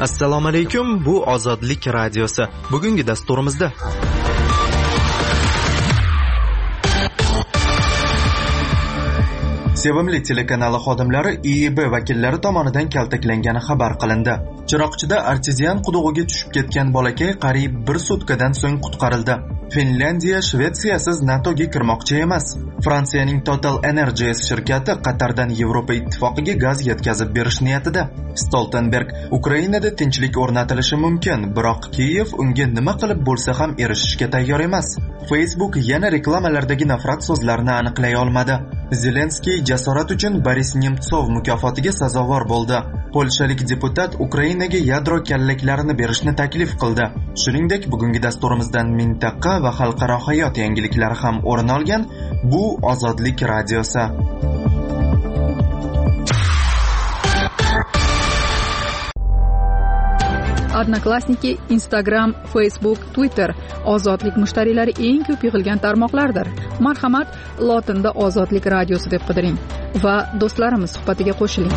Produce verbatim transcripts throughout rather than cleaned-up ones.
Assalomu alaykum, bu Ozodlik radiosi. Bugungi dasturimizda Sevimli telekanali xodimlari I E B vakillari tomonidan kaltaklangani xabar qilindi. Chiroqchida artezian qudug'iga tushib ketgan bolakay qariyb bir sutkadan so'ng qutqarildi. Finlandiya Shvetsiyasiz NATOga kirmoqchi emas. Fransiyaning Total Energies shirkati Qatardan Yevropa ittifoqiga gaz yetkazib berish niyatida. Stoltenberg Ukrainada tinchlik o'rnatilishi mumkin, biroq Kiyev unga nima qilib bo'lsa ham erishishga tayyor emas. Facebook yana reklamalardagi nafrat so'zlarini aniqlay olmadi. Zelenskiy jasorat uchun Boris Nemtsov mukofotiga sazovor bo'ldi. Polshalik deputat Ukrainaga yadro kallaklarini berishni taklif qildi. Shuningdek, bugungi dasturimizdan mintaqa va xalqaro hayot yangiliklari ham o'rin olgan. Bu Ozodlik radiosi. Odnoklassniki, Instagram, Facebook, Twitter ozodlik mushtariylari eng ko'p yig'ilgan tarmoqlardir. Marhamat, lotinda Ozodlik radiosi deb qidiring va do'stlarimiz suhbatiga qo'shiling.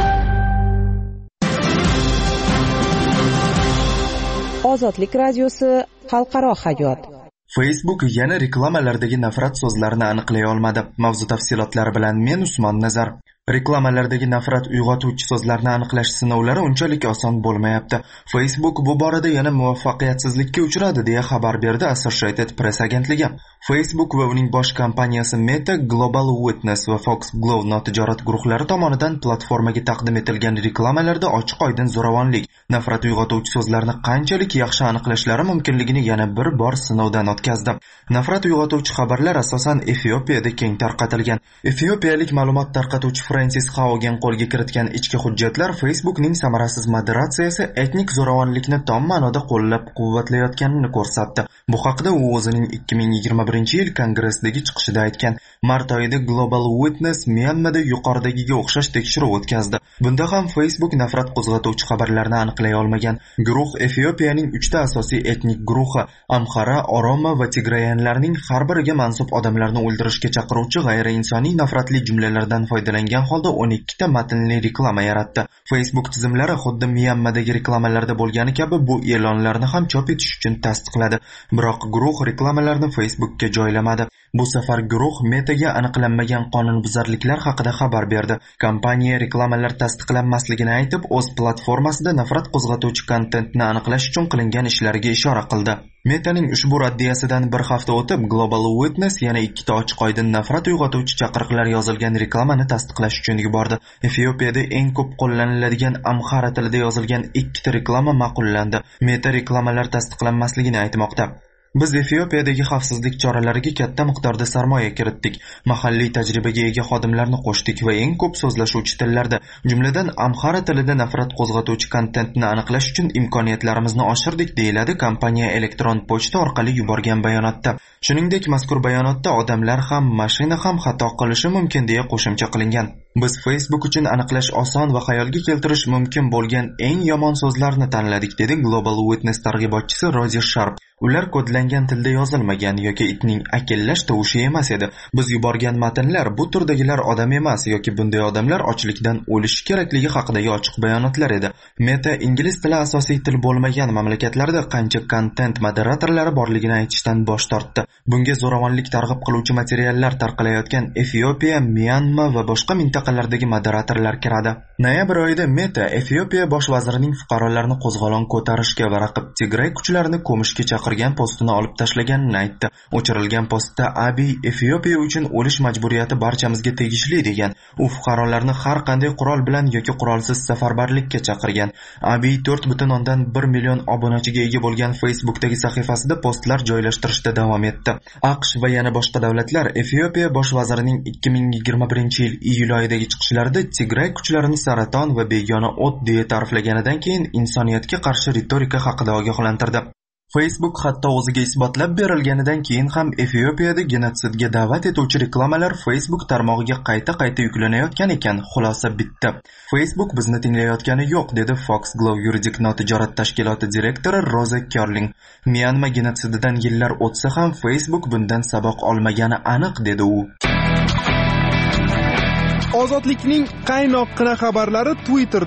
Ozodlik radiosi xalqaro hayot. Facebook yana reklamalardagi nafrat so'zlarini aniqlay olmadi. Mavzu tafsilotlari bilan men Usmon Nazar. Reklamalardagi nafrat uyg'otuvchi so'zlarni aniqlash sinovlari unchalik oson bo'lmayapti. Facebook bu borada yana muvaffaqiyatsizlikka uchradi deya xabar berdi Associated Press agentligi. Facebook va uning bosh kompaniyasi Meta, Global Witness va Fox Glove notijorat guruhlari tomonidan platformaga taqdim etilgan reklamalarda ochiq-oydin zo'ravonlik, nafrat uyg'otuvchi so'zlarni qanchalik yaxshi aniqlashlari mumkinligini yana bir bor sinovdan o'tkazdi. Nafrat uyg'otuvchi xabarlar asosan Efiopiyada keng tarqatilgan. Efiopiyalik ma'lumot tarqatuvchi Francis Haugen qo'lga kiritgan ichki hujjatlar Facebookning samarasiz moderatsiyasi etnik zo'ravonlikni tom ma'noda qo'llab-quvvatlayotganini ko'rsatdi. Bu haqda u o'zining ikki ming yigirma birinchi yil kongressdagi chiqishida aytgan. Mart oyida Global Witness Myanmada yuqoridagiga o'xshash tekshiruv o'tkazdi. Bunda ham Facebook nafrat qo'zg'atuvchi xabarlarni aniqlay olmagan. Guruh Efiopiyaning uchta asosiy etnik guruhi Amhara, Oromo va Tigrayanlarning har biriga mansub odamlarni o'ldirishga chaqiruvchi g'ayriinsoniy nafratli jumlalardan foydalangan holda o'n ikkita matnli reklama yaratdi. Facebook tizimlari xuddi Myanmadagi reklamalarda bo'lgani kabi bu e'lonlarni ham chop etish uchun tasdiqladi. Biroq guruh reklamalarni Facebookka joylamadi. Bu safar guruh Metaga aniqlanmagan qonunbuzarliklar haqida xabar berdi. Kompaniya reklamalar tasdiqlanmasligini aytib, o'z platformasida nafrat qo'zg'atuvchi kontentni aniqlash uchun qilingan ishlariga ishora qildi. Metaning ushbu raddiyasidan bir hafta o'tib, Global Witness yana ikkita ochiq-oydin nafrat uyg'otuvchi chaqiriqlar yozilgan reklamani tasdiqlash uchun yubordi. Efiopiyada eng ko'p qo'llaniladigan Amhara tilida yozilgan ikkita reklama ma'qullandi. Meta reklamalar tasdiqlanmasligini aytmoqda. Biz Efiopiyadagi xavfsizlik choralariga katta miqdorda sarmoya kiritdik. Mahalliy tajribaga ega xodimlarni qo'shdik va eng ko'p so'zlashuvchi tillarda, jumladan Amhara tilida nafrat qo'zg'atuvchi kontentni aniqlash uchun imkoniyatlarimizni oshirdik, deyiladi kompaniya elektron pochta orqali yuborgan bayonotda. Shuningdek, mazkur bayonotda odamlar ham, mashina ham xato qilishi mumkin deya qo'shimcha qilingan. Biz Facebook uchun aniqlash oson va xayolga keltirish mumkin bo'lgan eng yomon so'zlarni tanladik, dedi Global Witness targ'ibotchisi Roger Sharp. Ular kodlangan tilda yozilmagan yoki itning akillash tovushi emas edi. Biz yuborgan matnlar bu turdagilar odam emas yoki bunday odamlar ochlikdan o'lishi kerakligi haqidagi ochiq bayonotlar edi. Meta ingliz tili asosiy til bo'lmagan mamlakatlarda qancha kontent moderatorlari borligini aytishdan bosh tortdi. Bunga zo'ravonlik targ'ib qiluvchi materiallar tarqalayotgan Efiopiya, Myanma va boshqa mintaqalardagi moderatorlar kiradi. Noyabr oyida Meta Efiopiya bosh vazirining fuqarolarni qo'zg'olon ko'tarishga va raqib Tigray kuchlarini ko'mishga chaqirgan postini olib tashlaganini aytdi. O'chirilgan postda Abiy Efiopiya uchun o'lish majburiyati barchamizga tegishli degan. U fuqarolarni har qanday qurol bilan yoki qurolsiz safarbarlikka chaqirgan. Abiy to'rt butun o'ndan bir million obunachiga ega bo'lgan Facebookdagi sahifasida postlar joylashtirishda davom etdi. AQSh va yana boshqa davlatlar Efiopiya bosh vazirining ikki ming yigirma birinchi yil iyul oyidagi chiqishlarida Tigray kuchlarini saraton va begona o't deya ta'riflaganidan keyin insoniyatga qarshi ritorika haqida ogohlantirdi. Facebook hatto o'ziga isbotlab berilganidan keyin ham Efiopiyada genotsidga da'vat etuvchi reklamalar Facebook tarmog'iga qayta-qayta yuklanayotgan ekan. Xulosa bitta. Facebook bizni tinglayotgani yo'q, dedi Fox Glove yuridik notijorat tashkiloti direktori Roza Kerling. Myanma genotsididan yillar o'tsa ham Facebook bundan saboq olmagani aniq, dedi u. Ozodlikning qaynoqqina xabarlari Twitterda.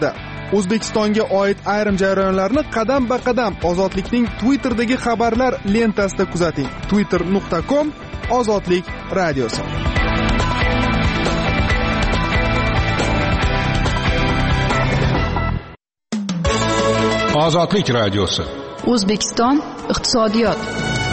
O'zbekistonga oid ayrim jarayonlarni qadam-ba-qadam Ozodlikning Twitter'dagi xabarlar lentasida kuzating. twitter nuqta com Ozodlik radiosi. Ozodlik radiosi. O'zbekiston iqtisodiyot.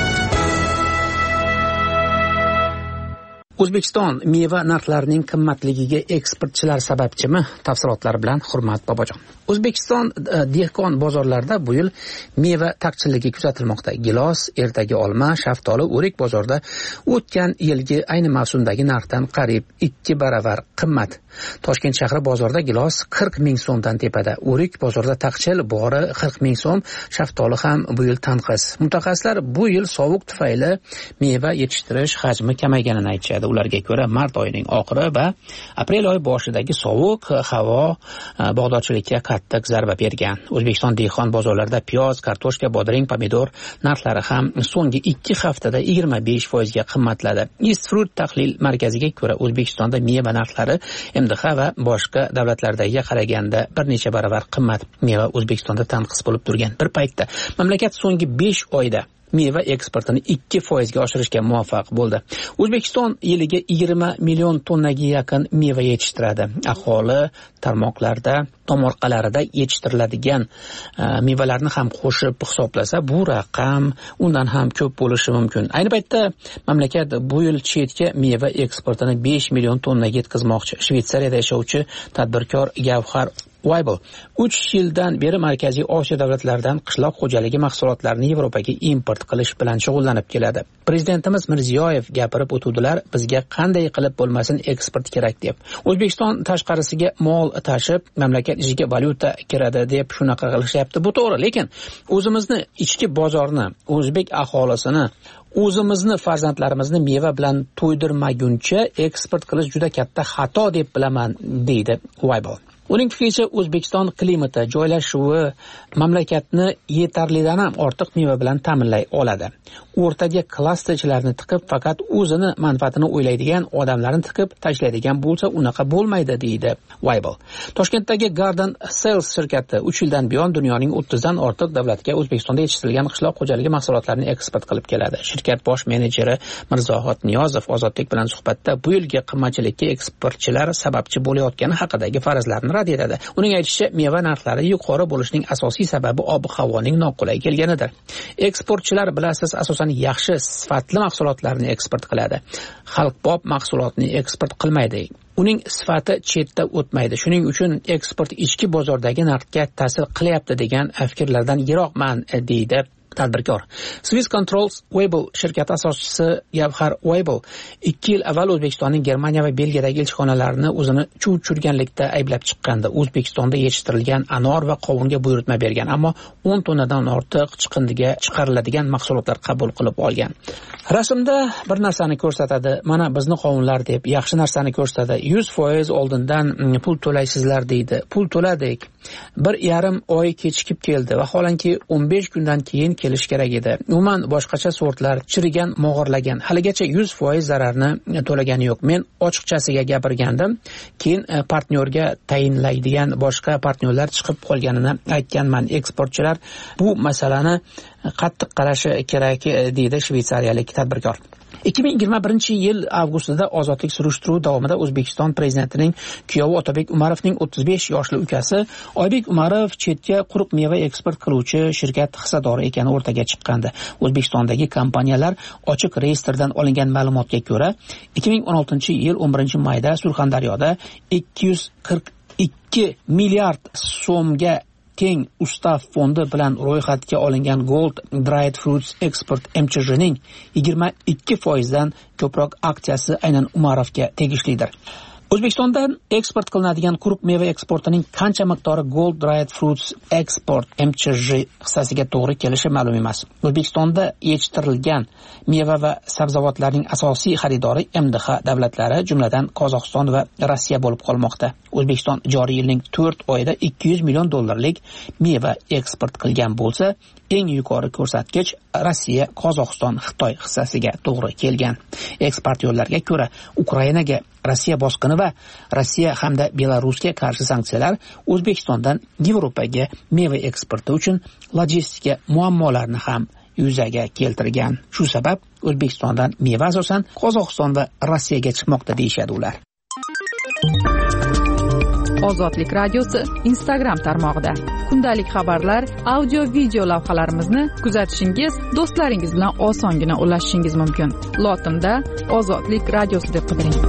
O'zbekiston meva narxlarining qimmatligiga eksportchilar sababchimi? Tafsilotlar bilan Hurmat Bobojon. O'zbekiston dehqon bozorlarida bu yil meva taqchilligi kuzatilmoqda. Gilos, ertagi olma, shaftoli, o'rik bozorda o'tgan yilgi ayni mavsumdagi narxdan qariyb ikki baravar qimmat. Toshkent shahri bozorida gilos qirq ming so'mdan tepada, o'rik bozorida taqchil bori qirq ming so'm, shaftoli ham bu yil tanqis. Mutaxassislar bu yil sovuq tufayli meva yetishtirish hajmi kamayganini aytishadi. Ularga ko'ra mart oyining oxiri va aprel oyi boshidagi sovuq havo bog'dorchilikka qattiq zarba bergan. O'zbekiston dehqon bozorlarida piyoz, kartoshka, bodring, pomidor narxlari ham so'nggi ikki haftada yigirma besh foizga qimmatladi. East Fruit tahlil markaziga ko'ra O'zbekistonda meva narxlari M D H va boshqa davlatlardagiga qaraganda bir necha baravar qimmat. Meva O'zbekistonda tanqis bo'lib turgan bir paytda mamlakat so'nggi besh oyda meva eksportini ikki foizga oshirishga muvaffaq bo'ldi. O'zbekiston yiliga yigirma million tonnaga yaqin meva yetishtiradi. Aholi tarmoqlarda, tomorqalarida yetishtiriladigan uh, mevalarni ham qo'shib hisoblasa, bu raqam undan ham ko'p bo'lishi mumkin. Ayni paytda mamlakat bu yil chetga meva eksportini besh million tonnaga yetkazmoqchi. Shvetsariyada yashovchi tadbirkor Gavhar Weibel uch yildan beri Markaziy Osiyo davlatlaridan qishloq xo'jaligi mahsulotlarini Yevropaga import qilish bilan shug'ullanib keladi. Prezidentimiz Mirziyoyev gapirib o'tuvdilar, bizga qanday qilib bo'lmasin eksport kerak deb. O'zbekiston tashqarisiga mol tashib, mamlakat ichiga valyuta kiradi deb shunaqa qilishyapti. Bu to'g'ri, lekin o'zimizni ichki bozorni, o'zbek aholisini, o'zimizni farzandlarimizni meva bilan to'ydirmaguncha eksport qilish juda katta xato deb bilaman, deydi Weibel. Uning fikricha O'zbekiston klimati, joylashuvi mamlakatni yetarlidan ham ortiq meva bilan ta'minlay oladi. O'rtaga klasterchilarni tiqib, faqat o'zini manfaatini o'ylaydigan odamlarni tiqib tashlaydigan bo'lsa, unaqa bo'lmaydi, deydi Weibel. Toshkentdagi Garden Sales shirkati uch yildan buyon dunyoning o'ttizdan ortiq davlatga O'zbekistonda yetishtirilgan qishloq xo'jaligi mahsulotlarini eksport qilib keladi. Shirkat bosh menejeri Mirzohid Niyozov Ozodlik bilan suhbatda bu yilgi qimmatchilikka eksportchilar sababchi bo'layotgani haqidagi farazlarni rad etadi. Uning aytishicha, meva narxlari yuqori bo'lishining asosiy sababi ob-havoning noqulay kelganidir. Eksportchilar bilasiz, asosan yaxshi sifatli mahsulotlarni eksport qiladi. Xalqbob mahsulotni eksport qilmaydi. Uning sifati chetda o'tmaydi. Shuning uchun eksport ichki bozordagi narxga ta'sir qilyapti degan fikrlardan yiroqman, deydi tadbirkor. Swiss Controls Weibel shirkati asoschisi Gavhar Weibel ikki yil avval O'zbekistonning Germaniya va Belgiyadagi elchixonalarini o'zini chuv tushirganlikda ayblab chiqqandi. O'zbekistonda yetishtirilgan anor va qovunga buyurtma bergan, ammo o'n tonnadan ortiq chiqindiga chiqariladigan mahsulotlar qabul qilib olgan. Rasmda bir narsani ko'rsatadi, mana bizni qovunlar deb, yaxshi narsani ko'rsatadi. yuz foiz oldindan pul to'laysizlar deydi. Pul to'ladik. Bir yarim oy kechikib keldi. Vaholanki o'n besh kundan keyin kelish kerak edi. Umuman boshqacha sortlar chirigan, mog'orlagan. Haligacha yuz foiz zararni to'lagani yo'q. Men ochiqchasiga gapirgandim. Keyin partnyorga tayinlaydigan boshqa partnyorlar chiqib qolganini aytganman. Eksportchilar bu masalani qattiq qarashi kerak, deydi shvetsariyalik tadbirkor. ikki ming yigirma birinchi yil avgustida ozodlik surishtiruvi davomida O'zbekiston prezidentining kuyovi Otabek Umarovning o'ttiz besh yoshli ukasi Oybek Umarov chetga quruq meva eksport qiluvchi shirkat hissadori ekani o'rtaga chiqqandi. O'zbekistondagi kompaniyalar ochiq reyestrdan olingan ma'lumotga ko'ra, ikki ming o'n oltinchi yil o'n birinchi mayda Surxondaryoda ikki yuz qirq ikki milliard so'mga teng ustav fondi bilan ro'yxatga olingan Gold Dried Fruits Export M C J'ning yigirma ikki foizdan ko'proq aksiyasi aynan Umarovga tegishlidir. O'zbekistondan eksport qilinadigan quruq meva eksportining qancha miqdori Gold Dried Fruits Export M C J hissasiga to'g'ri kelishi ma'lum emas. O'zbekistonda yetishtirilgan meva va sabzavotlarning asosiy xaridori M D H davlatlari, jumladan Qozog'iston va Rossiya bo'lib qolmoqda. O'zbekiston joriy yilning to'rt oyida ikki yuz million dollarlik meva eksport qilgan bo'lsa, eng yuqori ko'rsatkich Rossiya, Qozog'iston, Xitoy hissasiga to'g'ri kelgan. Eksportyorlarga ko'ra, Ukrainaga Rossiya bosqini va Rossiya hamda Belarusga qarshi sanksiyalar O'zbekistondan Yevropaga meva eksporti uchun logistika muammolarni ham yuzaga keltirgan. Shu sabab O'zbekistondan meva asosan Qozog'iston va Rossiyaga chiqmoqda deyshadi ular. Ozodlik radiosi Instagram tarmog'ida kundalik xabarlar, audio video lavhalarimizni kuzatishingiz, do'stlaringiz bilan osongina ulashishingiz mumkin. Lotinda Ozodlik radiosi deb qidiring.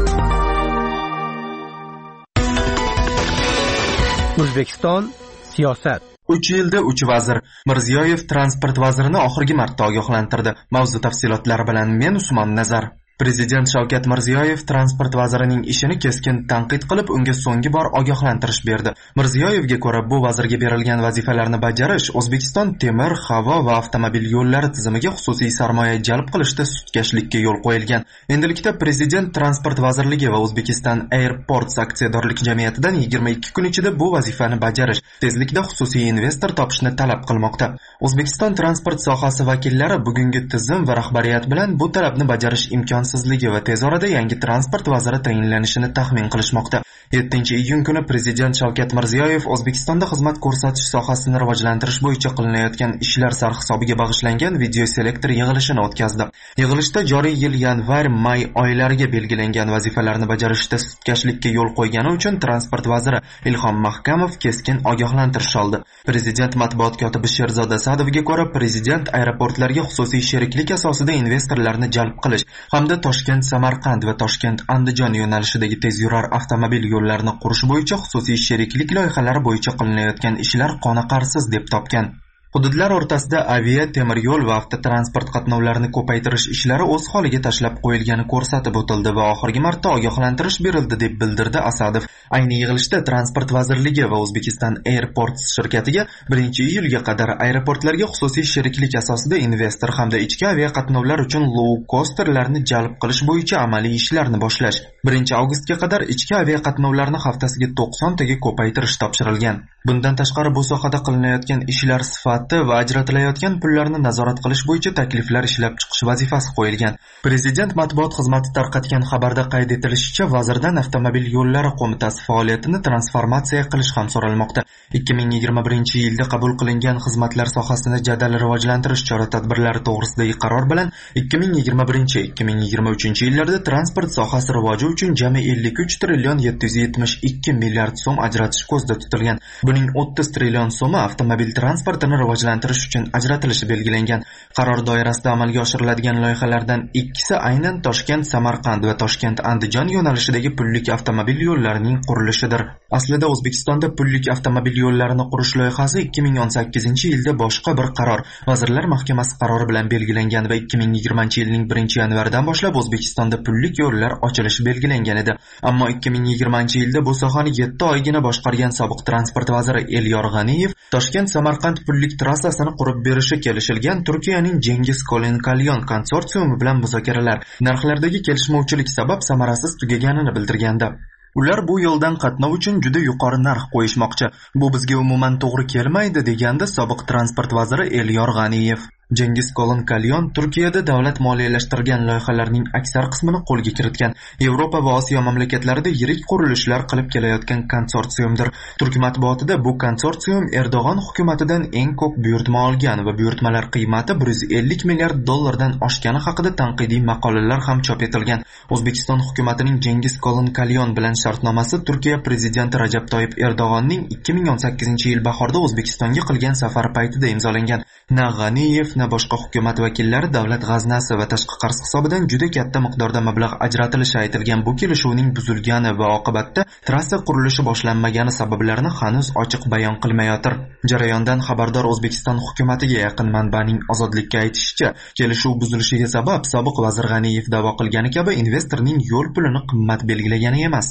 O'zbekiston siyosat. uch yilda uch vazir. Mirziyoyev transport vazirini oxirgi marta ogohlantirdi. Mavzu tafsilotlari bilan men Usmon Nazar. Prezident Shavkat Mirziyoyev transport vazirining ishini keskin tanqid qilib, unga so'nggi bor ogohlantirish berdi. Mirziyoyevga ko'ra, bu vazirga berilgan vazifalarni bajarish O'zbekiston temir, havo va avtomobil yo'llari tizimiga xususiy sarmoya jalb qilishda sutkashlikka yo'l qo'yilgan. Endilikda Prezident Transport vazirligi va O'zbekiston Airports aksiyadorlik jamiyatidan yigirma ikki kun ichida bu vazifani bajarish, tezlikda xususiy investor topishni talab qilmoqda. O'zbekiston transport sohasi vakillari bugungi tizim va rahbariyat bilan bu talabni bajarish imkon sizligi va tez orada yangi transport vaziri tayinlanishini taxmin qilishmoqda. yettinchi iyun kuni Prezident Shavkat Mirziyoyev O'zbekistonda xizmat ko'rsatish sohasini rivojlantirish bo'yicha qilinayotgan ishlar sarhisobiga bag'ishlangan video selektor yig'ilishini o'tkazdi. Yig'ilishda joriy yil yanvar-may oylariga belgilangan vazifalarni bajarishda sutkashlikka yo'l qo'ygani uchun transport vaziri Ilhom Mahkamov keskin ogohlantirish oldi. Prezident matbuot kotibi Sherzod Asadovga ko'ra, Prezident aeroportlarga xususiy sheriklik asosida investorlarni jalb qilish hamda Toshkent-Samarqand va Toshkent-Andijon yo'nalishidagi tezyurar avtomobil yo'llarini qurish bo'yicha xususiy sheriklik loyihalari bo'yicha qilinayotgan ishlar qoniqarsiz deb topgan. Hududlar o'rtasida avia, temir yo'l va avtotransport qatnovlarini ko'paytirish ishlari o'z holiga tashlab qo'yilgani ko'rsatib o'tildi va oxirgi marta ogohlantirish berildi deb bildirdi Asadov. Ayni yig'ilishda Transport vazirligi va O'zbekiston Airports shirkatiga birinchi iyulga qadar aeroportlarga xususiy sheriklik asosida investor hamda ichki avia qatnovlar uchun low costerlarni jalb qilish bo'yicha amaliy ishlarni boshlash, birinchi avgustga qadar ichki avia qatnovlarni haftasiga to'qson taga ko'paytirish topshirilgan. Bundan tashqari bu sohada qilinayotgan ishlar sifati va ajratilayotgan pullarni nazorat qilish bo'yicha takliflar ishlab chiqish vazifasi qo'yilgan. Prezident matbuot xizmati tarqatgan xabarda qayd etilishicha, vazirdan avtomobil yo'llari qo'mitasi faoliyatini transformatsiya qilish ham so'ralmoqda. ikki ming yigirma birinchi yilda qabul qilingan xizmatlar sohasini jadal rivojlantirish chora-tadbirlari to'g'risidagi qaror bilan ikki ming yigirma birinchi ikki ming yigirma uchinchi yillarda transport sohasi rivoji uchun jami ellik uch trillion yetti yuz yetmish ikki milliard so'm ajratish ko'zda tutilgan. Buning o'ttiz trillion so'mi avtomobil transportini rivojlantirish uchun ajratilishi belgilangan. Qaror doirasida amalga oshiriladigan loyihalardan ikkisi aynan Toshkent-Samarqand va Toshkent-Andijon yo'nalishidagi pullik avtomobil yo'llarining qurilishidir. Aslida O'zbekistonda pullik avtomobil yo'llarini qurish loyihasi ikki ming o'n sakkizinchi yilda boshqa bir qaror, Vazirlar Mahkamasi qarori bilan belgilangan va ikki ming yigirmanchi yilning birinchi yanvaridan boshlab O'zbekistonda pullik yo'llar ochilishi belgilangan edi. Ammo ikki ming yigirmanchi yilda bu sohani yetti oygina boshqargan sobiq transport vaziri Elyor G'aniyev Toshkent-Samarqand pullik trassasini qurib berishi kelishilgan Turkiyaning Cengiz Kolen Kalyon konsorsiumi bilan muzokaralar narxlardagi kelishmovchilik sabab samarasiz tugaganini bildirgandi. Ular bu yo'ldan qatnov uchun juda yuqori narx qo'yishmoqchi. Bu bizga umuman to'g'ri kelmaydi, degandi sobiq transport vaziri Elyor G'aniyev. Cengiz Kolen Kalyon Turkiyada davlat moliyalashtirgan loyihalarning aksar qismini qo'lga kiritgan. Yevropa va Osiyo mamlakatlarida yirik qurilishlar qilib kelayotgan konsorsiumdir. Turk matbuotida bu konsorsium Erdo'g'on hukumatidan eng ko'p buyurtma olgan va buyurtmalar qiymati bir yuz ellik milliard dollardan oshgani haqida tanqidiy maqolalar ham chop etilgan. O'zbekiston hukumatining Cengiz Kolen Kalyon bilan shartnomasi Turkiya prezidenti Rajab Toyyib Erdo'g'onning ikki ming o'n sakkizinchi yil bahorda O'zbekistonga qilgan safari paytida imzolangan. Na G'aniyev na boshqa hukumat vakillari davlat g'aznasi va tashqi qarz hisobidan juda katta miqdorda mablag' ajratilishi aytilgan bu kelishuvning buzilgani va oqibatda trassa qurilishi boshlanmagani sabablarini hanuz ochiq bayon qilmayotir. Jarayondan xabardor O'zbekiston hukumatiga yaqin manbaning Ozodlikka aytishicha, kelishuv buzilishiga sabab sobiq vazir G'aniyev da'vo qilgani kabi investorning yo'l pulini qimmat belgilagani emas.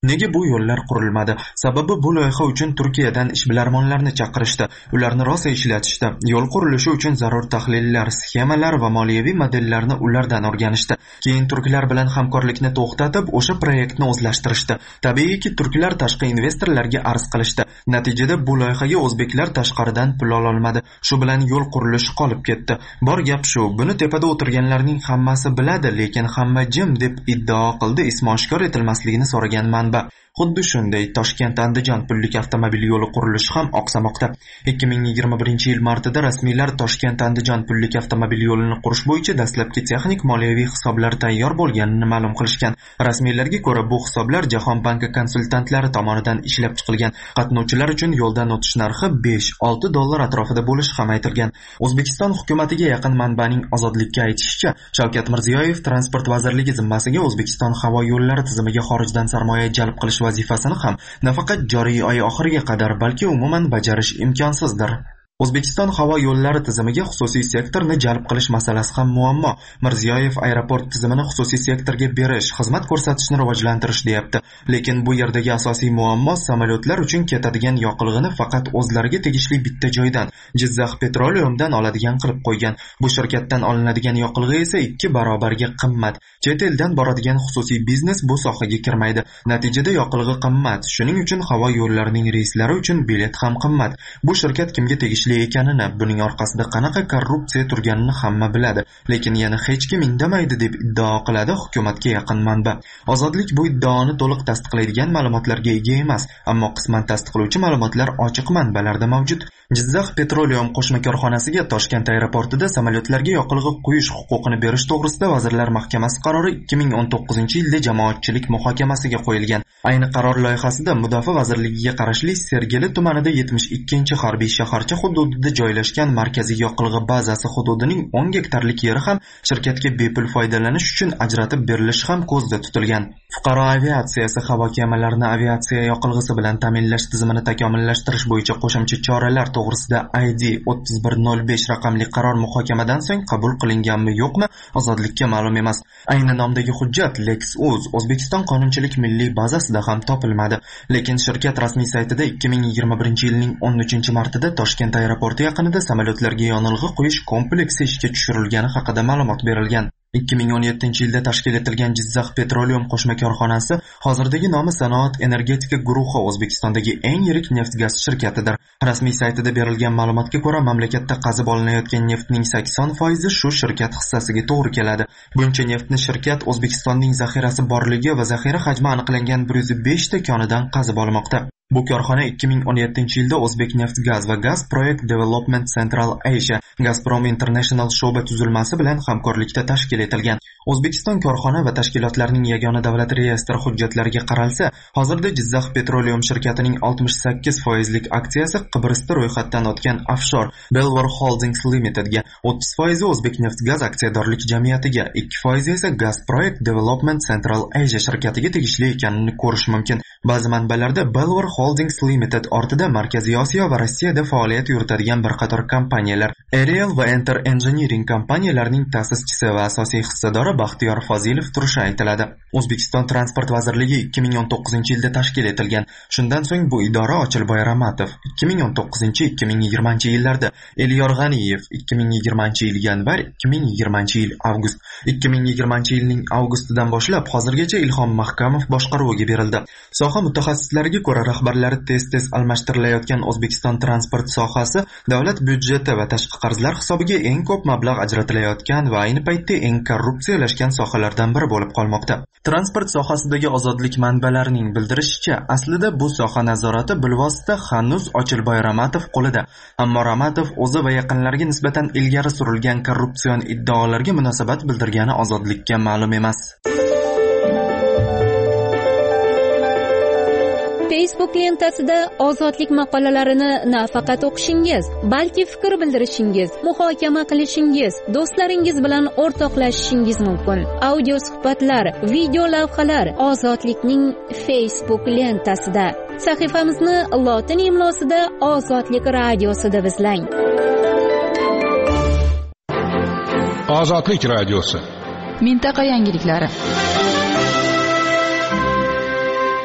Nega bu yo'llar qurilmadi? Sababi bu loyiha uchun Turkiyadan ishbilarmonlarni chaqirishdi. Ularni rosa ishlatishdi. Yo'l qurilishi uchun zarur tahlillar, sxemalar va moliyaviy modellarni ulardan o'rganishdi. Keyin turklar bilan hamkorlikni to'xtatib, o'sha proyektni o'zlashtirishdi. Tabiiyki, turklar tashqi investorlarga arz qilishdi. Natijada bu loyihaga o'zbeklar tashqaridan pul ola olmadi. Shu bilan yo'l qurilishi qolib ketdi. Bor gap shu. Buni tepada o'tirganlarning hammasi biladi, lekin hamma jim deb iddao qildi. Ismi oshkor etilmasligini so'ragan manba. Xuddi shunday Toshkent-Andijon pullik avtomobil yo'li qurilishi ham oqsamoqda. ikki ming yigirma birinchi yil martida rasmiylar Toshkent-Andijon pullik avtomobil yo'lini qurish bo'yicha dastlabki texnik moliyaviy hisoblar tayyor bo'lganini ma'lum qilishgan. Rasmiylarga ko'ra, bu hisoblar Jahon banki konsultantlari tomonidan ishlab chiqilgan. Qatnovchilar uchun yo'ldan o'tish narxi besh olti dollar atrofida bo'lishi ham aytilgan. O'zbekiston hukumatiga yaqin manbaning Ozodlikka aytishicha, Shavkat Mirziyoyev transport vazirligi zimmasiga O'zbekiston havo yo'llari tizimiga xorijdan sarmoya jalb qilish vazifasini ham nafaqat joriy oy oxiriga qadar, balki umuman bajarish imkonsizdir. O'zbekiston havo yo'llari tizimiga xususiy sektorni jalb qilish masalasi ham muammo. Mirziyoyev aeroport tizimini xususiy sektorga berish, xizmat ko'rsatishni rivojlantirish deyapti. Lekin bu yerdagi asosiy muammo samolyotlar uchun ketadigan yoqilg'ini faqat o'zlariga tegishli bitta joydan, Jizzax Petroleumdan oladigan qilib qo'ygan. Bu shirkatdan olinadigan yoqilg'i esa ikki barobarga qimmat. Chet eldan boradigan xususiy biznes bu sohaga kirmaydi. Natijada yoqilg'i qimmat. Shuning uchun havo yo'llarining reyslari uchun bilet ham qimmat. Bu shirkat kimga tegishli ekanini, buning orqasida qanaqa korrupsiya turganini hamma biladi, lekin yana hech kim indamaydi deb iddao qiladi hukumatga yaqin manba. Ozodlik bu iddaoni to'liq tasdiqlaydigan ma'lumotlarga ega emas, ammo qisman tasdiqlovchi ma'lumotlar ochiq manbalarda mavjud. Jizzax Petroleum qo'shma korxonasiga Toshkent aeroportida samolyotlarga yoqilg'i quyish huquqini berish to'g'risida Vazirlar Mahkamasi qarori ikki ming o'n to'qqizinchi yilda jamoatchilik muhokamasiga qo'yilgan. Ayni qaror loyihasida Mudofaa vazirligiga qarashli Sergeli tumanida yetmish ikkinchi harbiy shaharcha hududida joylashgan markaziy yoqilg'i bazasi hududining o'n gektarlik yeri ham shirkatga bepul foydalanish uchun ajratib berilishi ham ko'zda tutilgan. Fuqaro aviatsiyasi havo kemalarini aviatsiya yoqilg'isi bilan ta'minlash tizimini takomillashtirish bo'yicha qo'shimcha choralar to'g'risida I D o'ttiz bir nol besh raqamli qaror muhokamadan so'ng qabul qilinganmi yo'qmi, Ozodlikka ma'lum emas. Ayni nomdagi hujjat LexUz O'zbekiston qonunchilik milliy bazasida ham topilmadi, lekin shirkat rasmiy saytida ikki ming yigirma birinchi yilning o'n uchinchi martida Toshkent aeroporti yaqinida samolyotlarga yonilg'i quyish kompleksi ishga tushirilgani haqida ma'lumot berilgan. ikki ming o'n yettinchi yilda tashkil etilgan Jizzax Petroleum qo'shma korxonasi hozirdagi nomi Sanoat energetika guruhi O'zbekistondagi eng yirik neft-gaz shirkatidir. Rasmiy saytida berilgan ma'lumotga ko'ra, mamlakatda qazib olinayotgan neftning sakson foizi shu shirkat hissasiga to'g'ri keladi. Buncha neftni shirkat O'zbekistonning zaxirasi borligi va zaxira hajmi aniqlangan bir yuz besh ta konidan qazib olmoqda. Bu korxona ikki ming o'n yettinchi yilda O'zbek Neft Gaz va Gaz Project Development Central Asia Gazprom International sho'ba tuzilmasi bilan hamkorlikda tashkil etilgan. O'zbekiston korxona va tashkilotlarining yagona davlat reyestri hujjatlariga qaralsa, hozirda Jizzax Petroleum shirkatining oltmish sakkiz foizlik aksiyasi Qibrisda ro'yxatdan o'tgan offshore Belvoir Holdings Limitedga, o'ttiz foizi O'zbek Neft Gaz aksiyadorlik jamiyatiga, ikki foizi esa Gaz Project Development Central Asia shirkatiga tegishli ekanini ko'rish mumkin. Ba'zi manbalarda Belvoir Holdings Limited ortida Markaziy Osiyo va Rossiyada faoliyat yuritadigan bir qator kompaniyalar, Aerial va Enter Engineering kompaniyalarining ta'sischisi va asosiy hissadori Baxtiyor Fozilov turishi aytiladi. O'zbekiston Transport vazirligi ikki ming o'n to'qqizinchi yilda tashkil etilgan. Shundan so'ng bu idora Ochilboy Ramatov, ikki ming o'n to'qqizinchi ikki ming yigirmanchi yillarda Elyor G'aniyev, ikki ming yigirmanchi yil yanvar, ikki ming yigirmanchi yil avgust, ikki ming yigirmanchi yilning avgustidan boshlab hozirgacha Ilhom Mahkamov boshqaruviga berildi. Soha mutaxassislariga ko'ra, rahbarlari tez-tez almashtirilayotgan O'zbekiston transport sohasi davlat byudjeti va tashqi qarzlar hisobiga eng ko'p mablag' ajratilayotgan va ayni paytda eng korrupsiyalashgan sohalardan biri bo'lib qolmoqda. Transport sohasidagi Ozodlik manbalarining bildirishicha, aslida bu soha nazorati bilvosita hanuz Ochilboy Ramatov qo'lida. Ammo Ramatov o'zi va yaqinlariga nisbatan ilgari surilgan korrupsion iddaolarga munosabat bildirgani Ozodlikka ma'lum emas. Facebook lentasida Ozodlik maqolalarini nafaqat o'qishingiz, balki fikr bildirishingiz, muhokama qilishingiz, do'stlaringiz bilan o'rtoqlashishingiz mumkin. Audio suhbatlar, video lavhalar Ozodlikning Facebook lentasida. Sahifamizni lotin imlosida Ozodlik radiosi deb izlang. Ozodlik radiosi. Mintaqa yangiliklari.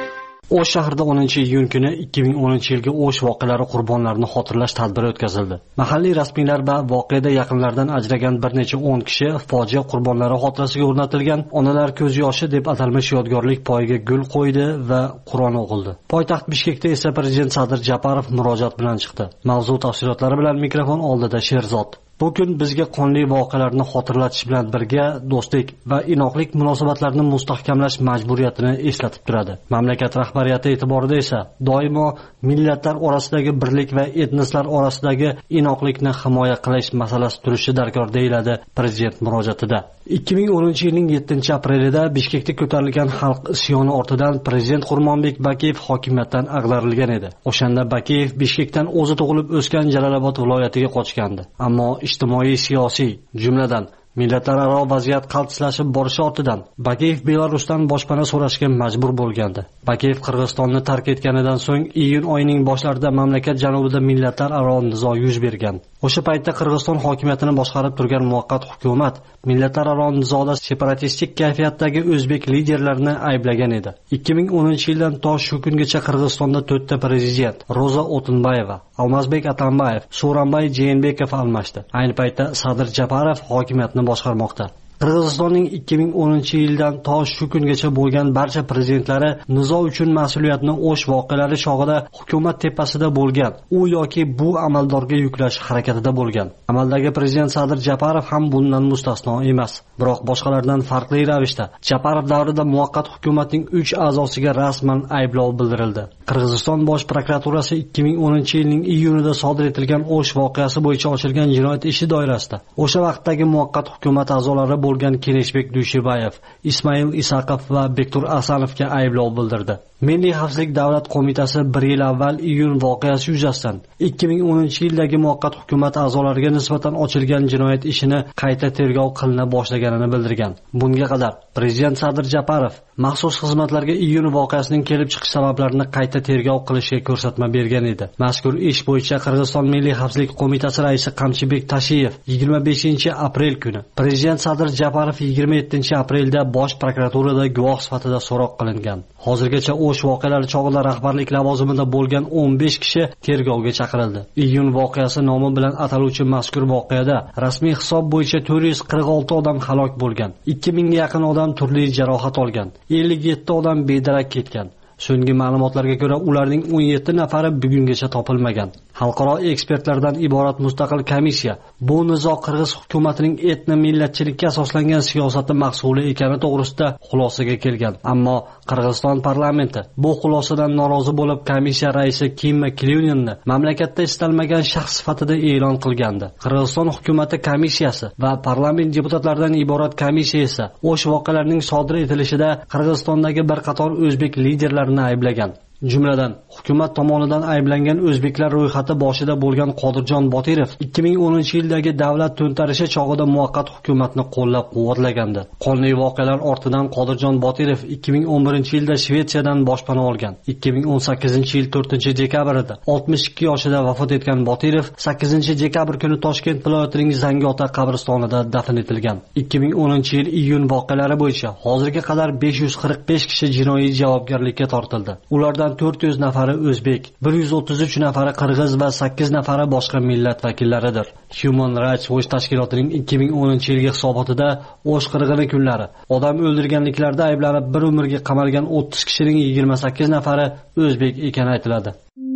O'sh shahrida o'ninchi iyun kuni ikki ming o'ninchi yilgi O'sh voqealari qurbonlarini xotirlash tadbiri o'tkazildi. Mahalliy rasmiylar va voqeada yaqinlaridan ajragan bir necha o'n kishi fojia qurbonlari xotirasiga o'rnatilgan onalar ko'z yoshi deb atalmish yodgorlik poyiga gul qo'ydi va Qur'on o'qildi. Poytaxt Bishkekda esa prezident Sadir Japarov murojaat bilan chiqdi. Mavzu tafsilotlari bilan mikrofon oldida Sherzod. Bu kun bizga qonli voqealarni xotirlatish bilan birga do'stlik va inoqlik munosabatlarini mustahkamlash majburiyatini eslatib turadi. Mamlakat rahbariyati e'tiborida esa doimo millatlar orasidagi birlik va etnislar orasidagi inoqlikni himoya qilish masalasi turishi darkor deyiladi prezident murojaatida. ikki ming o'ninchi yilning yettinchi aprelida Bishkekda ko'tarilgan xalq isyoni ortidan prezident Qurmonbek Bakiyev hokimiyatdan ag'darilgan edi. O'shanda Bakiyev Bishkekdan o'zi tug'ilib o'sgan Jalolobod viloyatiga qochgandi. Ammo ijtimoiy siyosiy, jumladan millatlararo vaziyat qaltislashib borishi ortidan Bakiyev Belarusdan boshpana so'rashga majbur bo'lgandi. Bakiyev Qirg'izistonni tark etganidan so'ng iyun oyining boshlarida mamlakat janubida millatlararo nizo yuz bergan. O'sha paytda Qirg'iziston hokimiyatini boshqarib turgan muvaqqat hukumat millatlararo nizoda separatistik kayfiyatdagi o'zbek liderlarini ayblagan edi. ikki ming o'ninchi yildan to shu kungacha Qirg'izistonda to'rtta prezident Roza O'tinbayeva, Almazbek Atambayev, So'ronbay Jeenbekov almashdi. Ayni paytda Sadir Japarov hokimiyatni boshqarmoqda. Qirg'izistonning ikki ming o'ninchi yildan to shu kungacha bo'lgan barcha prezidentlari nizo uchun mas'uliyatni O'sh voqealari chog'ida hukumat tepasida bo'lgan, u yoki bu amaldorga yuklash harakatida bo'lgan. Amaldagi prezident Sadir Japarov ham bundan mustasno emas. Biroq boshqalardan farqli ravishda Japarov davrida muvaqqat hukumatning uch a'zosiga rasman ayblov bildirildi. Qirg'iziston bosh prokuraturasi ikki ming o'ninchi yilning iyunida sodir etilgan O'sh voqeasi bo'yicha ochilgan jinoyat ishi doirasida o'sha vaqtdagi muvaqqat hukumat a'zolari bo'lgan Keneshbek Dushibayev, Ismail Isaqov va Bektur Asanovga ayblov bildirdi. Milliy xavfsizlik davlat qo'mitasi bir yil avval iyun voqeasi yuzasidan ikki ming o'ninchi yildagi muvaqqat hukumat a'zolariga nisbatan ochilgan jinoyat ishini qayta tergov qilina boshlaganini bildirgan. Bunga qadar prezident Sadir Japarov maxsus xizmatlarga iyun voqeasining kelib chiqish sabablarini qayta tergov qilishga ko'rsatma bergan edi. Mazkur ish bo'yicha Qirg'iziston Milliy xavfsizlik qo'mitasi raisi Qamchibek Tashiyev yigirma beshinchi aprel kuni prezident Sadir Japarov yigirma yettinchi aprelda bosh prokuraturada guvoh sifatida so'roq qilingan. Hozirgacha O'sh voqealari chog'ida rahbarlik lavozimida bo'lgan o'n besh kishi tergovga chaqirildi. Iyun voqeasi nomi bilan ataluvchi mazkur voqeada rasmiy hisob bo'yicha to'rt yuz qirq olti odam halok bo'lgan, ikki mingga yaqin odam turli jarohat olgan, ellik yetti odam bedarak ketgan. So'nggi ma'lumotlarga ko'ra ularning o'n yetti nafari bugungacha topilmagan. Xalqaro ekspertlardan iborat mustaqil komissiya bu nizo Qirg'iz hukumatining etno millatchilikka asoslangan siyosati mahsuli ekani to'g'risida xulosaga kelgan. Ammo Qirg'iziston parlamenti bu xulosadan norozi bo'lib komissiya raisi Kimma Kilyuninni mamlakatda istalmagan shaxs sifatida e'lon qilgandi. Qirg'iziston hukumati komissiyasi va parlament deputatlaridan iborat komissiya esa o'sha voqealarning sodir etilishida Qirg'izistondagi bir qator o'zbek liderlarini ayblagan. Jumladan, hukumat tomonidan ayblangan o'zbeklar ro'yxati boshida bo'lgan Qodirjon Botirov ikki ming o'ninchi yildagi davlat to'ntarishi chog'ida muvaqqat hukumatni qo'llab-quvvatlagandi. Qonli voqealar ortidan Qodirjon Botirov ikki ming o'n birinchi yilda Shvetsiyadan boshpana olgan. ikki ming o'n sakkizinchi yil to'rtinchi dekabrida oltmish ikki yoshida vafot etgan Botirov sakkizinchi dekabr kuni Toshkent viloyatining Zangiota qabristonida dafn etilgan. ikki ming o'ninchi yil iyun voqealari bo'yicha hozirga qadar besh yuz qirq besh kishi jinoiy javobgarlikka tortildi. Ulardan to'rt yuz nafari o'zbek, bir yuz o'ttiz uch nafari qirg'iz va sakkiz nafari boshqa millat vakillaridir. Human Rights Watch tashkilotining ikki ming o'ninchi yilgi hisobotida O'sh qirg'ini kunlari odam o'ldirganliklarda ayblanib bir umrga qamalgan o'ttiz kishining yigirma sakkiz nafari o'zbek ekani aytiladi.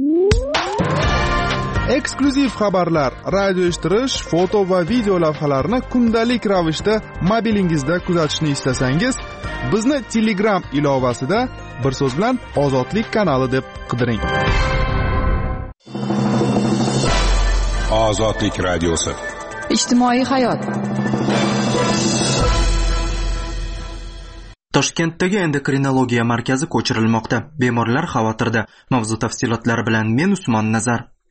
Eksklyuziv xabarlar, radio eshittirish, foto va video lavhalarni kundalik ravishda mobilingizda kuzatishni istasangiz, bizni Telegram ilovasida bir so'z bilan Ozodlik kanali deb qidiring. Ozodlik radiosi. Ijtimoiy hayot. Toshkentdagi endokrinologiya markazi ko'chirilmoqda. Bemorlar xavotirda. Mavzu tafsilotlari bilan men Usmon Nazar.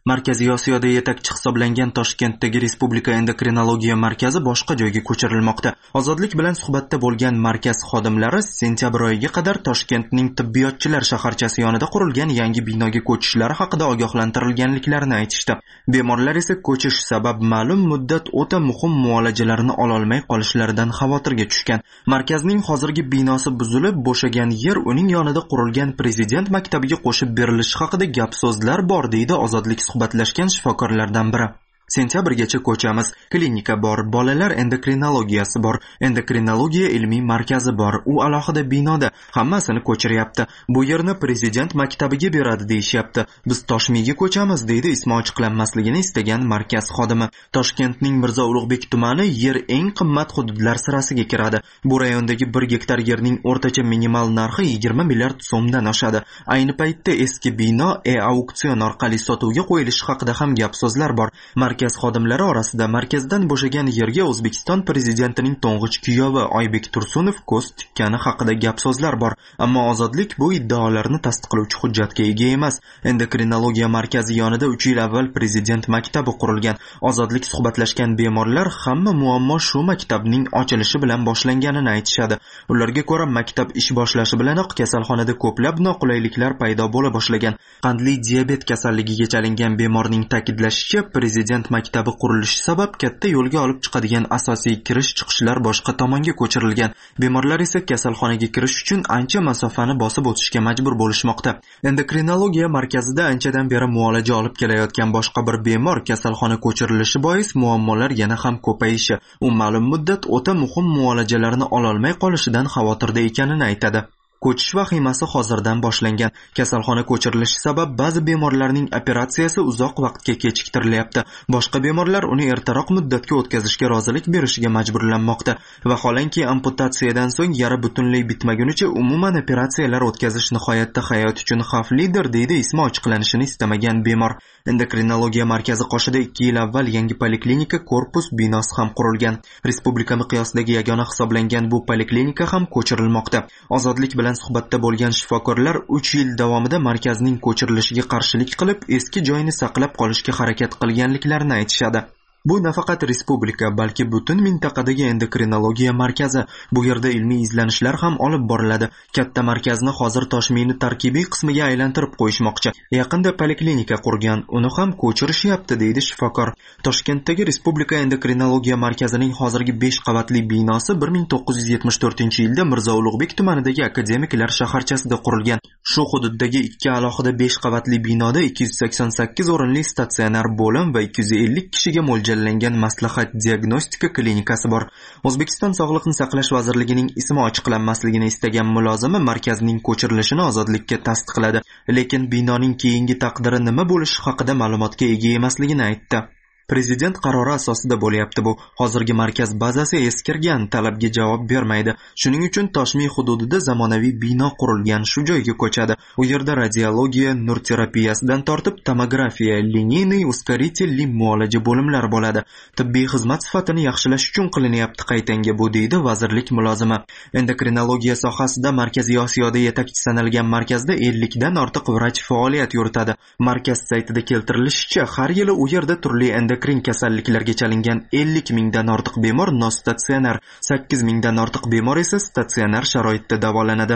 Markaziy Osiyoda yetakchi hisoblangan Toshkentdagi Respublika endokrinologiya markazi boshqa joyga ko'chirilmoqda. Ozodlik bilan suhbatda bo'lgan markaz xodimlari sentyabr oyiga qadar Toshkentning tibbiyotchilar shaharchasi yonida qurilgan yangi binoga ko'chishlari haqida ogohlantirilganliklarini aytishdi. Bemorlar esa ko'chish sabab ma'lum muddat o'ta muhim muolajalarni ololmay qolishlaridan xavotirga tushgan. Markazning hozirgi binosi buzilib, bo'shagan yer uning yonida qurilgan prezident maktabiga qo'shib berilishi haqida gap so'zlar bor, deydi Ozodlik suhbatlashgan shifokorlardan biri. Sentyabrgacha ko'chamiz, klinika bor, bolalar endokrinologiyasi bor, endokrinologiya ilmiy markazi bor, u alohida binoda, hammasini ko'chiryapti. Bu yerni prezident maktabiga beradi deyishyapti. Biz Toshmiyga ko'chamiz, deydi ismi ochiqlanmasligini istagan markaz xodimi. Toshkentning Mirzo Ulug'bek tumani yer eng qimmat hududlar sirasiga kiradi. Bu rayondagi bir gektar yerning o'rtacha minimal narxi yigirma milliard so'mdan oshadi. Ayni paytda eski bino e-auksion orqali sotuvga qo'yilishi haqida ham gap so'zlar bor. Markaz xodimlari orasida markazdan bo'shagan yerga O'zbekiston prezidentining to'ng'ich kuyovi Oybek Tursunov ko'z tikkani haqida gap so'zlar bor, ammo Ozodlik bu iddaolarni tasdiqlovchi hujjatga ega emas. Endokrinologiya markazi yonida uch yil avval prezident maktabi qurilgan. Ozodlik suhbatlashgan bemorlar hamma muammo shu maktabning ochilishi bilan boshlanganini aytishadi. Ularga ko'ra, maktab ish boshlashi bilanoq kasalxonada ko'plab noqulayliklar paydo bo'la boshlagan. Qandli diabet kasalligiga chalingan bemorning ta'kidlashicha, prezident maktabi qurilishi sabab katta yo'lga olib chiqadigan asosiy kirish-chiqishlar boshqa tomonga ko'chirilgan. Bemorlar esa kasalxonaga kirish uchun ancha masofani bosib o'tishga majbur bo'lishmoqda. Endokrinologiya markazida anchadan beri muolaja olib kelayotgan boshqa bir bemor kasalxona ko'chirilishi bois muammolar yana ham ko'payishi, u ma'lum muddat o'ta muhim muolajalarni ololmay qolishidan xavotirda ekanini aytadi. Ko'chish vahimasi hozirdan boshlangan. Kasalxona ko'chirilishi sabab ba'zi bemorlarning operatsiyasi uzoq vaqtga kechiktirilyapti. Boshqa bemorlar uni ertaroq muddatga o'tkazishga rozilik berishiga majburlanmoqda. Vaholanki amputatsiyadan so'ng yara butunlay bitmagunicha umuman operatsiyalar o'tkazish nihoyatda hayot uchun xavflidir, deydi ismi ochiqlanishini istamagan bemor. Endokrinologiya markazi qoshida ikki yil avval yangi poliklinika korpus binosi ham qurilgan. Respublika miqyosidagi yagona hisoblangan bu poliklinika ham ko'chirilmoqda. Ozodlik bilan suhbatda bo'lgan shifokorlar uch yil davomida markazning ko'chirilishiga qarshilik qilib, eski joyini saqlab qolishga harakat qilganliklarini aytishadi. Bu nafaqat respublika, balki butun mintaqadagi endokrinologiya markazi. Bu yerda ilmiy izlanishlar ham olib boriladi. Katta markazni hozir Toshmiyni tarkibiy qismiga aylantirib qo'yishmoqchi. Yaqinda poliklinika qurgan, uni ham ko'chirishyapti, deydi shifokor. Toshkentdagi Respublika endokrinologiya markazining hozirgi besh qavatli binosi bir ming to'qqiz yuz yetmish to'rtinchi yilda Mirzo Ulug'bek tumanidagi akademiklar shaharchasida qurilgan. Shu hududdagi ikki alohida besh qavatli binoda ikki yuz sakson sakkiz o'rinli statsionar bo'lim va ikki yuz ellik kishiga mo'ljallangan maslahat diagnostika klinikasi bor. O'zbekiston Sog'liqni saqlash vazirligining ismi ochiqlanmasligini istagan mulozimi markazning ko'chirilishini Ozodlikka tasdiqladi, lekin binoning keyingi taqdiri nima bo'lishi haqida ma'lumotga ega emasligini aytdi. Prezident qarori asosida bo'lyapti bu. Hozirgi markaz bazasi eskirgan, talabga javob bermaydi. Shuning uchun Toshmiy hududida zamonaviy bino qurilgan, shu joyga ko'chadi. U yerda radiologiya, nur terapiyasidan tortib tomografiya, liniyniy uskaritelli muolaja bo'limlari bo'ladi. Tibbiy xizmat sifatini yaxshilash uchun qilinyapti qaytanga bu, deydi vazirlik mulozimi. Endokrinologiya sohasida Markaziy Osiyoda yetakchi sanalgan markazda ellikdan ortiq vrach faoliyat yuritadi. Markaz saytida keltirilishicha, har yili u yerda turli endokrin kasalliklarga chalingan ellik mingdan ortiq bemor nostatsionar, sakkiz mingdan ortiq bemor esa statsionar sharoitda davolanadi.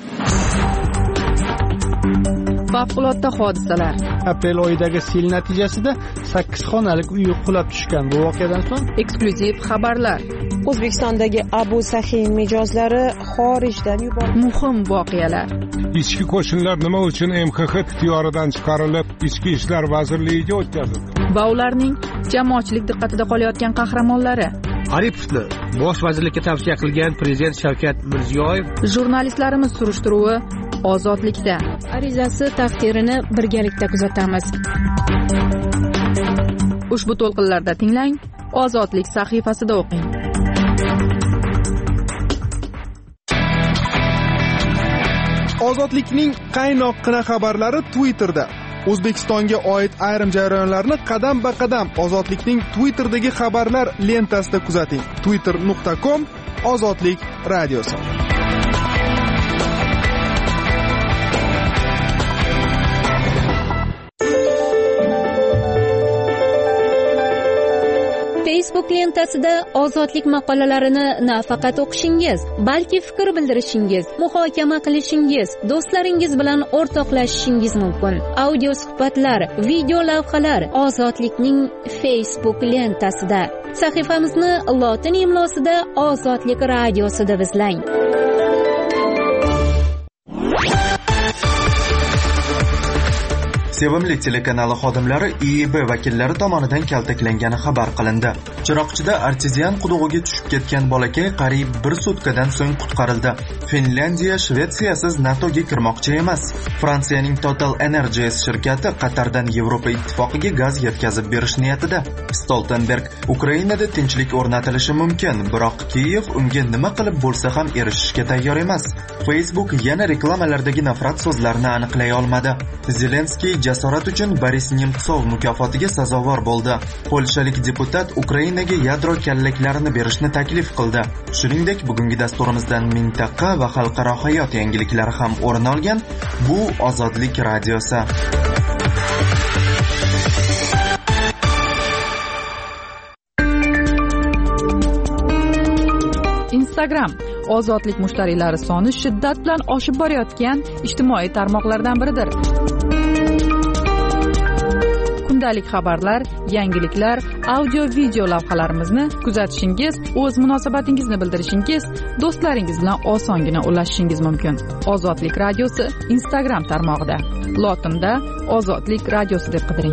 Favqulodda hodisalar. Aprel oyidagi sel natijasida sakkiz xonalik uy qulab tushgan. Bu voqeadan so'ng eksklyuziv xabarlar. O'zbekistondagi Abu Sahiy mijozlari xorijdan yuborildi. Muhim voqealar. Ichki qo'shinlar nima uchun M X X ixtiyoridan chiqarilib, Ichki ishlar vazirligiga o'tkazildi? Va ularning jamoatchilik diqqatida qolayotgan qahramonlari. Aripovni bosh vazirlikka tavsiya qilgan prezident Shavkat Mirziyoyev. Jurnalistlarimiz surishtiruvi Ozodlikda. Arizasi taqdirini birgalikda kuzatamiz. Ushbu to'lqinlarda tinglang, Ozodlik sahifasida o'qing. Ozodlikning qaynoqqina xabarlari Twitterda. O'zbekistonga oid ayrim jarayonlarni qadam-ba-qadam Ozodlikning Twitterdagi xabarlar lentasida kuzating. twitter nuqta com Ozodlik radiosi. Facebook lentasida ozodlik maqolalarini nafaqat o'qishingiz, balki fikr bildirishingiz, muhokama qilishingiz, do'stlaringiz bilan o'rtoqlashishingiz mumkin. Audio suhbatlar, video lavhalar Ozodlikning Facebook lentasida. Sahifamizni lotin imlosida Ozodlik radiosi deb izlang. Sevimli telekanali xodimlari I E B vakillari tomonidan kaltaklangani xabar qilindi. Chiroqchida artezian qudug'iga tushib ketgan bolakay qariyb bir sutkadan so'ng qutqarildi. Finlyandiya Shvetsiyasiz NATOga kirmoqchi emas. Fransiyaning Total Energies shirkati Qatardan Yevropa ittifoqiga gaz yetkazib berish niyatida. Stoltenberg Ukrainada tinchlik o'rnatilishi mumkin, biroq Kiyev unga nima qilib bo'lsa ham erishishga tayyor emas. Facebook yana reklamalardagi nafrat so'zlarini aniqlay olmadi. Zelenskiy jasorat uchun Boris Nemtsov mukofotiga sazovor bo'ldi. Polshalik deputat Ukrainaga yadro kallaklarini berishni taklif qildi. Shuningdek, bugungi dasturimizdan mintaqa va xalqaro hayot yangiliklari ham o'rin olgan. Bu Ozodlik radiosi. Instagram ozodlik mushtariylari soni shiddat bilan oshib borayotgan ijtimoiy tarmoqlardan biridir. Kundalik xabarlar, yangiliklar, audio-video lavhalarimizni kuzatishingiz, o'z munosabatingizni bildirishingiz, do'stlaringiz bilan osongina ulashishingiz mumkin. Ozodlik radiosi Instagram tarmog'ida. Lotinda Ozodlik radiosi deb qidiring.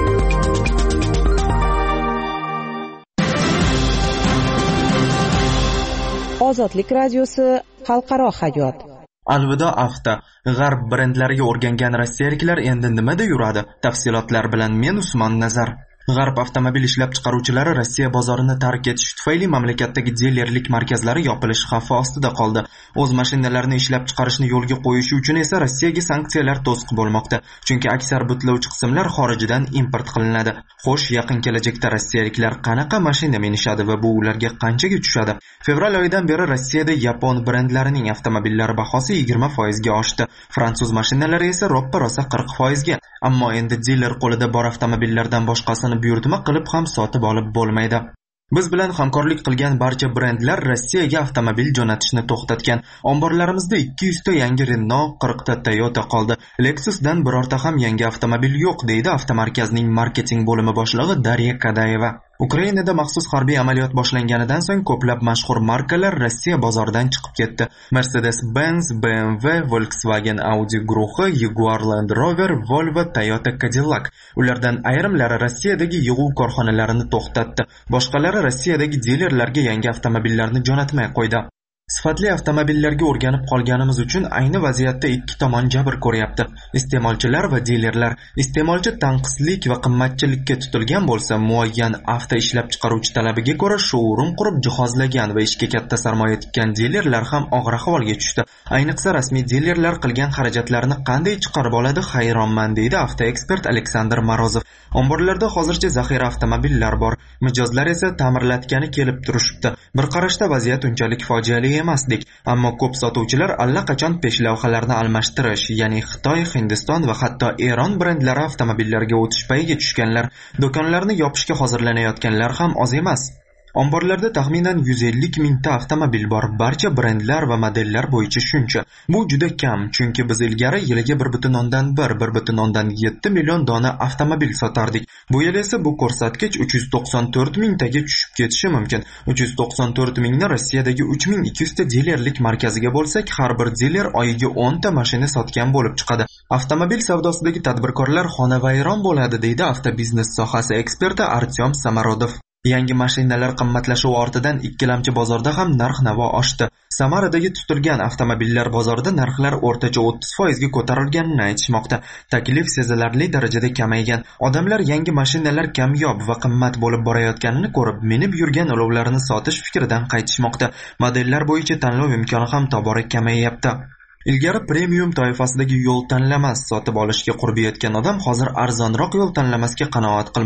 Ozodlik radiosi xalqaro hayot. Alvido Avto. G'arb brendlariga o'rgangan rossiyaliklar endi nimada yuradi? Tafsilotlar bilan men Usmon Nazar. G'arb avtomobil ishlab chiqaruvchilari Rossiya bozorini tark etish tufayli mamlakatdagi dilerlik markazlari yopilish xavfi ostida qoldi. O'z mashinalarini ishlab chiqarishni yo'lga qo'yishi uchun esa Rossiyaga sanksiyalar to'siq bo'lmoqda. Chunki aksar butlovchi qismlar xorijdan import qilinadi. Xo'sh, yaqin kelajakda rossiyaliklar qanaqa mashina minishadi va bu ularga qanchaga tushadi? Fevral oyidan beri Rossiyada yapon brendlarining avtomobillari bahosi yigirma foiz ga oshdi. Fransuz mashinalari esa roppa-rosa qirq foiz ga. Ammo endi diler qo'lida bor avtomobillardan boshqasini buyurtma qilib ham sotib olib bo'lmaydi. Biz bilan hamkorlik qilgan barcha brendlar Rossiyaga avtomobil jo'natishni to'xtatgan. Omborlarimizda ikki yuz ta yangi Renault, qirq ta Toyota qoldi. Lexusdan birorta ham yangi avtomobil yo'q, deydi avtomarkazning marketing bo'limi boshlig'i Darya Kadayeva. Ukrainada maxsus harbiy amaliyot boshlanganidan so'ng ko'plab mashhur markalar Rossiya bozoridan chiqib ketdi. Mercedes-Benz, B M W, Volkswagen Audi guruhi, Jaguar Land Rover, Volvo, Toyota Cadillac. Ulardan ayrimlari Rossiyadagi yig'uv korxonalarini to'xtatdi. Boshqalari Rossiyadagi dilerlarga yangi avtomobillarni jo'natmay qo'ydi. Sifatli avtomobillarga o'rganib qolganimiz uchun ayni vaziyatda ikki tomon jabr ko'ryapti. Iste'molchilar va dilerlar. Iste'molchi tanqislik va qimmatchilikka tutilgan bo'lsa, muayyan avto ishlab chiqaruvchi talabiga ko'ra shourum qurib jihozlagan va ishga katta sarmoya tikkan dilerlar ham og'ir ahvolga tushdi. Ayniqsa rasmiy dilerlar qilgan xarajatlarni qanday chiqarib oladi, hayronman, deydi avtoekspert Aleksandr Morozov. Omborlarda hozircha zaxira avtomobillar bor. Mijozlar esa ta'mirlatgani kelib turishibdi. Bir qarashda vaziyat unchalik fojiali emasdik, ammo ko'p sotuvchilar allaqachon peshlavhalarni almashtirish, ya'ni Xitoy, Hindiston va hatto Eron brendlari avtomobillariga o'tish payiga tushganlar. Do'konlarni yopishga hozirlanayotganlar ham oz emas. Omborlarda taxminan yuz ellik mingta avtomobil bor. Barcha brendlar va modellar bo'yicha shuncha. Bu juda kam, chunki biz ilgari yiliga bir butun o'ndan bir, bir butun o'ndan yetti million dona avtomobil sotardik. Bu yil esa bu ko'rsatkich uch yuz to'qson to'rt mingtaga tushib ketishi mumkin. uch yuz to'qson to'rt mingni Rossiyadagi uch ming ikki yuz ta dilerlik markaziga bo'lsak, har bir diler oyiga o'n ta mashina sotgan bo'lib chiqadi. Avtomobil savdosidagi tadbirkorlar xonavayron bo'ladi, deydi avtobiznes sohasi eksperti Artyom Samarodov. Yangi mashinalar qimmatlashuvi ortidan ikkilamchi bozorda ham narx-navo oshdi. Samaradagi tutilgan avtomobillar bozorida narxlar o'rtacha o'ttiz foiz ga ko'tarilganini aytishmoqda. Taklif sezilarli darajada kamaygan. Odamlar yangi mashinalar kamyob va qimmat bo'lib borayotganini ko'rib, minib yurgan ulovlarini sotish fikridan qaytishmoqda. Modellar bo'yicha tanlov imkoni ham tobora kamayyapti. Ilgari premium toifasidagi yo'l tanlamas sotib olishga qurbi yetgan odam hozir arzonroq yo'l tanlamasga qanoat qilmoqda.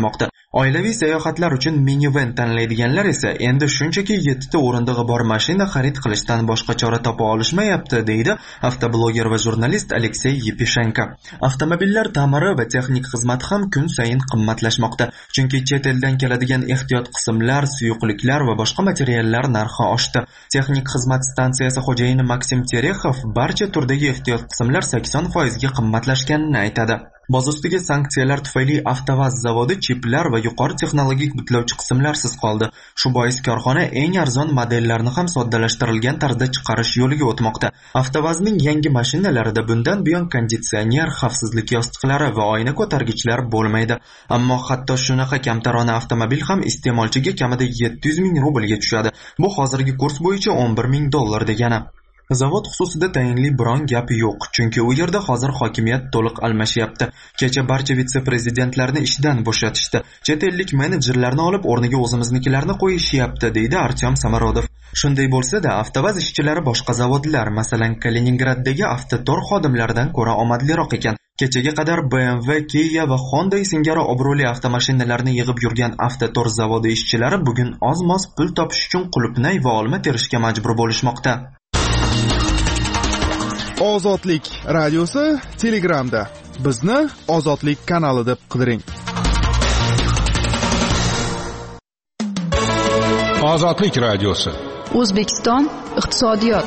Oilaviy sayohatlar uchun minivan tanlaydiganlar esa endi shunchaki yettita o'rindig'i bor mashina xarid qilishdan boshqa chora topa olishmayapti, deydi avtobloger va jurnalist Aleksey Yepishenko. Avtomobillar ta'miri va texnik xizmat ham kun sayin qimmatlashmoqda, chunki chet eldan keladigan ehtiyot qismlar, suyuqliklar va boshqa materiallar narxi oshdi. Texnik xizmat stansiyasi xo'jayini Maksim Terexov barcha turdagi ehtiyot qismlar sakson foiz ga qimmatlashganini aytadi. Boz ustiga sanksiyalar tufayli Avtovaz zavodi chiplar va yuqori texnologik butlovchi qismlarsiz qoldi. Shu bois korxona eng arzon modellarni ham soddalashtirilgan tarzda chiqarish yo'liga o'tmoqda. Avtovazning yangi mashinalarida bundan buyon konditsioner, xavfsizlik yostiqlari va oyna ko'targichlar bo'lmaydi. Ammo hatto shunaqa kamtarona avtomobil ham iste'molchiga kamida yetti yuz ming rublga tushadi. Bu hozirgi kurs bo'yicha o'n bir ming dollar degani. Zavod xususida tayinli biron gap yo'q, chunki u yerda hozir hokimiyat to'liq almashyapti. Kecha barcha vitse-prezidentlarni ishdan bo'shatishdi. Chet ellik menejerlarni olib o'rniga o'zimiznikilarni qo'yishyapti, deydi Artyom Samarodov. Shunday bo'lsa-da, Avtovaz ishchilari boshqa zavodlar, masalan, Kaliningraddagi Avtotor xodimlaridan ko'ra omadliroq ekan. Kechaga qadar B M W, Kia va Honda singari obro'li avtomashinalarni yig'ib yurgan Avtotor zavodi ishchilari bugun oz-moz pul topish uchun qulupnay va olma terishga majbur bo'lishmoqda. Ozodlik radiosi Telegramda. Bizni Ozodlik kanali deb qidiring. Ozodlik radiosi. O'zbekiston iqtisodiyot.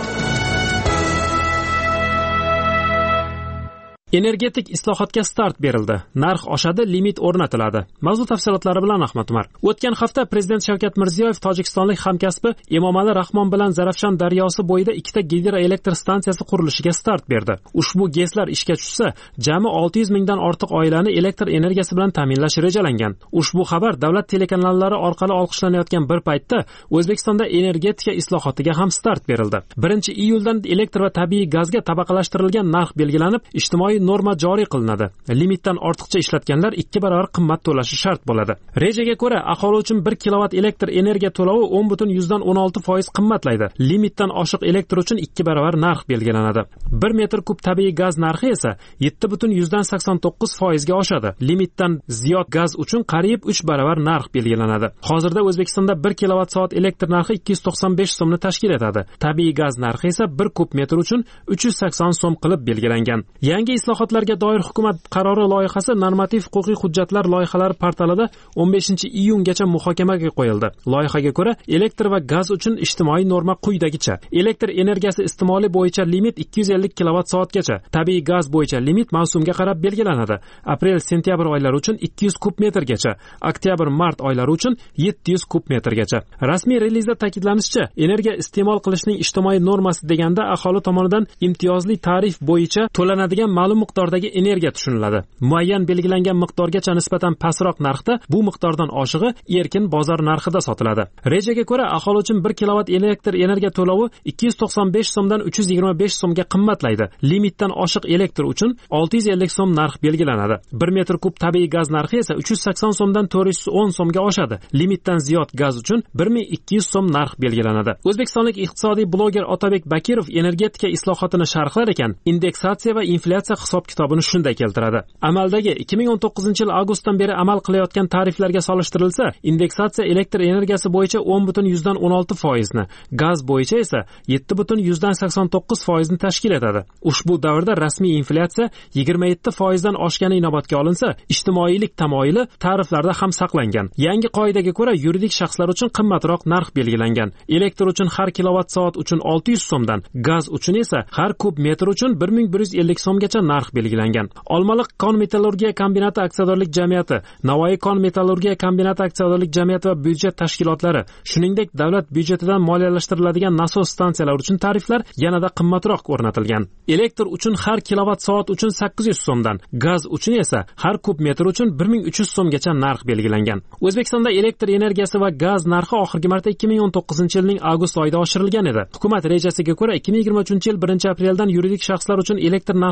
Energetik islohotga start berildi. Narx oshadi, limit o'rnatiladi. Mavzu tafsilotlari bilan Ahmad Umar. O'tgan hafta Prezident Shavkat Mirziyoyev tojikistonlik hamkasbi Emomali Rahmon bilan Zarafshon daryosi bo'yida ikkita gidroelektr stansiyasi qurilishiga start berdi. Ushbu GESlar ishga tushsa, jami olti yuz mingdan ortiq oilani elektr energiyasi bilan ta'minlash rejalangan. Ushbu xabar davlat telekanallari orqali olqishlanayotgan bir paytda O'zbekistonda energetika islohotiga ham start berildi. birinchi iyuldan elektr va tabiiy gazga tabaqalashtirilgan narx belgilanib, ijtimoiy norma joriy qilinadi. Limitdan ortiqcha ishlatganlar ikki barobar qimmat to'lashi shart bo'ladi. Rejaga ko'ra, aholi uchun bir kilovat elektr energiya to'lovi o'n butun yuzdan o'n olti foiz qimmatlaydi. Limitdan oshiq elektr uchun ikki barobar narx belgilanadi. bir metr kub tabiiy gaz narxi esa yetti butun yuzdan sakson to'qqiz foiz ga oshadi. Limitdan ziyod gaz uchun qariyb uch barobar narx belgilanadi. Hozirda O'zbekistonda bir kilovat soat elektr narxi ikki yuz to'qson besh so'mni tashkil etadi. Tabiiy gaz narxi esa bir kub metr uchun uch yuz sakson so'm qilib belgilangan. Yangi islohotlarga doir hukumat qarori loyihasi normativ-huquqiy hujjatlar loyihalari portalida o'n beshinchi iyungacha muhokamaga qo'yildi. Loyihaga ko'ra, elektr va gaz uchun ijtimoiy norma quyidagicha: elektr energiyasi iste'moli bo'yicha limit ikki yuz ellik kilovat soatgacha, tabiiy gaz bo'yicha limit mavsumga qarab belgilanadi. Aprel-sentyabr oylari uchun ikki yuz kub metrgacha, oktyabr-mart oylari uchun yetti yuz kub metrgacha. Rasmiy relizda ta'kidlanishicha, energiya iste'mol qilishning ijtimoiy normasi deganda aholi tomonidan imtiyozli tarif bo'yicha to'lanadigan ma'lum miqdordagi energiya tushuniladi. Muayyan belgilangan miqdorgacha nisbatan pastroq narxda bu miqdordan oshig'i erkin bozor narxida sotiladi. Rejaga ko'ra, aholi uchun bir kilovat elektr energiya to'lovi ikki yuz to'qson besh so'mdan uch yuz yigirma besh so'mga qimmatlaydi. Limitdan oshiq elektr uchun olti yuz ellik so'm narx belgilanadi. bir metr kub tabiiy gaz narxi esa uch yuz sakson so'mdan to'rt yuz o'n so'mga oshadi. Limitdan ziyod gaz uchun bir ming ikki yuz so'm narx belgilanadi. O'zbekistonlik iqtisodiy bloger Otabek Bakirov energetika islohotini sharhlar ekan, indeksatsiya va inflyatsiya hisob-kitobini shunday keltiradi. Amaldagi ikki ming o'n to'qqizinchi yil avgustdan beri amal qilayotgan tariflarga solishtirilsa, indeksatsiya elektr energiyasi bo'yicha o'n butun yuzdan o'n olti foizni, gaz bo'yicha esa yetti butun yuzdan sakson to'qqiz foizni tashkil etadi. Ushbu davrda rasmiy inflyatsiya yigirma yetti foizdan oshgani inobatga olinsa, ijtimoiylik tamoyili tariflarda ham saqlangan. Yangi qoidaga ko'ra, yuridik shaxslar uchun qimmatroq narx belgilangan. Elektr uchun har kilovat soat uchun olti yuz so'mdan, gaz uchun esa har kub metr uchun bir ming bir yuz ellik so'mgacha narx belgilangan. Olmaliq kon metallurgiya kombinati aksiyadorlik jamiyati, Navoiy kon metallurgiya kombinati aksiyadorlik jamiyati va byudjet tashkilotlari, shuningdek davlat byudjetidan moliyalashtiriladigan nasos stansiyalar uchun tariflar yanada qimmatroq o'rnatilgan. Elektr uchun har kilovat soat uchun sakkiz yuz so'mdan, gaz uchun esa har kub metr uchun bir ming uch yuz so'mgacha narx belgilangan. O'zbekistonda elektr energiyasi va gaz narxi oxirgi marta ikki ming o'n to'qqizinchi yilning avgust oyida oshirilgan edi. Hukumat rejasiga ko'ra ikki ming yigirma uchinchi yil birinchi apreldan yuridik shaxslar uchun elektr narxlari yetti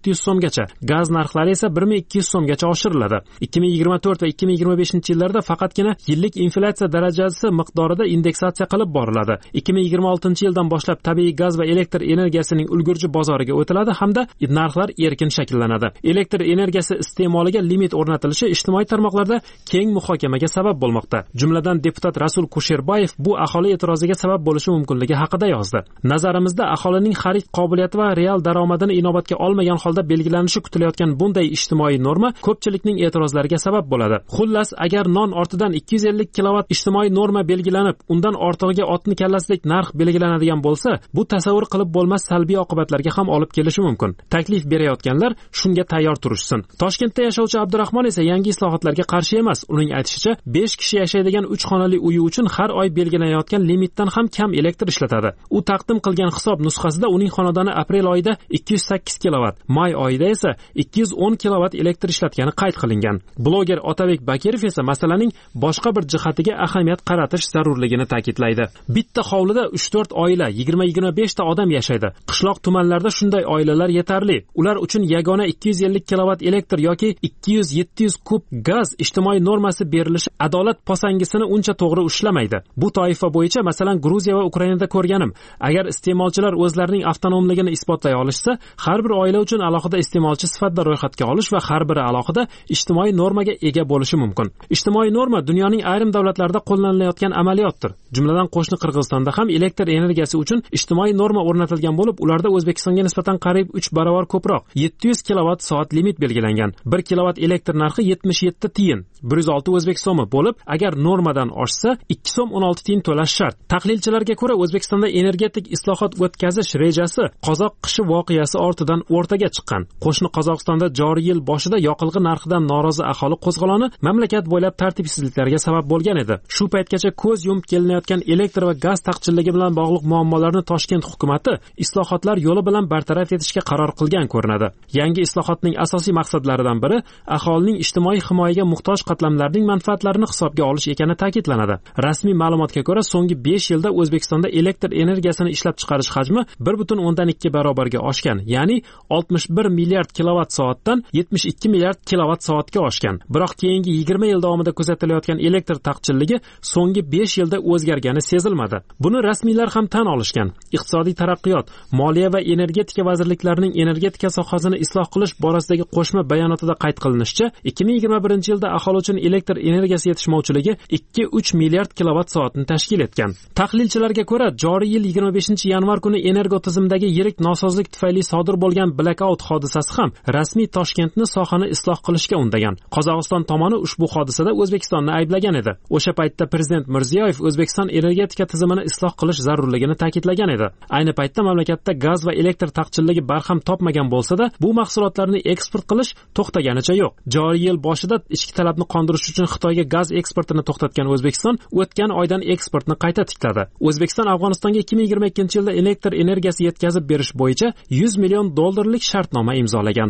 yetti yuz so'mgacha, gaz narxlari esa bir ming ikki yuz so'mgacha oshiriladi. ikki ming yigirma to'rt va ikki ming yigirma beshinchi yillarda faqatgina yillik inflyatsiya darajasi miqdorida indeksatsiya qilib boriladi. ikki ming yigirma oltinchi yildan boshlab tabiiy gaz va elektr energiyasining ulgurji bozoriga o'tiladi hamda narxlar erkin shakllanadi. Elektr energiyasi iste'moliga limit o'rnatilishi ijtimoiy tarmoqlarda keng muhokamaga sabab bo'lmoqda. Jumladan deputat Rasul Kusherbayev bu aholi e'tiroziga sabab bo'lishi mumkinligi haqida yozdi. Nazarimizda aholining xarid qobiliyati va real daromadini inobatga olmagan holda belgilanishi kutilayotgan bunday ijtimoiy norma ko'pchilikning e'tirozlariga sabab bo'ladi. Xullas, agar non ortidan ikki yuz ellik kilovat ijtimoiy norma belgilanib, undan ortig'iga otni kallasidek narx belgilanadigan bo'lsa, bu tasavvur qilib bo'lmas salbiy oqibatlarga ham olib kelishi mumkin. Taklif berayotganlar shunga tayyor turishsin. Toshkentda yashovchi Abdurahmon esa yangi islohotlarga qarshi emas. Uning aytishicha, besh kishi yashaydigan uch xonali uyi uchun har oy belgilanayotgan limitdan ham kam elektr ishlatadi. U taqdim qilgan hisob nusxasida uning xonadoni aprel oyida ikki yuz sakkiz kilovat, may oyida esa ikki yuz o'n kilovat elektr ishlatgani qayd qilingan. Bloger Otabek Bakirov esa masalaning boshqa bir jihatiga ahamiyat qaratish zarurligini ta'kidlaydi. Bitta hovlida uch to'rt oila, yigirma yigirma besh ta odam yashaydi. Qishloq tumanlarda shunday oilalar yetarli. Ular uchun yagona ikki yuz ellik kilovat elektr yoki ikki yuz yetti yuz kub gaz ijtimoiy normasi berilishi adolat posangisini uncha to'g'ri ushlamaydi. Bu toifa bo'yicha masalan Gruziya va Ukrainada ko'rganim. Agar iste'molchilar o'zlarining avtonomligini isbotlay olishsa, har bir oila uchun alohida iste'molchi sifatida ro'yxatga olish va har biri alohida ijtimoiy normaga ega bo'lishi mumkin. Ijtimoiy norma dunyoning ayrim davlatlarida qo'llanilayotgan amaliyotdir. Jumladan qo'shni Qirg'izistonda ham elektr energiyasi uchun ijtimoiy norma o'rnatilgan bo'lib, ularda O'zbekistonga nisbatan qariyb uch barobar ko'proq yetti yuz kilovat soat limit belgilangan. bir kilovat elektr narxi yetmish yetti tiyin, bir yuz olti o'zbek so'mi bo'lib, agar normadan oshsa ikki so'm o'n olti tiyin to'lash shart. Tahlilchilarga ko'ra, O'zbekistonda energetik islohot o'tkazish rejasi qozoq qishi voqeasi ortidan o'rtaga chiqqan. Qo'shni Qozog'istonda joriy yil boshida yoqilg'i narxidan norozi aholi qo'zg'oloni mamlakat bo'ylab tartibsizliklarga sabab bo'lgan edi. Shu paytgacha ko'z yumib kelinayotgan elektr va gaz taqchilligi bilan bog'liq muammolarni Toshkent hukumatı islohotlar yo'li bilan bartaraf etishga qaror qilgan ko'rinadi. Yangi islohotning asosiy maqsadlaridan biri aholining ijtimoiy himoyaga muhtoj qatlamlarning manfaatlarini hisobga olish ekani ta'kidlanadi. Rasmiy ma'lumotga ko'ra, so'nggi besh yilda O'zbekistonda elektr energiyasini ishlab chiqarish hajmi bir butun o'ndan ikki barobarga oshgan, ya'ni oltmish bir milliard kilovat soatdan yetmish ikki milliard kilovat soatga oshgan. Biroq keyingi yigirma yil davomida kuzatilayotgan elektr taqchilligi so'nggi besh yilda o'zgargani sezilmadi. Buni rasmiylar ham tan olishgan. Iqtisodiy taraqqiyot, moliya va energetika vazirliklarining energetika sohasini isloh qilish borasidagi qo'shma bayonotida qayd qilinishicha, ikki ming yigirma birinchi yilda aholi uchun elektr energiyasi yetishmovchiligi ikki uch milliard kilovat soatni tashkil etgan. Tahlilchilarga ko'ra, joriy yil yigirma beshinchi yanvar kuni energo tizimdagi yirik nosozlik tufayli sodir bo'lgan blackout hodisasi ham rasmiy Toshkentni sohani isloh qilishga undagan. Qozog'iston tomoni ushbu hodisada O'zbekistonni ayblagan edi. O'sha paytda prezident Mirziyoyev O'zbekiston energetika tizimini isloh qilish zarurligini ta'kidlagan edi. Ayni paytda mamlakatda gaz va elektr taqchilligi barham topmagan bo'lsa-da, bu mahsulotlarni eksport qilish to'xtaganicha yo'q. Joriy yil boshida ichki talabni qondirish uchun Xitoyga gaz eksportini to'xtatgan O'zbekiston o'tgan oydan eksportni qayta tikladi. O'zbekiston Afg'onistonga ikki ming yigirma ikkinchi yilda elektr energiyasi yetkazib berish bo'yicha yuz million dollarlik shartnoma imzolagan.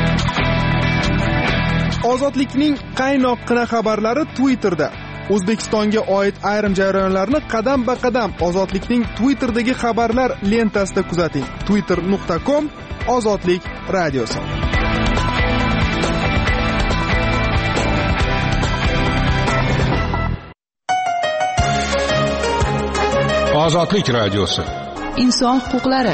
Ozodlikning qaynoqqina xabarlari Twitterda. O'zbekistonga oid ayrim jarayonlarni qadam-ba-qadam Ozodlikning Twitter'dagi xabarlar lentasida kuzating. twitter nuqta com Ozodlik radiosi. Ozodlik radiosi. Inson huquqlari.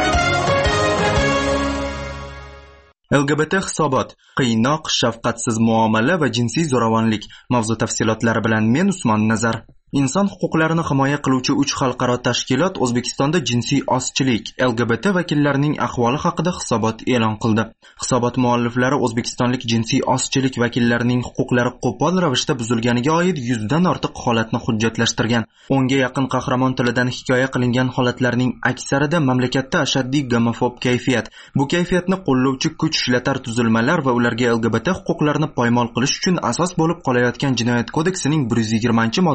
L G B T hisobot, qiynoq, shafqatsiz muomala va jinsiy zo'ravonlik mavzu tafsilotlari bilan men Usmon Nazar. Inson huquqlarini himoya qiluvchi uch xalqaro tashkilot O'zbekistonda jinsiy ozchilik, L G B T vakillarining ahvoli haqida hisobot e'lon qildi. Hisobot mualliflari O'zbekistonlik jinsiy ozchilik vakillarining huquqlari qo'pol ravishda buzilganiga oid yuzdan ortiq holatni hujjatlashtirgan. O'nga yaqin qahramon tilidan hikoya qilingan holatlarning aksarida mamlakatda ashaddiy gomofob kayfiyat, bu kayfiyatni qo'llovchi kuch ishlatar tuzilmalar va ularga L G B T huquqlarini poymol qilish uchun asos bo'lib qolayotgan Jinoyat kodeksining bir yuz yigirmanchi moddasi haqida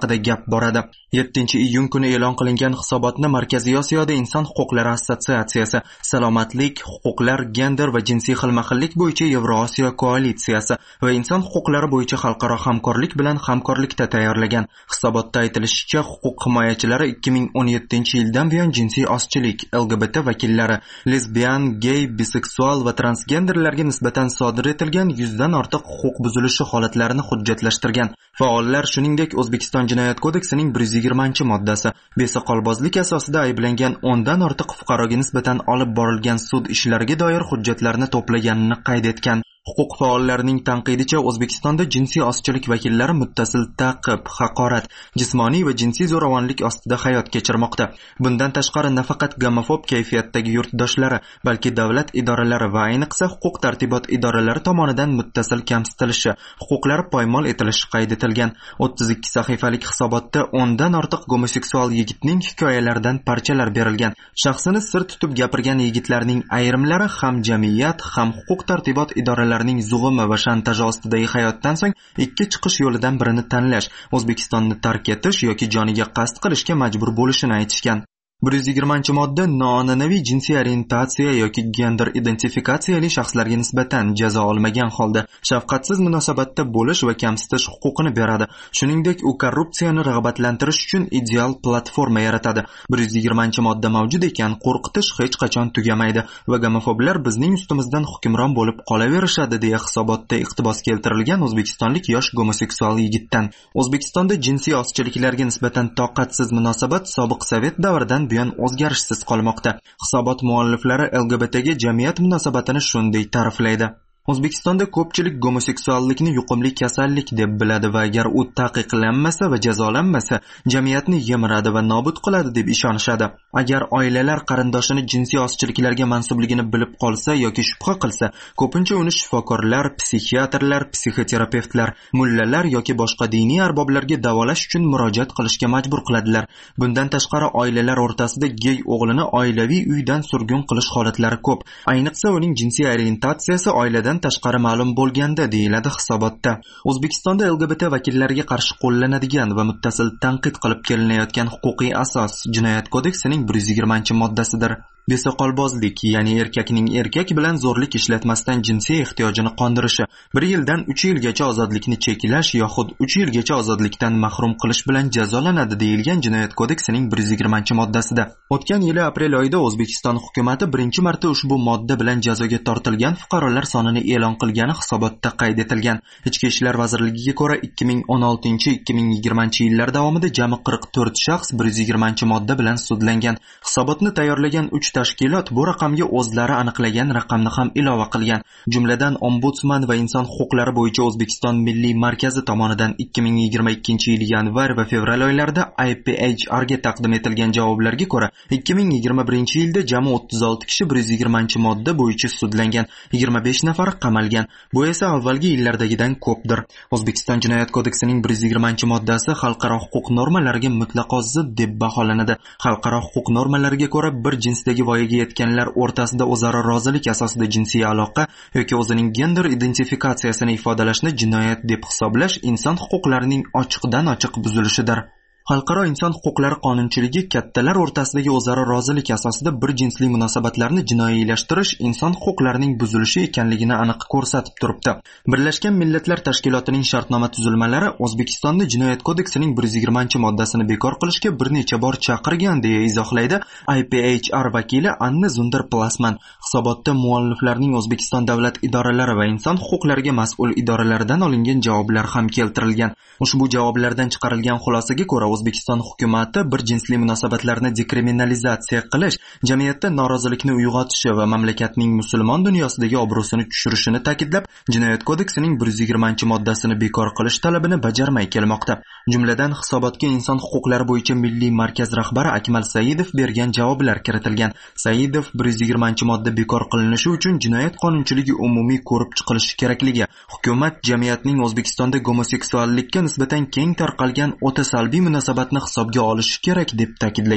haqida gap boradi. yettinchi iyun kuni e'lon qilingan hisobotni Markaziy Osiyoda Inson huquqlari assotsiatsiyasi, Salomatlik, huquqlar, gender va jinsiy xilma-xillik bo'yicha Yevrosiyo koalitsiyasi va inson huquqlari bo'yicha xalqaro hamkorlik bilan hamkorlikda tayyorlagan. Hisobotda aytilishicha, huquq himoyachilari ikki ming o'n yettinchi yildan buyon jinsiy ozchilik, L G B T vakillari, lesbian, gay, biseksual va transgenderlarga nisbatan sodir etilgan yuzdan ortiq huquq buzilishi holatlarini hujjatlashtirgan. Faollar shuningdek O'zbekiston Jinoyat kodeksining bir yuz yigirmanchi moddasi besoqolbozlik asosida ayblangan o'ndan ortiq fuqaroga nisbatan olib borilgan sud ishlariga doir hujjatlarni to'plaganini qayd etgan. Huquq faollarining tanqidicha, O'zbekistonda jinsiy ozchilik vakillari muttasil ta'qib, haqorat, jismoniy va jinsiy zo'ravonlik ostida hayot kechirmoqda. Bundan tashqari nafaqat gomofob kayfiyatdagi yurtdoshlari, balki davlat idoralari va ayniqsa huquq tartibot idoralari tomonidan muttasil kamsitilishi, huquqlari poymol etilishi qayd etilgan. o'ttiz ikki sahifalik hisobotda o'ndan ortiq gomoseksual yigitning hikoyalaridan parchalar berilgan. Shaxsini sir tutib gapirgan yigitlarning ayrimlari ham jamiyat, ham huquq tartibot idoralari ning zug'umi va shantaj ostidagi hayotdan so'ng ikki chiqish yo'lidan birini tanlash, O'zbekistonni tark etish yoki joniga qasd qilishga majbur bo'lishini aytishgan. bir yuz yigirmanchi modda noan'anaviy jinsiy orientatsiya yoki gender identifikatsiyali shaxslarga nisbatan jazo olmagan holda shafqatsiz munosabatda bo'lish va kamsitish huquqini beradi. Shuningdek, u korrupsiyani rag'batlantirish uchun ideal platforma yaratadi. bir yuz yigirmanchi modda mavjud ekan, qo'rqitish hech qachon tugamaydi va gomofoblar bizning ustimizdan hukmron bo'lib qolaverishadi deya hisobotda iqtibos keltirilgan o'zbekistonlik yosh gomoseksual yigitdan. O'zbekistonda jinsiy ozchiliklarga nisbatan toqatsiz munosabat sobiq Sovet davridan buyon o'zgarishsiz qolmoqda. Hisobot mualliflari L G B T ga jamiyat munosabatini shunday ta'riflaydi. O'zbekistonda ko'pchilik gomoseksuallikni yuqumli kasallik deb biladi va agar u taqiqlanmasa va jazolanmasa, jamiyatni yemiradi va nobud qiladi deb ishonishadi. Agar oilalar qarindoshini jinsiy ozchiliklarga mansubligini bilib qolsa yoki shubha qilsa, ko'pincha uni shifokorlar, psixiatrlar, psixoterapevtlar, mullalar yoki boshqa diniy arboblarga davolash uchun murojaat qilishga majbur qiladilar. Bundan tashqari, oilalar o'rtasida gey o'g'lini oilaviy uydan surgun qilish holatlari ko'p. Ayniqsa uning jinsiy orientatsiyasi oiladan tashqari ma'lum bo'lganda, deyiladi hisobotda. O'zbekistonda L G B T vakillariga qarshi qo'llanadigan va muttasil tanqid qilib kelinayotgan huquqiy asos Jinoyat kodeksining bir yuz yigirmanchi moddasidir. Besoqolbozlik, ya'ni erkakning erkak bilan zo'rlik ishlatmasdan jinsiy ehtiyojini qondirishi, bir yildan uch yilgacha ozodlikni cheklash yoxud uch yilgacha ozodlikdan mahrum qilish bilan jazolanadi deyilgan Jinoyat kodeksining bir yuz yigirmanchi moddasida. O'tgan yili aprel oyida O'zbekiston hukumatı birinchi marta ushbu modda bilan jazoga tortilgan fuqarolar sonini e'lon qilgani hisobotda qayd etilgan. Ichki ishlar vazirligiga ko'ra ikki ming o'n oltinchi ikki ming yigirmanchi yillar davomida jami qirq to'rt shaxs bir yuz yigirmanchi modda bilan sudlangan. Hisobotni tayyorlagan uch tashkilot bu raqamga o'zlari aniqlagan raqamni ham ilova qilgan. Jumladan, Ombudsman va inson huquqlari bo'yicha O'zbekiston Milliy markazi tomonidan ikki ming yigirma ikkinchi yil yanvar va fevral oylarida I P H R ga taqdim etilgan javoblarga ko'ra, ikki ming yigirma birinchi yilda jami o'ttiz olti kishi bir yuz yigirmanchi modda bo'yicha sudlangan, yigirma besh nafar qamalgan. Bu esa avvalgi yillardagidan ko'pdir. O'zbekiston Jinoyat kodeksining bir yuz yigirmanchi moddasi xalqaro huquq normalariga mutlaqo zid deb baholanadi. Xalqaro huquq normalariga ko'ra, bir jinsdagi voyaga yetganlar o'rtasida o'zaro rozilik asosida jinsiy aloqa yoki o'zining gender identifikatsiyasini ifodalashni jinoyat deb hisoblash inson huquqlarining ochiqdan-ochiq buzilishidir. Xalqaro inson huquqlari qonunchiligi kattalar o'rtasidagi o'zaro rozilik asosida bir jinsli munosabatlarni jinoiylashtirish inson huquqlarining buzilishi ekanligini aniq ko'rsatib turibdi. Birlashgan Millatlar Tashkilotining shartnoma tuzilmalari O'zbekistonda Jinoyat kodeksining bir yuz yigirmanchi moddasini bekor qilishga bir necha bor chaqirgan deya izohlaydi I P H R vakili Anna Zunder-Plasman. Hisobotda mualliflarning O'zbekiston davlat idoralari va inson huquqlariga mas'ul idoralaridan olingan javoblar ham keltirilgan. Ushbu javoblardan chiqarilgan xulosaga ko'ra, O'zbekiston hukumati bir jinsli munosabatlarni dekriminalizatsiya qilish, jamiyatda norozilikni uyg'otishi va mamlakatning musulmon dunyosidagi obro'sini tushirishini ta'kidlab, Jinoyat kodeksining bir yuz yigirmanchi moddasini bekor qilish talabini bajarmay kelmoqda. Jumladan, hisobotga inson huquqlari bo'yicha Milliy markaz rahbari Akmal Saidov bergan javoblar kiritilgan. Saidov bir yuz yigirmanchi modda bekor qilinishi uchun jinoyat qonunchiligi umumiy ko'rib chiqilishi kerakligi, hukumat jamiyatning O'zbekistonda gomoseksuallikka nisbatan keng tarqalgan o'ta salbiy munosabatni hisobga olishi kerak deb ta'kidlagan.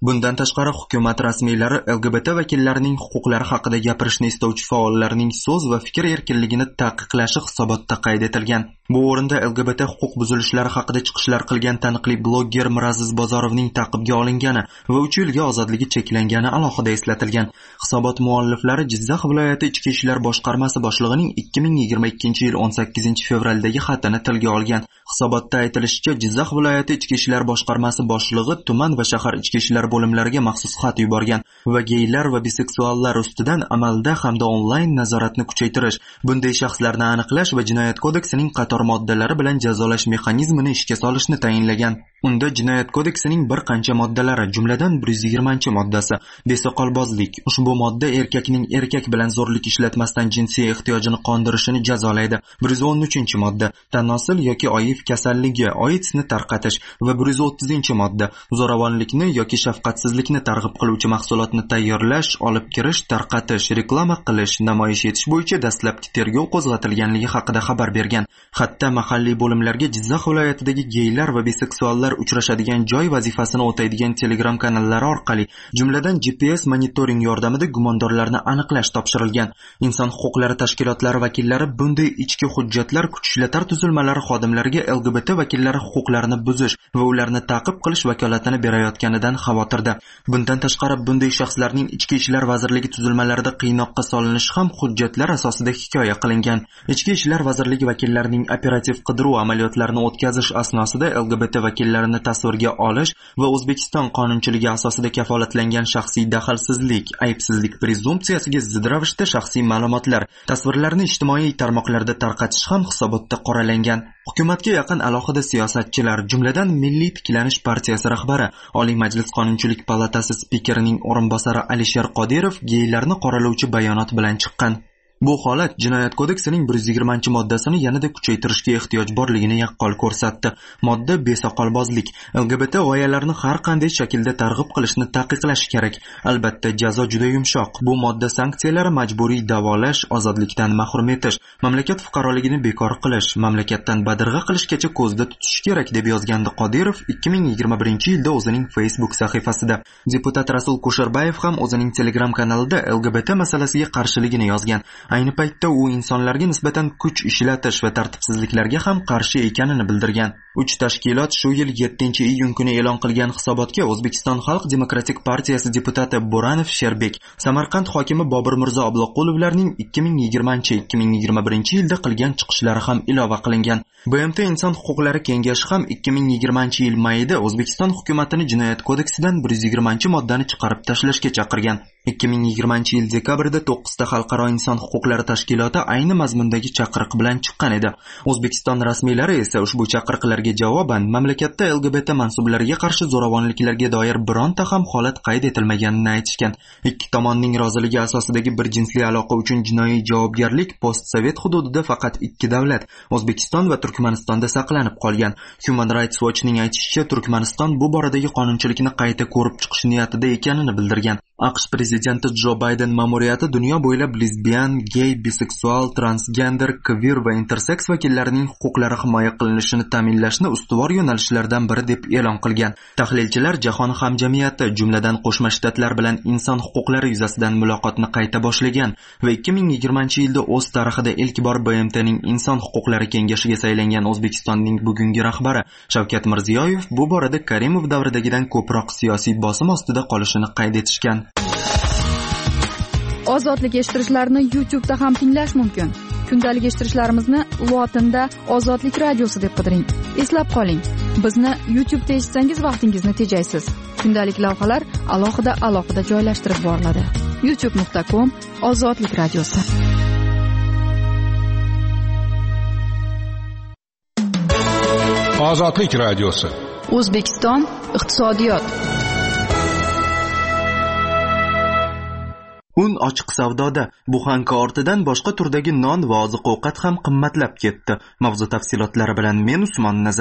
Bundan tashqari hukumat rasmiylari L G B T vakillarining huquqlari haqida gapirishni istovchi faollarning so'z va fikr erkinligini taqiqlashi hisobotda qayd etilgan. Bu o'rinda L G B T huquq buzilishlari haqida chiqishlar qilgan taniqli blogger Miraziz Bozorovning ta'qibga olingani va uch yilga ozodligi cheklangani alohida eslatilgan. Hisobot mualliflari Jizzax viloyati Ichki ishlar boshqarmasi boshlig'ining ikki ming yigirma ikkinchi yil o'n sakkizinchi fevraldagi xatini tilga olgan. Hisobotda aytilishicha, Jizzax viloyati Ichki ishlar boshqarmasi boshlig'i tuman va shahar ichki ishlar bo'limlariga maxsus xat yuborgan va geylar va biseksuallar ustidan amalda hamda onlayn nazoratni kuchaytirish, bunday shaxslarni aniqlash va jinoyat kodeksining qator moddalari bilan jazolash mexanizmini ishga solishni tayinlagan. Unda jinoyat kodeksining bir qancha moddalari, jumladan bir yuz yigirmanchi moddasi besoqolbozlik. Ushbu modda erkakning erkak bilan zo'rlik ishlatmasdan jinsiy ehtiyojini qondirishini jazolaydi. bir yuz o'n uchinchi modda tanosil yoki oif kasalligi, AIDSni tarqatish va bir yuz o'ttizinchi modda zo'ravonlikni yoki shafqatsizlikni targ'ib qiluvchi mahsulotni tayyorlash, olib kirish, tarqatish, reklama qilish, namoyish etish bo'yicha dastlabki tergov qo'zg'atilganligi haqida xabar bergan. Hatto mahalliy bo'limlarga Jizzax viloyatidagi geylar va biseksuallar uchrashadigan joy vazifasini o'taydigan Telegram kanallari orqali, jumladan G P S monitoring yordamida gumondorlarni aniqlash topshirilgan. Inson huquqlari tashkilotlari vakillari bunday ichki hujjatlar kuch ishlatar tuzilmalari xodimlariga L G B T vakillari huquqlarini buzish va ularni ta'qib qilish vakolatini berayotganidan xavotirda. Bundan tashqari, bunday shaxslarning Ichki ishlar vazirligi tuzilmalarida qiynoqqa solinishi ham hujjatlar asosida hikoya qilingan. Ichki ishlar vazirligi vakillarining operativ qidiruv amaliyotlarini o'tkazish asnosida L G B T vakillarini tasvirga olish va O'zbekiston qonunchiligi asosida kafolatlangan shaxsiy daxlsizlik, aybsizlik prezumpsiyasiga zid ravishda shaxsiy ma'lumotlar, tasvirlarni ijtimoiy tarmoqlarda tarqatish ham hisobotda qoralangan. Hukumatga yaqin alohida siyosatchilar, jumladan Milliy tiklanish partiyasi rahbari, Oliy Majlis Qonunchilik palatasi spikerining o'rinbosari Alisher Qodirov geylarni qoralovchi bayonot bilan chiqqan. Bu holat jinoyat kodeksining bir yuz yigirmanchi moddasini yanada kuchaytirishga ehtiyoj borligini yaqqol ko'rsatdi. Modda besoqolbozlik, L G B T g'oyalarini har qanday shaklda targ'ib qilishni taqiqlash kerak. Albatta, jazo juda yumshoq. Bu modda sanksiyalari majburiy davolash, ozodlikdan mahrum etish, mamlakat fuqaroligini bekor qilish, mamlakatdan badirg'a qilishgacha ko'zda tutish kerak deb yozgandi Qodirov ikki ming yigirma birinchi yilda o'zining Facebook sahifasida. Deputat Rasul Kusherbayev ham o'zining Telegram kanalida L G B T masalasiga qarshiligini yozgan. Ayni paytda u insonlarga nisbatan kuch ishlatish va tartibsizliklarga ham qarshi ekanini bildirgan. Uch tashkilot shu yil yettinchi iyun kuni e'lon qilgan hisobotga O'zbekiston Xalq demokratik partiyasi deputati Bo'ranov Sherbek, Samarqand hokimi Bobur Mirzo Obloqulovlarning ikki ming yigirmanchi ikki ming yigirma birinchi yilda qilgan chiqishlari ham ilova qilingan. B M T Inson huquqlari kengashi ham ikki ming yigirmanchi yil mayida O'zbekiston hukumatini jinoyat kodeksidan bir yuz yigirmanchi moddani chiqarib tashlashga chaqirgan. ikki ming yigirmanchi yil dekabrida to'qqizta xalqaro inson huquqlari tashkiloti ayni mazmundagi chaqiriq bilan chiqqan edi. O'zbekiston rasmiylari esa ushbu chaqiriqlarga javoban mamlakatda L G B T mansublariga qarshi zo'ravonliklarga doir bironta ham holat qayd etilmaganini aytishgan. Ikki tomonning roziligi asosidagi bir jinsli aloqa uchun jinoiy javobgarlik postsovet hududida faqat ikki davlat, O'zbekiston va Turkmanistonda saqlanib qolgan. Human Rights Watch'ning aytishicha, Turkmaniston bu boradagi qonunchilikni qayta ko'rib chiqish niyatida ekanini bildirgan. AQSh prezidenti Jo Bayden ma'muriyati dunyo bo'ylab lesbian, gey, biseksual, transgender, queer va intersex vakillarining huquqlari himoya qilinishini ta'minlashni ustuvor yo'nalishlardan biri deb e'lon qilgan. Tahlilchilar jahon hamjamiyati, jumladan Qo'shma Shtatlar bilan inson huquqlari yuzasidan muloqotni qayta boshlagan va ikki ming yigirmanchi yilda o'z tarixida ilk bor B M T'ning inson huquqlari kengashiga saylangan O'zbekistonning bugungi rahbari Shavkat Mirziyoyev bu borada Karimov davridagidan ko'proq siyosiy bosim ostida qolishini qayd etishgan. Ozodlik eshittirishlarni YouTube da ham tinglash mumkin. Kundalik eshittirishlarimizni lotinda Ozodlik radiosi deb qidiring. Eslab qoling, bizni YouTube da eshitsangiz vaqtingizni tejaysiz. Kundalik lavhalar alohida alohida joylashtirib boriladi. youtube nuqta com Ozodlik radiosi. Ozodlik radiosi. O'zbekiston iqtisodiyot. Un ochiq savdoda buxanka ortidan boshqa turdagi non va oziq-ovqat ham qimmatlab ketdi. Mavzu tafsilotlari bilan men Usmon Nazar.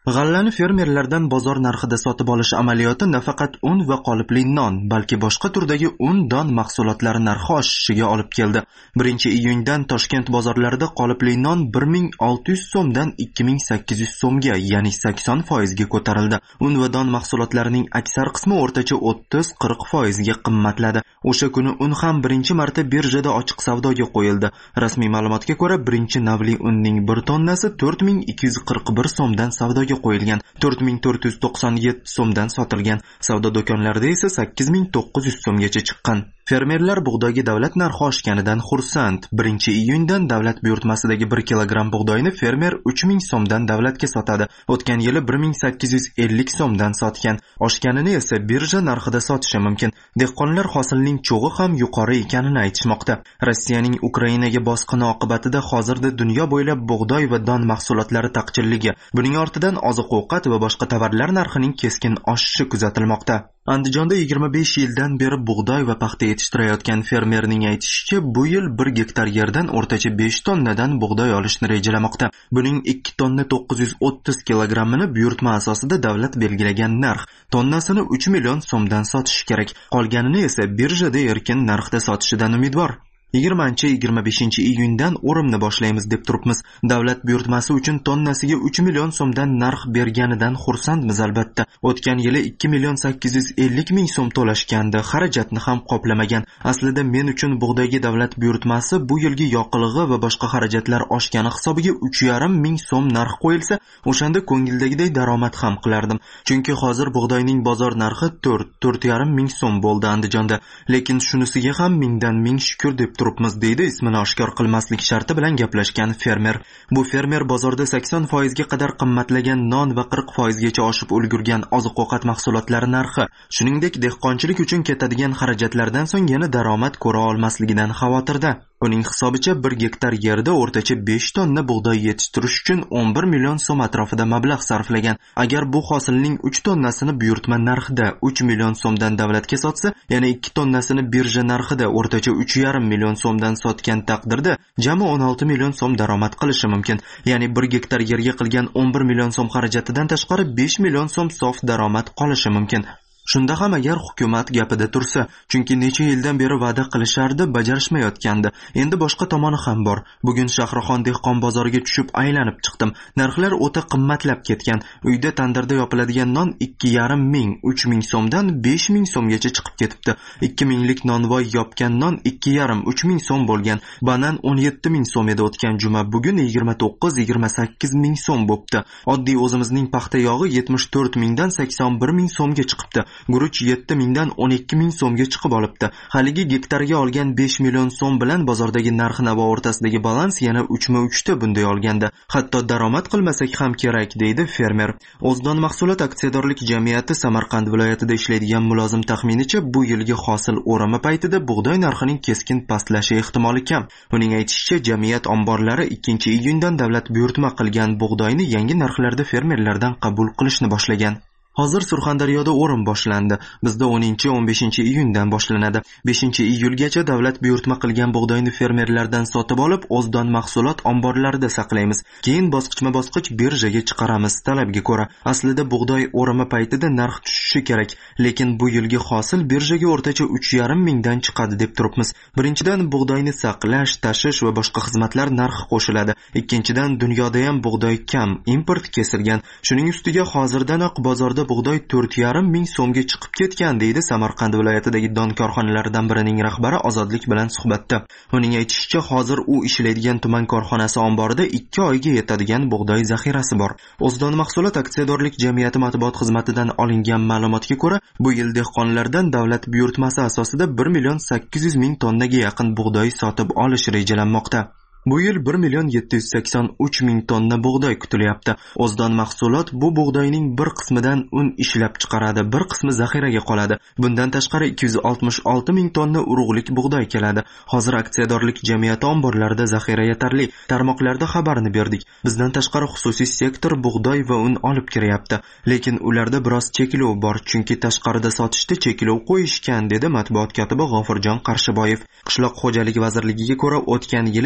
G'allani fermerlardan bozor narxida sotib olish amaliyoti nafaqat un va qolipli non, balki boshqa turdagi un, don mahsulotlari narxi oshishiga olib keldi. birinchi iyundan Toshkent bozorlarida qolipli non bir ming olti yuz so'mdan ikki ming sakkiz yuz so'mga, ya'ni sakson foizga ko'tarildi. Un va don mahsulotlarining aksar qismi o'rtacha o'ttiz qirq foizga qimmatladi. O'sha kuni un ham birinchi marta birjada ochiq savdoga qo'yildi. Rasmiy ma'lumotga ko'ra, birinchi navli unning bir tonnasi to'rt ming ikki yuz qirq bir so'mdan savdoga qo'yilgan, to'rt ming to'rt yuz to'qson yetti so'mdan sotilgan. Savdo do'konlarida esa sakkiz ming to'qqiz yuz so'mgacha chiqqan. Fermerlar bug'doyga davlat narxi oshganidan xursand. birinchi iyundan davlat buyurtmasidagi bir kilogramm bug'doyni fermer uch ming so'mdan davlatga sotadi. O'tgan yili bir ming sakkiz yuz ellik so'mdan sotgan. Oshganini esa birja narxida sotishi mumkin. Dehqonlar hosilning cho'g'i ham yuqori ekanini aytishmoqda. Rossiyaning Ukrainaga bosqini oqibatida hozirda dunyo bo'ylab bug'doy va don mahsulotlari taqchilligi, buning ortidan oziq-ovqat va boshqa tovarlar narxining keskin oshishi kuzatilmoqda. Andijonda yigirma besh yildan beri bug'doy va paxta yetishtirayotgan fermerning aytishicha, bu yil bir gektar yerdan o'rtacha besh tonnadan bug'doy olishni rejalamoqda. Buning ikki tonna to'qqiz yuz o'ttiz kilogrammini buyurtma asosida davlat belgilagan narx, tonnasini uch million so'mdan sotishi kerak. Qolganini esa birjada erkin narxda sotishidan umidvor. yigirmanchi yigirma beshinchi iyundan o'rimni boshlaymiz deb turibmiz. Davlat buyurtmasi uchun tonnasiga uch million so'mdan narx berganidan xursandmiz albatta. O'tgan yili ikki million sakkiz yuz ellik ming so'm to'lashgandi, xarajatni ham qoplamagan. Aslida men uchun bug'doyga davlat buyurtmasi bu yilgi yoqilg'i va boshqa xarajatlar oshgani hisobiga uch yarim ming so'm narx qo'yilsa, o'shanda ko'ngildagidek daromad ham qilardim. Chunki hozir bug'doyning bozor narxi to'rt to'rt yarim ming so'm bo'ldi Andijonda. Lekin shunisiga ham mingdan ming shukr deb turibmiz, deydi ismini oshkor qilmaslik sharti bilan gaplashgan fermer. Bu fermer bozorda sakson foizga qadar qimmatlagan non va qirq foizgacha oshib ulgurgan oziq-ovqat mahsulotlari narxi, shuningdek dehqonchilik uchun ketadigan xarajatlardan so'ng yana daromad ko'ra olmasligidan xavotirda. Uning hisobicha bir gektar yerda o'rtacha besh tonna bug'doy yetishtirish uchun o'n bir million so'm atrofida mablag' sarflagan. Agar bu hosilning uch tonnasini buyurtma narxida uch million so'mdan davlatga sotsa, yana ikki tonnasini birja narxida o'rtacha uch yarim million so'mdan sotgan taqdirda jami o'n olti million so'm daromad qilishi mumkin. Ya'ni bir gektar yerga qilgan o'n bir million so'm xarajatidan tashqari besh million so'm sof daromad qolishi mumkin. Shunda ham agar hukumat gapida tursa, chunki necha yildan beri va'da qilishardi, bajarishmayotgandi. Endi boshqa tomoni ham bor. Bugun Shahrixon dehqon bozoriga tushib aylanib chiqdim. Narxlar o'ta qimmatlab ketgan. Uyda tandirda yopiladigan non ikki yarim ming, uch ming so'mdan besh ming so'mgacha chiqib ketibdi. ikki minglik nonvoy yopgan non ikki yarim, uch ming so'm bo'lgan. Banan o'n yetti ming so'm edi o'tgan juma, bugun yigirma to'qqiz yigirma sakkiz ming so'm bo'pti. Oddiy o'zimizning paxta yog'i yetmish to'rt mingdan sakson bir ming so'mga chiqibdi. Guruch yetti mingdan o'n ikki ming so'mga chiqib olibdi. Haligi gektarga olgan besh million so'm bilan bozordagi narx-navo o'rtasidagi balans yana uch ma uch ta bunday olganda. Hatto daromad qilmasak ham kerak, deydi fermer. O'zdon mahsulot aksiyadorlik jamiyati Samarqand viloyatida ishlaydigan mulozim taxminicha, bu yilgi hosil o'rimi paytida bug'doy narxining keskin pastlashi ehtimoli kam. Uning aytishicha, jamiyat omborlari ikkinchi iyundan davlat buyurtma qilgan bug'doyni yangi narxlarda fermerlardan qabul qilishni boshlagan. Hozir Surxondaryoda o'rim boshlandi. Bizda o'ninchi o'n beshinchi iyundan boshlanadi. beshinchi iyulgacha davlat buyurtma qilgan bug'doyni fermerlardan sotib olib, O'zdon mahsulot omborlarida saqlaymiz. Keyin bosqichma-bosqich birjaga chiqaramiz talabga ko'ra. Aslida bug'doy o'rimi paytida narx tushishi kerak, lekin bu yilgi hosil birjaga o'rtacha uch yarim mingdan chiqadi deb turibmiz. Birinchidan bug'doyni saqlash, tashish va boshqa xizmatlar narxi qo'shiladi. Ikkinchidan dunyoda ham bug'doy kam, import kesilgan. Shuning ustiga hozirdanoq bozorda bug'doy to'rt yarim ming so'mga chiqib ketgan, deydi Samarqand viloyatidagi don korxonalaridan birining rahbari Ozodlik bilan suhbatda. Uning aytishicha, hozir u ishlaydigan tuman korxonasi omborida ikki oyga yetadigan bug'doy zaxirasi bor. O'zdon mahsulot aksiyadorlik jamiyati matbuot xizmatidan olingan ma'lumotga ko'ra, bu yil dehqonlardan davlat buyurtmasi asosida bir million sakkiz yuz ming tonnaga yaqin bug'doy sotib olish rejalanmoqda. Bu yil bir million yetti yuz sakson uch ming tonna bug'doy kutilyapti. O'zdon mahsulot bu bug'doyning bir qismidan un ishlab chiqaradi, bir qismi zaxiraga qoladi. Bundan tashqari ikki yuz oltmish olti ming tonna urug'lik bug'doy keladi. Hozir aksiyadorlik jamiyati omborlarida zaxira yetarli. Tarmoqlarda xabarni berdik. Bizdan tashqari xususiy sektor bug'doy va un olib kiryapti. Lekin ularda biroz cheklov bor, chunki tashqarida sotishda cheklov qo'yishgan, dedi matbuot kotibi G'ofurjon Qarshiboyev. Qishloq xo'jaligi vazirligiga ko'ra, o'tgan yili ikki million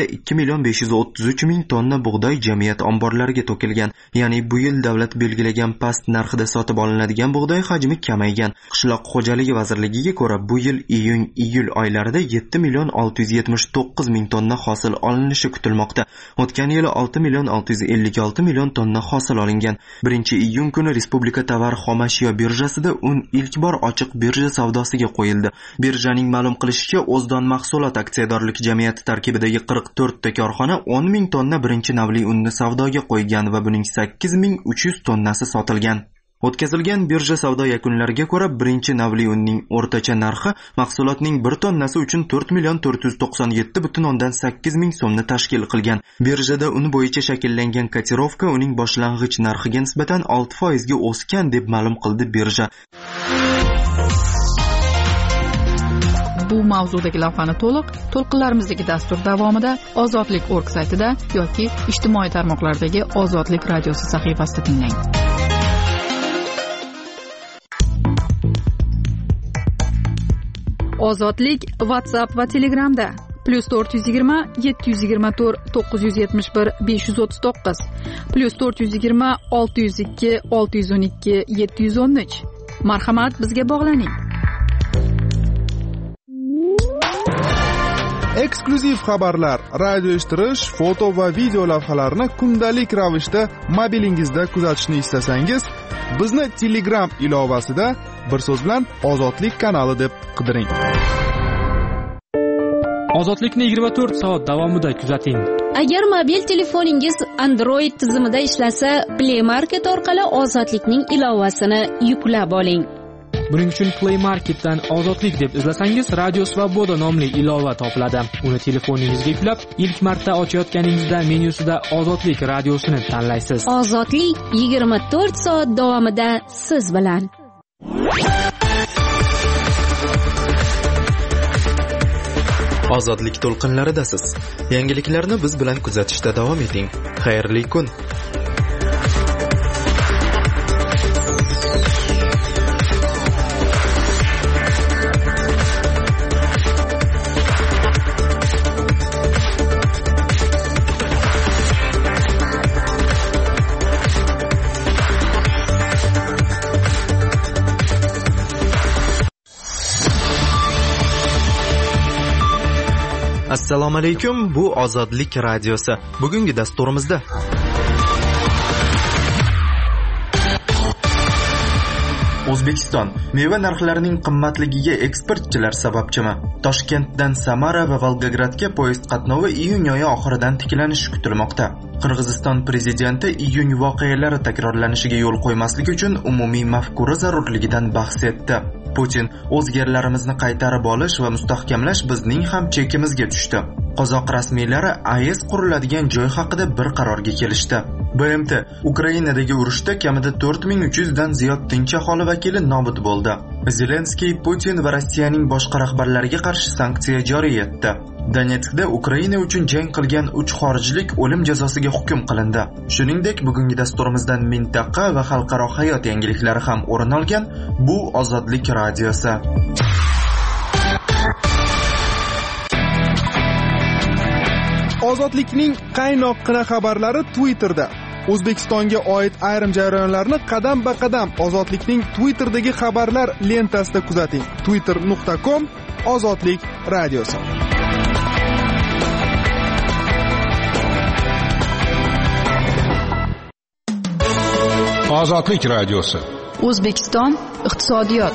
million besh yuz o'ttiz uch ming tonna bug'doy jamiyat omborlariga to'kilgan. Ya'ni bu yil davlat belgilagan past narxida sotib olinadigan bug'doy hajmi kamaygan. Qishloq xo'jaligi vazirligiga ko'ra, bu yil iyun-iyul oylarida yetti million olti yuz yetmish to'qqiz ming tonna hosil olinishi kutilmoqda. O'tgan yili olti million olti yuz ellik olti million tonna hosil olingan. birinchi iyun kuni Respublika tovar xomashyo birjasida un ilk bor ochiq birja savdosiga qo'yildi. Birjaning ma'lum qilishicha, O'zdon mahsulot aksiyadorlik jamiyati tarkibidagi qirq to'rtta korxona o'n ming tonna birinchi navli unni savdoga qo'ygan va buning sakkiz ming uch yuz tonnasi sotilgan. O'tkazilgan birja savdo yakunlariga ko'ra, birinchi navli unning o'rtacha narxi mahsulotning bir tonnasi uchun to'rt million to'rt yuz to'qson yetti butun o'ndan sakkiz ming so'mni tashkil qilgan. Birjada un bo'yicha shakllangan kotirovka uning boshlang'ich narxiga nisbatan olti foizga o'sgan deb ma'lum qildi birja. Bu mavzudagi lavhani to'liq to'lqinlarimizdagi dastur davomida ozodlik nokta org saytida yoki ijtimoiy tarmoqlardagi Ozodlik radiosi sahifasida tinglang. Ozodlik WhatsApp va Telegramda plus to'rt yuz yigirma yetti yuz yigirma to'rt to'qqiz yuz yetmish bir besh yuz o'ttiz to'qqiz plus to'rt yuz yigirma olti yuz ikki olti yuz o'n ikki yetti yuz o'n uch. Marhamat, bizga bog'laning. Eksklyuziv xabarlar, radio eshittirish, foto va video lavhalarni kundalik ravishda mobilingizda kuzatishni istasangiz, bizni Telegram ilovasida bir so'z bilan Ozodlik kanali deb qidiring. Ozodlikni yigirma to'rt soat davomida kuzating. Agar mobil telefoningiz Android tizimida ishlasa, Play Market orqali Ozodlikning ilovasini yuklab oling. Buning uchun Play Marketdan Ozodlik deb izlasangiz, Radios va Bodo nomli ilova topiladi. Uni telefoningizga yuklab, ilk marta ochayotganingizda menyusida Ozodlik radiosini tanlaysiz. Ozodlik yigirma to'rt soat davomida siz bilan. Ozodlik to'lqinlaridasiz. Yangiliklarni biz bilan kuzatishda davom eting. Xayrli kun. Assalomu alaykum, bu Ozodlik radiosi. Bugungi dasturimizda O'zbekiston meva narxlarining qimmatligiga eksportchilar sababchimi? Toshkentdan Samara va Volgogradga poyezd qatnovi iyun oyi oxiridan tiklanishi kutilmoqda. Qirg'iziston prezidenti iyun voqealari takrorlanishiga yo'l qo'ymaslik uchun umumiy mafkura zarurligidan bahs etdi. Putin o'z yerlarimizni qaytarib olish va mustahkamlash bizning ham chekimizga tushdi. Qozoq rasmiylari A E S quriladigan joy haqida bir qarorga kelishdi. B M T Ukrainadagi urushda kamida to'rt ming uch yuz dan ziyod tinch aholi vakili nobud bo'ldi. Zelenskiy Putin va Rossiyaning boshqa rahbarlariga qarshi sanksiya joriy etdi. Donetskda Ukraina uchun jang qilgan uch xorijlik o'lim jazosiga hukm qilindi. Shuningdek, bugungi dasturimizdan mintaqa va xalqaro hayot yangiliklari ham o'rin olgan. Bu Ozodlik radiosi. Ozodlikning qaynoqqina xabarlari Twitterda. O'zbekistonga oid ayrim jarayonlarni qadam-ba-qadam Ozodlikning Twitterdagi xabarlar lentasida kuzating. twitter nuqta com Ozodlik radiosi. Ozodlik radiosi. O'zbekiston iqtisodiyot.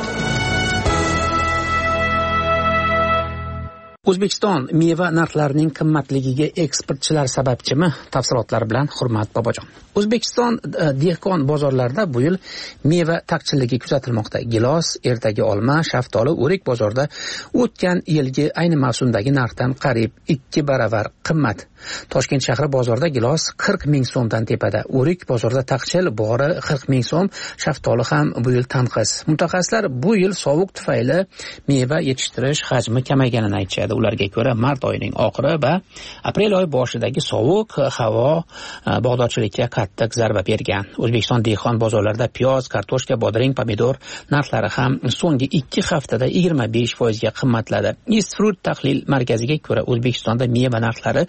O'zbekiston meva narxlarining qimmatligiga eksportchilar sababchimi? Tafsilotlar bilan Hurmat Bobojon. O'zbekiston dehqon bozorlarida bu yil meva taqchilligi kuzatilmoqda. Gilos, ertagi olma, shaftoli, o'rik bozorda o'tgan yilgi ayni mavsumdagi narxdan qariyb ikki baravar qimmat. Toshkent shahri bozorida gilos qirq ming so'mdan tepada, o'rik bozorida taqchil bori qirq ming so'm, shaftoli ham bu yil tanqis. Mutaxassislar bu yil sovuq tufayli meva yetishtirish hajmi kamayganini aytishadi. Ularga ko'ra mart oyining oxiri va aprel oyi boshidagi sovuq havo bog'dorchilikka qattiq zarba bergan. O'zbekiston dehqon bozorlarida piyoz, kartoshka, bodring, pomidor narxlari ham so'nggi ikki haftada yigirma besh foizga qimmatladi. East Fruit tahlil markaziga ko'ra O'zbekistonda meva narxlari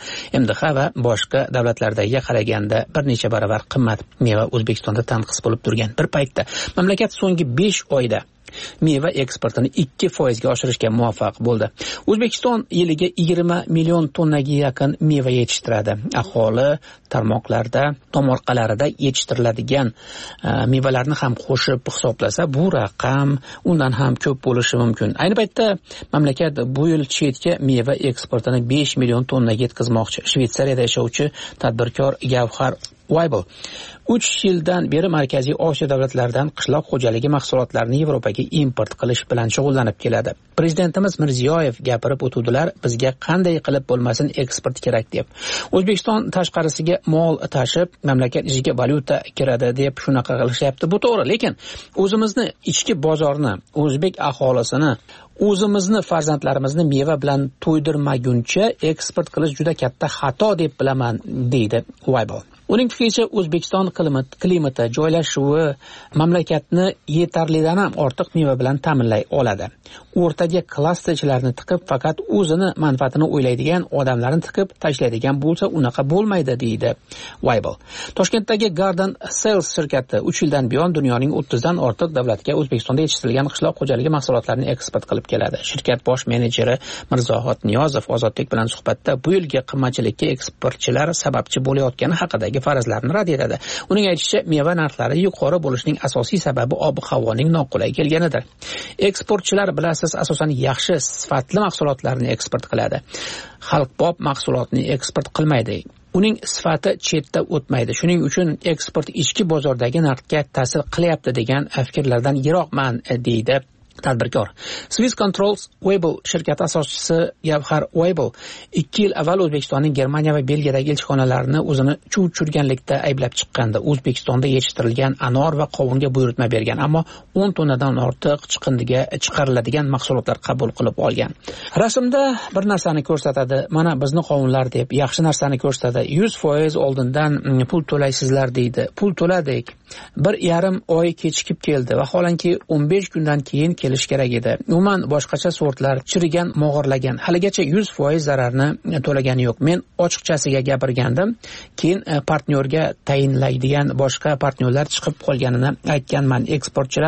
M D H va boshqa davlatlardagiga qaraganda bir necha baravar qimmat meva O'zbekistonda tanqis bo'lib turgan bir paytda mamlakat so'nggi besh oyda meva eksportini ikki foizga oshirishga muvaffaq bo'ldi. O'zbekiston yiliga yigirma million tonnaga yaqin meva yetishtiradi. Aholi tarmoqlarda, tomorqalarida yetishtiriladigan uh, mevalarni ham qo'shib hisoblasa, bu raqam undan ham ko'p bo'lishi mumkin. Ayni paytda mamlakat bu yil chetga meva eksportini besh million tonnaga yetkazmoqchi. Shvetsariyada yashovchi tadbirkor Gavhar Weibel uch yildan beri Markaziy Osiyo davlatlaridan qishloq xo'jaligi mahsulotlarini Yevropaga import qilish bilan shug'ullanib keladi. Prezidentimiz Mirziyoyev gapirib o'tuvdilar, bizga qanday qilib bo'lmasin eksport kerak deb. O'zbekiston tashqarisiga mol tashib, mamlakat ichiga valyuta kiradi deb shunaqa qilishyapti. Bu to'g'ri, lekin o'zimizni ichki bozorni, o'zbek aholisini, o'zimizni farzandlarimizni meva bilan to'ydirmaguncha eksport qilish juda katta xato deb bilaman, deydi Weibel. Uning fikricha, O'zbekiston klimati, joylashuvi mamlakatni yetarlidan ham ortiq meva bilan ta'minlay oladi. O'rtaga klasterchilarni tiqib, faqat o'zini manfaatini o'ylaydigan odamlarni tiqib tashlaydigan bo'lsa, unaqa bo'lmaydi, deydi Weibel. Toshkentdagi Garden Sales shirkati uch yildan buyon dunyoning o'ttizdan ortiq davlatga O'zbekistonda yetishtirilgan qishloq xo'jaligi mahsulotlarini eksport qilib keladi. Shirkat bosh menejeri Mirzohid Niyozov Ozodlik bilan suhbatda bu yilgi qimmatchilikka eksportchilar sababchi bo'layotgani haqidagi farazlarni rad etadi. Uning aytishicha, meva narxlari yuqori bo'lishining asosiy sababi ob-havoning noqulay kelganidir. Eksportchilar bilasiz, asosan yaxshi sifatli mahsulotlarni eksport qiladi. Xalqbob mahsulotni eksport qilmaydi. Uning sifati chetda o'tmaydi. Shuning uchun eksport ichki bozordagi narxga ta'sir qilyapti degan fikrlardan yiroqman, deydi tadbirkor. Swiss Controls Weibel shirkati asoschisi Gavhar Weibel ikki yil avval O'zbekistonning Germaniya va Belgiyadagi elchixonalarini o'zini chuv churganlikda ayblab chiqqandi. O'zbekistonda yetishtirilgan anor va qovunga buyurtma bergan, ammo o'n tonnadan ortiq chiqindiga chiqariladigan mahsulotlar qabul qilib olgan. Rasmda bir narsani ko'rsatadi, mana bizni qovunlar deb, yaxshi narsani ko'rsatadi. yuz foiz oldindan pul to'laysizlar deydi. Pul to'ladik. Bir yarim oy kechikib keldi. Vaholanki o'n besh kundan keyin kelish kerak edi. Umuman boshqacha sortlar chirigan, mog'orlagan. Haligacha yuz foiz zararni to'lagani yo'q. Men ochiqchasiga gapirgandim. Keyin partnyorga tayinlaydigan boshqa partnyorlar chiqib qolganini aytganman. Eksportchilar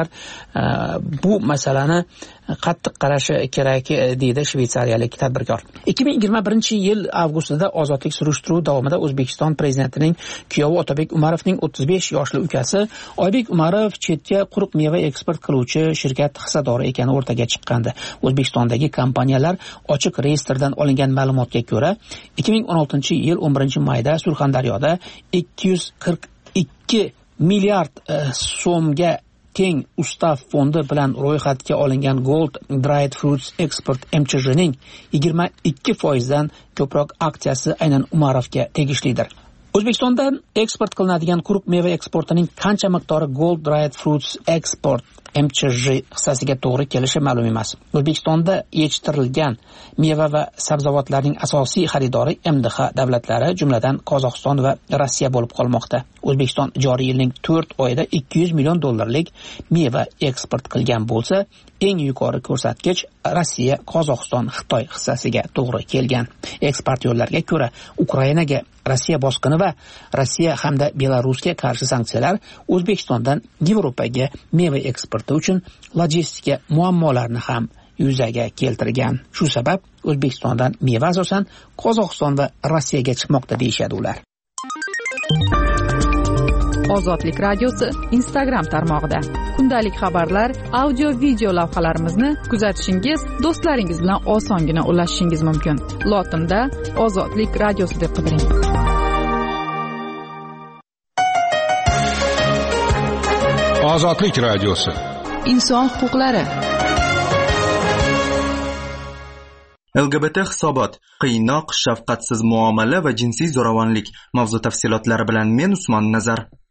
bu masalani qattiq qarashi kerak, deydi shvetsariyalik tadbirkor. ikki ming yigirma birinchi yil avgustida ozodlik surishtiruvi davomida O'zbekiston prezidentining kuyovi Otabek Umarovning o'ttiz besh yoshli ukasi Oybek Umarov chetga quruq meva eksport qiluvchi shirkat hissadori ekani o'rtaga chiqqandi. O'zbekistondagi kompaniyalar ochiq reyestrdan olingan ma'lumotga ko'ra, ikki ming o'n oltinchi yil o'n birinchi mayda Surxondaryoda ikki yuz qirq ikki milliard so'mga teng ustav fondi bilan ro'yxatga olingan Gold Dried Fruits Export M C J'ning yigirma ikki foizdan ko'proq aksiyasi aynan Umarovga tegishlidir. O'zbekistonda eksport qilinadigan quruq meva eksportining qancha miqdori Gold Dried Fruits Export M C J hissasiga to'g'ri kelishi ma'lum emas. O'zbekistonda yetishtirilgan meva va sabzavotlarning asosiy xaridori M D H davlatlari, jumladan Qozog'iston va Rossiya bo'lib qolmoqda. O'zbekiston joriy yilning to'rt oyida ikki yuz million dollarlik meva eksport qilgan bo'lsa, eng yuqori ko'rsatkich Rossiya, Qozog'iston, Xitoy hissasiga to'g'ri kelgan. Eksportyorlarga ko'ra, Ukrainaga Rossiya bosqini va Rossiya hamda Belarusga qarshi sanksiyalar O'zbekistondan Yevropaga meva eksporti uchun logistika muammolarni ham yuzaga keltirgan. Shu sabab O'zbekistondan meva asosan Qozog'iston va Rossiyaga chiqmoqda, deyshadi ular. Ozodlik radiosi Instagram tarmog'ida kundalik xabarlar, audio video lavhalarimizni kuzatishingiz, do'stlaringiz bilan osongina ulashishingiz mumkin. Lotinda Ozodlik radiosi deb qidiring. Ozodlik radiosi. Inson huquqlari. L G B T hisobot, qiynoq, shafqatsiz muomala va jinsiy zo'ravonlik mavzu tafsilotlari bilan men Usmon Nazar.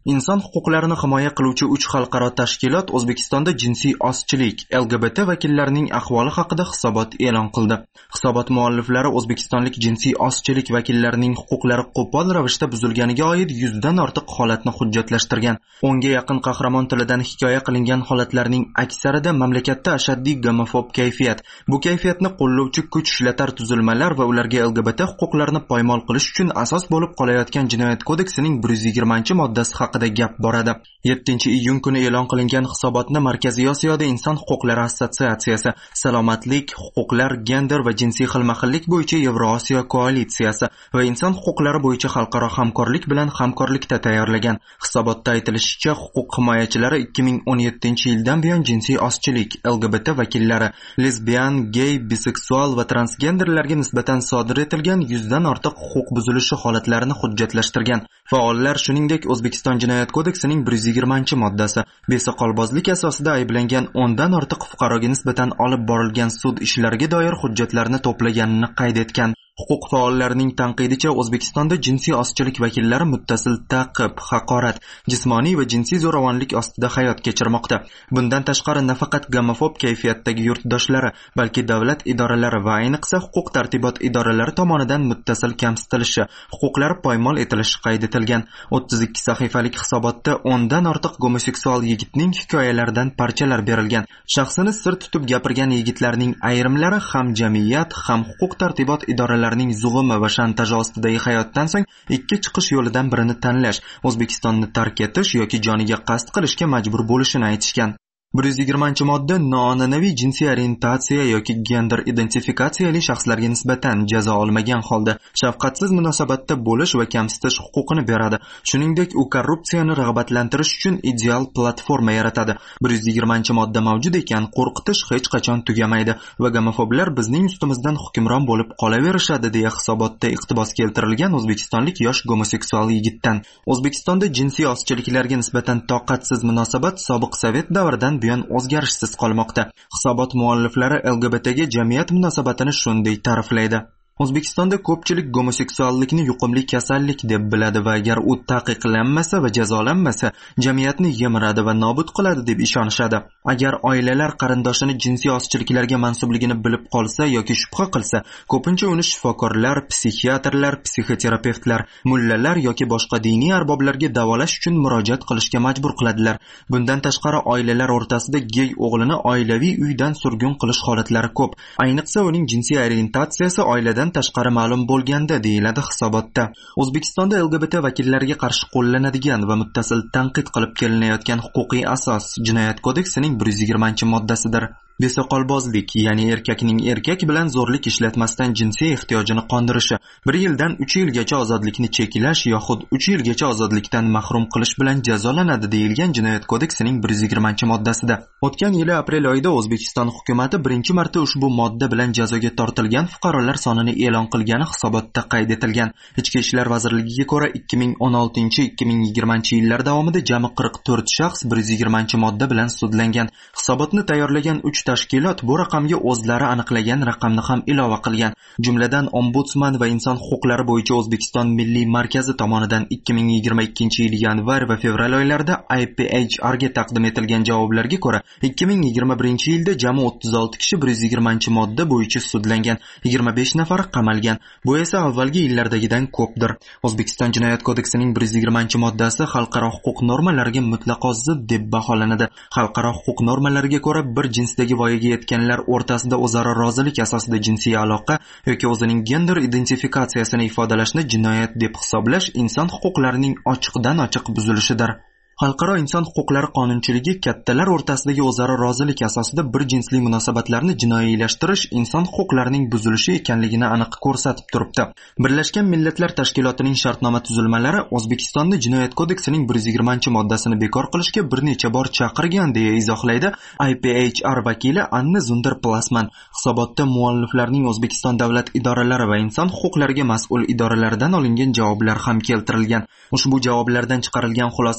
Inson huquqlarini himoya qiluvchi uch xalqaro tashkilot O'zbekistonda jinsiy ozchilik, L G B T vakillarining ahvoli haqida hisobot e'lon qildi. Hisobot mualliflari O'zbekistonlik jinsiy ozchilik vakillarining huquqlari qo'pol ravishda buzilganiga oid yuzdan ortiq holatni hujjatlashtirgan. o'nga yaqin qahramon tilidan hikoya qilingan holatlarning aksarida mamlakatda ashaddiy gomofob kayfiyat, bu kayfiyatni qo'llovchi kuch ishlatar tuzilmalar va ularga L G B T huquqlarini poymol qilish uchun asos bo'lib qolayotgan Jinoyat kodeksining bir yuz yigirmanchi moddasi haqida gap boradi. yettinchi iyun kuni e'lon qilingan hisobotni Markaziy Osiyoda Inson huquqlari assotsiatsiyasi, Salomatlik, huquqlar, gender va jinsiy xilma-xillik bo'yicha Yevrosiyo koalitsiyasi va inson huquqlari bo'yicha xalqaro hamkorlik bilan hamkorlikda tayyorlagan. Hisobotda aytilishicha, huquq himoyachilari ikki ming o'n yettinchi yildan buyon jinsiy ozchilik, L G B T vakillari, lesbian, gay, biseksual va transgenderlarga nisbatan sodir etilgan yuzdan ortiq huquq buzilishi holatlarini hujjatlashtirgan. Faollar shuningdek O'zbekiston Jinoyat kodeksining bir yuz yigirmanchi moddasi, besoqolbozlik asosida ayblangan o'ndan ortiq fuqaroga nisbatan olib borilgan sud ishlariga doir hujjatlarni to'plaganini qayd etgan. Huquq faollarining tanqidicha, O'zbekistonda jinsiy ozchilik vakillari muttasil ta'qib, haqorat, jismoniy va jinsiy zo'ravonlik ostida hayot kechirmoqda. Bundan tashqari nafaqat gomofob kayfiyatdagi yurtdoshlari, balki davlat idoralari va ayniqsa huquq tartibot idoralari tomonidan muttasil kamsitilishi, huquqlari poymol etilishi qayd etilgan. o'ttiz ikki sahifalik hisobotda o'ndan ortiq gomoseksual yigitning hikoyalaridan parchalar berilgan. Shaxsini sir tutib gapirgan yigitlarning ayrimlari ham jamiyat, ham huquq tartibot idoralari zug'umi va shantaj ostidagi hayotdan so'ng ikki chiqish yo'lidan birini tanlash, O'zbekistonni tark etish yoki joniga qasd qilishga majbur bo'lishini aytishgan. bir yuz yigirmanchi modda noan'anaviy jinsiy orientatsiya yoki gender identifikatsiyali shaxslarga nisbatan jazo olmagan holda shafqatsiz munosabatda bo'lish va kamsitish huquqini beradi. Shuningdek, u korrupsiyani rag'batlantirish uchun ideal platforma yaratadi. bir yuz yigirmanchi modda mavjud ekan, qo'rqitish hech qachon tugamaydi va gomofoblar bizning ustimizdan hukmron bo'lib qolaverishadi deya hisobotda iqtibos keltirilgan o'zbekistonlik yosh gomoseksual yigitdan. O'zbekistonda jinsiy ozchiliklarga nisbatan toqatsiz munosabat sobiq Sovet davridan buyon o'zgarishsiz qolmoqda. Hisobot mualliflari L G B T ga jamiyat munosabatini shunday ta'riflaydi. O'zbekistonda ko'pchilik gomoseksuallikni yuqumli kasallik deb biladi va agar u taqiqlanmasa va jazolanmasa, jamiyatni yemiradi va nobud qiladi deb ishonishadi. Agar oilalar qarindoshini jinsiy ozchiliklarga mansubligini bilib qolsa yoki shubha qilsa, ko'pincha uni shifokorlar, psixiatrlar, psixoterapevtlar, mullalar yoki boshqa diniy arboblarga davolash uchun murojaat qilishga majbur qiladilar. Bundan tashqari, oilalar o'rtasida gey o'g'lini oilaviy uydan surgun qilish holatlari ko'p. Ayniqsa uning jinsiy orientatsiyasi oiladan tashqari ma'lum bo'lganda, deyiladi hisobotda. O'zbekistonda L G B T vakillariga qarshi qo'llanadigan va muttasil tanqid qilib kelinayotgan huquqiy asos Jinoyat kodeksining bir yuz yigirmanchi moddasidir. Besoqolbozlik, ya'ni erkakning erkak bilan zo'rlik ishlatmasdan jinsiy ehtiyojini qondirishi, bir yildan uch yilgacha ozodlikni cheklash yoxud uch yilgacha ozodlikdan mahrum qilish bilan jazolanadi deyilgan Jinoyat kodeksining bir yuz yigirmanchi moddasida. O'tgan yili aprel oyida O'zbekiston hukumatı birinchi marta ushbu modda bilan jazoga tortilgan fuqarolar sonini e'lon qilgani hisobotda qayd etilgan. Ichki ishlar vazirligiga ko'ra ikki ming o'n oltinchi ikki ming yigirmanchi yillar davomida jami qirq to'rt shaxs bir yuz yigirmanchi modda bilan sudlangan. Hisobotni tayyorlagan uch tashkilot bu raqamga o'zlari aniqlagan raqamni ham ilova qilgan. Jumladan Ombudsman va inson huquqlari bo'yicha O'zbekiston Milliy markazi tomonidan ikki ming yigirma ikkinchi yil yanvar va fevral oylarida I P H R ga taqdim etilgan javoblarga ko'ra ikki ming yigirma birinchi yilda jami o'ttiz olti kishi bir yuz yigirmanchi modda bo'yicha sudlangan, yigirma besh nafar qamalgan. Bu esa avvalgi yillardagidan ko'pdir. O'zbekiston Jinoyat kodeksining bir yuz yigirmanchi moddasi xalqaro huquq normalariga mutlaqo zid deb baholanadi. Xalqaro huquq normalariga ko'ra bir jinsdagi voyaga yetganlar o'rtasida o'zaro rozilik asosida jinsiy aloqa yoki o'zining gender identifikatsiyasini ifodalashni jinoyat deb hisoblash inson huquqlarining ochiqdan ochiq buzilishidir. Xalqaro inson huquqlari qonunchiligi kattalar o'rtasidagi o'zaro rozilik asosida bir jinsli munosabatlarni jinoiylashtirish inson huquqlarining buzilishi ekanligini aniq ko'rsatib turibdi. Birlashgan Millatlar Tashkilotining shartnoma tuzilmalari O'zbekistonda Jinoyat kodeksining bir yuz yigirmanchi moddasini bekor qilishga bir necha bor chaqirgan deya izohlaydi I P H R vakili Anna Zunder-Plasman. Hisobotda mualliflarning O'zbekiston davlat idoralari va inson huquqlariga mas'ul idoralaridan olingan javoblar ham keltirilgan. Ushbu javoblardan chiqarilgan xulosaga ko'ra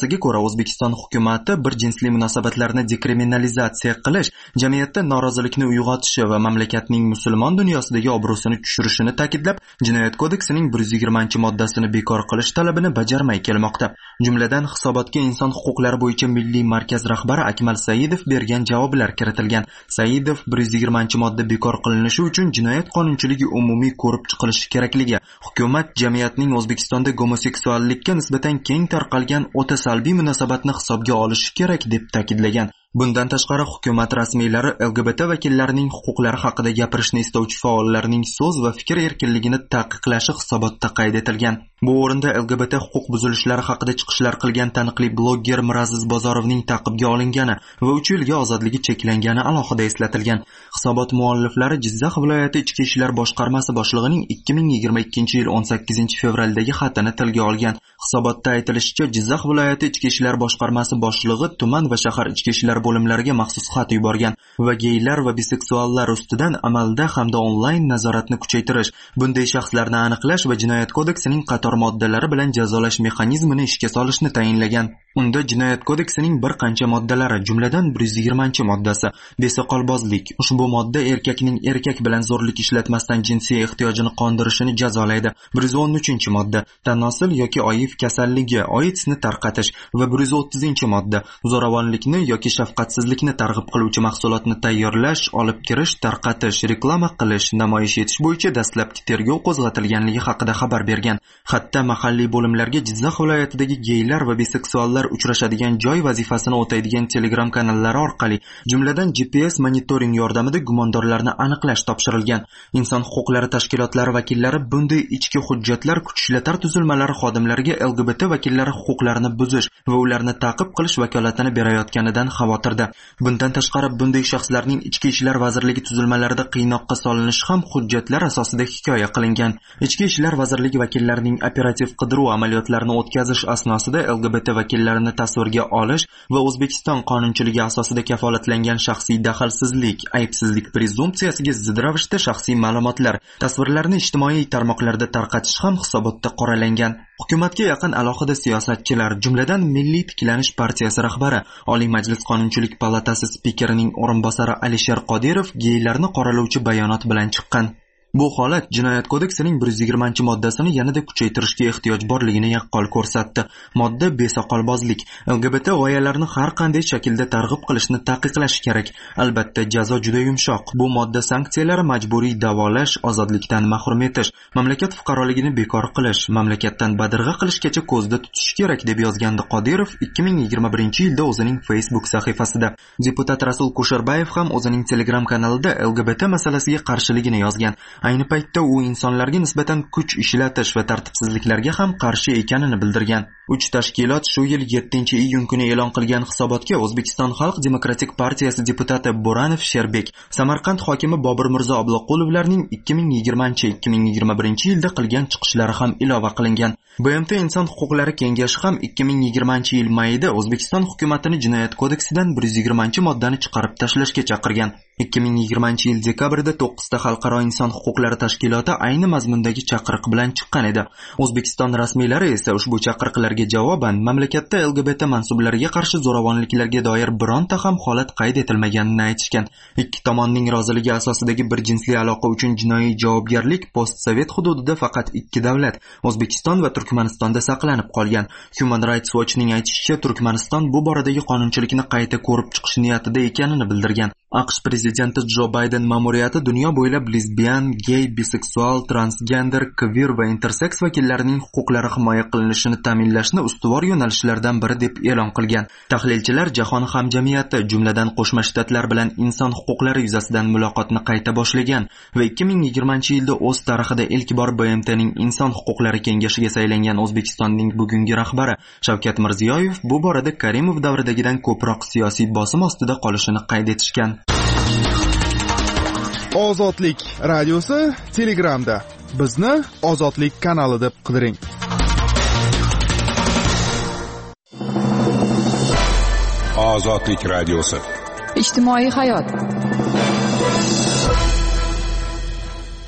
O'zbekiston hukumatı bir jinsli munosabatlarni dekriminalizatsiya qilish, jamiyatda norozilikni uyg'otishi va mamlakatning musulmon dunyosidagi obro'sini tushirishini ta'kidlab, Jinoyat kodeksining bir yuz yigirmanchi moddasini bekor qilish talabini bajarmay kelmoqda. Jumladan, hisobotga inson huquqlari bo'yicha milliy markaz rahbari Akmal Saidov bergan javoblar kiritilgan. Saidov bir yuz yigirmanchi modda bekor qilinishi uchun jinoyat qonunchiligi umumiy ko'rib chiqilishi kerakligi, hukumat jamiyatning O'zbekistonda gomoseksuallikka nisbatan keng tarqalgan o'ta salbiy munosabatni hisobga olishi kerak deb ta'kidlagan. Bundan tashqari, hukumat rasmiylari L G B T vakillarining huquqlari haqida gapirishni istovchi faollarning so'z va fikr erkinligini taqiqlashi hisobotda qayd etilgan. Bu o'rinda L G B T huquq buzilishlari haqida chiqishlar qilgan taniqli blogger Miraziz Bozorovning ta'qibga olingani va uch yilga ozodligi cheklangani alohida eslatilgan. Hisobot mualliflari Jizzax viloyati Ichki ishlar boshqarmasi boshlig'ining ikki ming yigirma ikkinchi yil o'n sakkizinchi fevraldagi xatini tilga olgan. Hisobotda aytilishicha, Jizzax viloyati Ichki ishlar boshqarmasi boshlig'i tuman va shahar ichki ishlar bo'limlariga maxsus xat yuborgan va geylar va biseksuallar ustidan amalda hamda onlayn nazoratni kuchaytirish, bunday shaxslarni aniqlash va Jinoyat kodeksining qator moddalari bilan jazolash mexanizmini ishga solishni tayinlagan. Unda Jinoyat kodeksining bir qancha moddalari, jumladan bir yuz yigirmanchi moddasi besoqolbozlik. Ushbu modda erkakning erkak bilan zo'rlik ishlatmasdan jinsiy ehtiyojini qondirishini jazolaydi. bir yuz o'n uchinchi modda tanosil yoki oif kasalligi, AIDSni tarqatish va bir yuz o'ttizinchi modda zo'ravonlikni yoki shafqatsizlikni targ'ib qiluvchi mahsulotni tayyorlash, olib kirish, tarqatish, reklama qilish, namoyish etish bo'yicha dastlabki tergov qo'zg'atilganligi haqida xabar bergan. Hatto mahalliy bo'limlarga Jizzax viloyatidagi geylar va biseksuallar uchrashadigan joy vazifasini o'taydigan Telegram kanallari orqali, jumladan G P S monitoring yordamida gumondorlarni aniqlash topshirilgan. Inson huquqlari tashkilotlari vakillari bunday ichki hujjatlar kuch-ishlatar tuzilmalari xodimlariga L G B T vakillari huquqlarini buzish va ularni ta'qib qilish vakolatini berayotganidan xavotirda. Bundan tashqari, bunday shaxslarning Ichki ishlar vazirligi tuzilmalarida qiynoqqa solinishi ham hujjatlar asosida hikoya qilingan. Ichki ishlar vazirligi vakillarining operativ qidiruv amaliyotlarini o'tkazish asnosida L G B T vakillarini tasvirga olish va O'zbekiston qonunchiligi asosida kafolatlangan shaxsiy daxlsizlik, aybsizlik prezumpsiyasiga zid ravishda shaxsiy ma'lumotlar, tasvirlarni ijtimoiy tarmoqlarda tarqatish ham hisobotda qoralangan. Hukumatga yaqin alohida siyosatchilar, jumladan Milliy tiklanish partiyasi rahbari, Oliy Majlis Qonunchilik palatasi spikerining o'rinbosari Alisher Qodirov geylarni qoralovchi bayonot bilan chiqqan. Bu holat Jinoyat kodeksining bir yuz yigirmanchi moddasini yanada kuchaytirishga ehtiyoj borligini yaqqol ko'rsatdi. Modda besoqolbozlik, L G B T g'oyalarini har qanday shaklda targ'ib qilishni taqiqlash kerak. Albatta, jazo juda yumshoq. Bu modda sanksiyalari majburiy davolash, ozodlikdan mahrum etish, mamlakat fuqaroligini bekor qilish, mamlakatdan badirg'a qilishgacha ko'zda tutish kerak deb yozgandi Qodirov ikki ming yigirma birinchi yilda o'zining Facebook sahifasida. Deputat Rasul Kusherbayev ham o'zining Telegram kanalida L G B T masalasiga qarshiligini yozgan. Ayni paytda u insonlarga nisbatan kuch ishlatish va tartibsizliklarga ham qarshi ekanini bildirgan. Uch tashkilot shu yil yettinchi iyun kuni e'lon qilgan hisobotga O'zbekiston Xalq demokratik partiyasi deputati Bo'ranov Sherbek, Samarqand hokimi Bobur Mirzo Obloqulovlarning ikki ming yigirmanchi ikki ming yigirma birinchi yilda qilgan chiqishlari ham ilova qilingan. B M T Inson huquqlari kengashi ham ikki ming yigirmanchi yil mayida O'zbekiston hukumatini Jinoyat kodeksidan bir yuz yigirmanchi moddani chiqarib tashlashga chaqirgan. ikki ming yigirmanchi yil dekabrida to'qqizta xalqaro inson huquqlari tashkiloti ayni mazmundagi chaqiriq bilan chiqqan edi. O'zbekiston rasmiylari esa ushbu chaqiriqlarga javoban mamlakatda L G B T mansublariga qarshi zo'ravonliklarga doir bironta ham holat qayd etilmaganini aytishgan. Ikki tomonning roziligi asosidagi bir jinsli aloqa uchun jinoiy javobgarlik postsovet hududida faqat ikki davlat, O'zbekiston va Turkmanistonda saqlanib qolgan. Human Rights Watch'ning aytishicha, Turkmaniston bu boradagi qonunchilikni qayta ko'rib chiqish niyatida ekanini bildirgan. AQSh prezidenti Jo Bayden ma'muriyati dunyo bo'ylab lesbian, gey, biseksual, transgender, queer va intersex vakillarining huquqlari himoya qilinishini ta'minlashni ustuvor yo'nalishlardan biri deb e'lon qilgan. Tahlilchilar jahon hamjamiyati, jumladan Qo'shma Shtatlar bilan inson huquqlari yuzasidan muloqotni qayta boshlagan va ikki ming yigirmanchi yilda o'z tarixida ilk bor B M T'ning inson huquqlari kengashiga saylangan O'zbekistonning bugungi rahbari Shavkat Mirziyoyev bu borada Karimov davridagidan ko'proq siyosiy bosim ostida qolishini qayd etishgan. Ozodlik radiosi Telegramda. Bizni Ozodlik kanali deb qidiring. Ozodlik radiosi. Ijtimoiy hayot.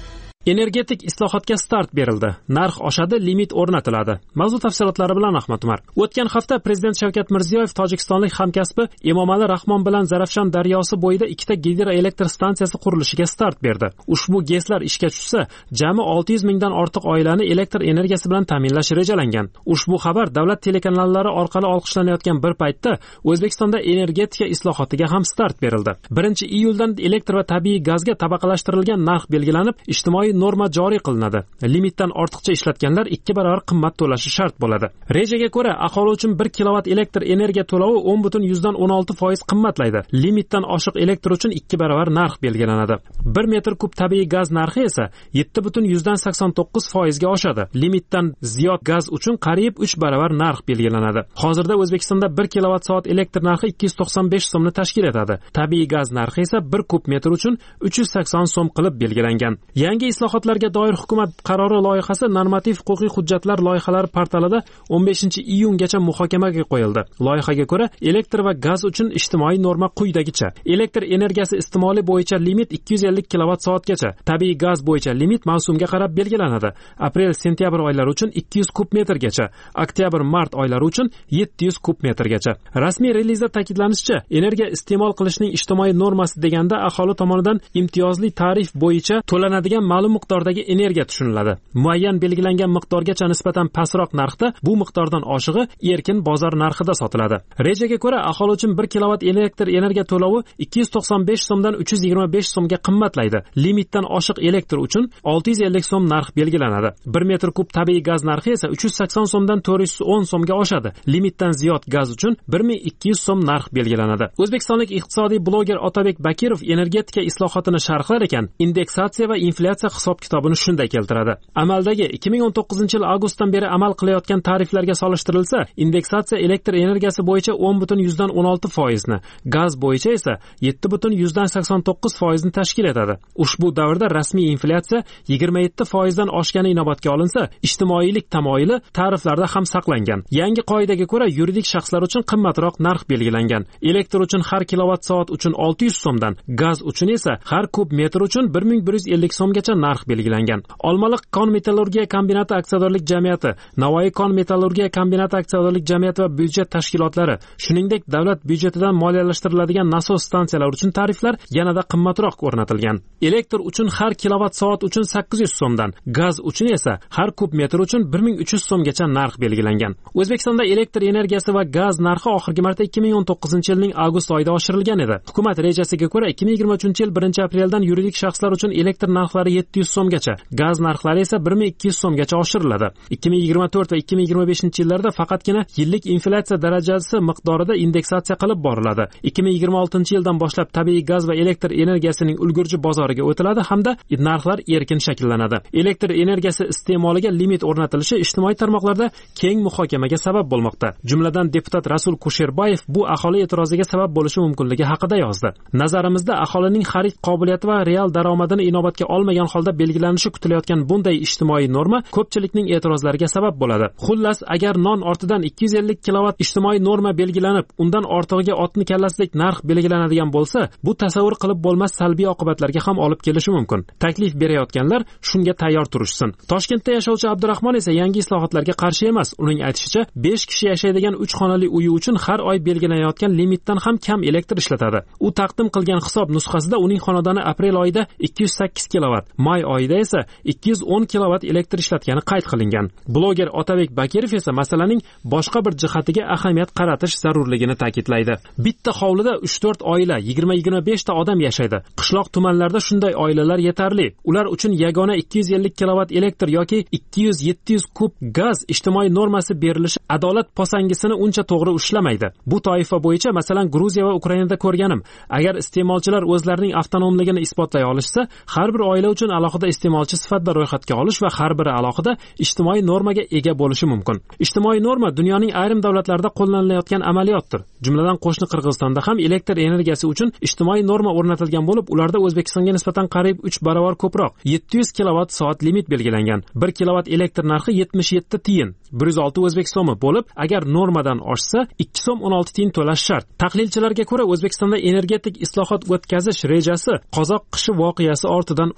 Energetik islohotga start berildi. Narx oshadi, limit o'rnatiladi. Mavzu tafsilotlari bilan Ahmad Umar. O'tgan hafta Prezident Shavkat Mirziyoyev Tojikistonlik hamkasbi Emomali Rahmon bilan Zarafshon daryosi bo'yida ikkita gidroelektr stansiyasi qurilishiga start berdi. Ushbu GESlar ishga tushsa, jami olti yuz mingdan ortiq oilani elektr energiyasi bilan ta'minlash rejalangan. Ushbu xabar davlat telekanallari orqali olqishlanayotgan bir paytda O'zbekistonda energetika islohotiga ham start berildi. birinchi iyuldan elektr va tabiiy gazga tabaqalashtirilgan narx belgilanib, ijtimoiy norma joriy qilinadi. Limitdan ortiqcha ishlatganlar ikki barobar qimmat to'lashi shart bo'ladi. Rejaga ko'ra, aholi uchun bir kilovat elektr energiya to'lovi o'n butun yuzdan o'n olti foiz qimmatlaydi. Limitdan oshiq elektr uchun ikki barobar narx belgilanadi. bir metr kub tabiiy gaz narxi esa yetti butun yuzdan sakson to'qqiz foizga oshadi. Limitdan ziyod gaz uchun qariyb uch barobar narx belgilanadi. Hozirda O'zbekistonda bir kilovat soat elektr narxi ikki yuz to'qson besh so'mni tashkil etadi. Tabiiy gaz narxi esa bir kub metr uchun uch yuz sakson so'm qilib belgilangan. Yangi islohotlarga doir hukumat qarori loyihasi normativ-huquqiy hujjatlar loyihalari portalida o'n beshinchi iyungacha muhokamaga qo'yildi. Loyihaga ko'ra, elektr va gaz uchun ijtimoiy norma quyidagicha: elektr energiyasi iste'moli bo'yicha limit ikki yuz ellik kilovat soatgacha, tabiiy gaz bo'yicha limit mavsumga qarab belgilanadi. Aprel-sentyabr oylari uchun ikki yuz kub metrgacha, oktyabr-mart oylari uchun yetti yuz kub metrgacha. Rasmiy relizda ta'kidlanishicha, energiya iste'mol qilishning ijtimoiy normasi deganda aholi tomonidan imtiyozli tarif bo'yicha to'lanadigan ma'lum miqdordagi energiya tushuniladi. Muayyan belgilangan miqdorgacha nisbatan pastroq narxda, bu miqdordan oshig'i erkin bozor narxida sotiladi. Rejaga ko'ra, aholi uchun bir kilovat elektr energiya to'lovi ikki yuz to'qson besh so'mdan uch yuz yigirma besh so'mga qimmatlaydi. Limitdan oshiq elektr uchun olti yuz ellik so'm narx belgilanadi. bir metr kub tabiiy gaz narxi esa uch yuz sakson so'mdan to'rt yuz o'n so'mga oshadi. Limitdan ziyod gaz uchun bir ming ikki yuz so'm narx belgilanadi. O'zbekistonlik iqtisodiy bloger Otabek Bakirov energetika islohotini sharhlar ekan, indeksatsiya va inflyatsiya hisob-kitobini shunday keltiradi. Amaldagi ikki ming o'n to'qqizinchi yil avgustdan beri amal qilayotgan tariflarga solishtirilsa, indeksatsiya elektr energiyasi bo'yicha o'n butun yuzdan o'n olti foizni, gaz bo'yicha esa yetti butun yuzdan sakson to'qqiz foizni tashkil etadi. Ushbu davrda rasmiy inflyatsiya yigirma yetti foizdan oshgani inobatga olinsa, ijtimoiylik tamoyili tariflarda ham saqlangan. Yangi qoidaga ko'ra, yuridik shaxslar uchun qimmatroq narx belgilangan. Elektr uchun har kilovat soat uchun olti yuz so'mdan, gaz uchun esa har kub metr uchun bir ming bir yuz ellik so'mgacha narx belgilangan. Olmaliq kon metallurgiya kombinati aksiyadorlik jamiyati, Navoiy kon metallurgiya kombinati aksiyadorlik jamiyati va byudjet tashkilotlari, shuningdek davlat byudjetidan moliyalashtiriladigan nasos stansiyalar uchun tariflar yanada qimmatroq o'rnatilgan. Elektr uchun har kilovat soat uchun sakkiz yuz so'mdan, gaz uchun esa har kub metr uchun bir ming uch yuz so'mgacha narx belgilangan. O'zbekistonda elektr energiyasi va gaz narxi oxirgi marta ikki ming o'n to'qqizinchi yilning avgust oyida oshirilgan edi. Hukumat rejasiga ko'ra, ikki ming yigirma uchinchi yil birinchi apreldan yuridik shaxslar uchun elektr narxlari yetti yuz so'mgacha, gaz narxlari esa bir ming ikki yuz so'mgacha oshiriladi. ikki ming yigirma to'rt va ikki ming yigirma beshinchi yillarda faqatgina yillik inflyatsiya darajasi miqdorida indeksatsiya qilib boriladi. ikki ming yigirma oltinchi yildan boshlab tabiiy gaz va elektr energiyasining ulgurji bozoriga o'tiladi hamda narxlar erkin shakllanadi. Elektr energiyasi iste'moliga limit o'rnatilishi ijtimoiy tarmoqlarda keng muhokamaga sabab bo'lmoqda. Jumladan deputat Rasul Kusherbayev bu aholi e'tiroziga sabab bo'lishi mumkinligi haqida yozdi. Nazarimizda, aholining xarid qobiliyati va real daromadini inobatga olmagan holda belgilanishi kutilayotgan bunday ijtimoiy norma ko'pchilikning e'tirozlariga sabab bo'ladi. Xullas, agar non ortidan ikki yuz ellik kilovat ijtimoiy norma belgilanib, undan ortig'iga otni kallasidek narx belgilanadigan bo'lsa, bu tasavvur qilib bo'lmas salbiy oqibatlarga ham olib kelishi mumkin. Taklif berayotganlar shunga tayyor turishsin. Toshkentda yashovchi Abdurahmon esa yangi islohotlarga qarshi emas. Uning aytishicha, besh kishi yashaydigan uch xonali uyi uchun har oy belgilanayotgan limitdan ham kam elektr ishlatadi. U taqdim qilgan hisob nusxasida uning xonadoni aprel oyida ikki yuz sakkiz kilovat, may oyida esa ikki yuz o'n kilovat elektr ishlatgani qayd qilingan. Bloger Otabek Bakirov esa masalaning boshqa bir jihatiga ahamiyat qaratish zarurligini ta'kidlaydi. Bitta hovlida uch to'rt oila, yigirma yigirma besh ta odam yashaydi. Qishloq tumanlarda shunday oilalar yetarli. Ular uchun yagona ikki yuz ellik kilovat elektr yoki ikki yuz yetti yuz kub gaz ijtimoiy normasi berilishi adolat posangisini uncha to'g'ri ushlamaydi. Bu toifa bo'yicha masalan Gruziya va Ukrainada ko'rganim. Agar iste'molchilar o'zlarining avtonomligini isbotlay olishsa, har bir oila uchun alohida iste'molchi sifatida ro'yxatga olish va har biri alohida ijtimoiy normaga ega bo'lishi mumkin. Ijtimoiy norma dunyoning ayrim davlatlarida qo'llanilayotgan amaliyotdir. Jumladan qo'shni Qirg'izistonda ham elektr energiyasi uchun ijtimoiy norma o'rnatilgan bo'lib, ularda O'zbekistonga nisbatan qariyb uch barobar ko'proq, yetti yuz kilovat soat limit belgilangan. bir kilovat elektr narxi yetmish yetti tiyin, bir yuz olti o'zbek so'mi bo'lib, agar normadan oshsa ikki so'm o'n olti tiyin to'lash shart. Tahlilchilarga ko'ra, O'zbekistonda energetik islohot o'tkazish rejasi qozoq qishi voqeasi ortidan o'rtaga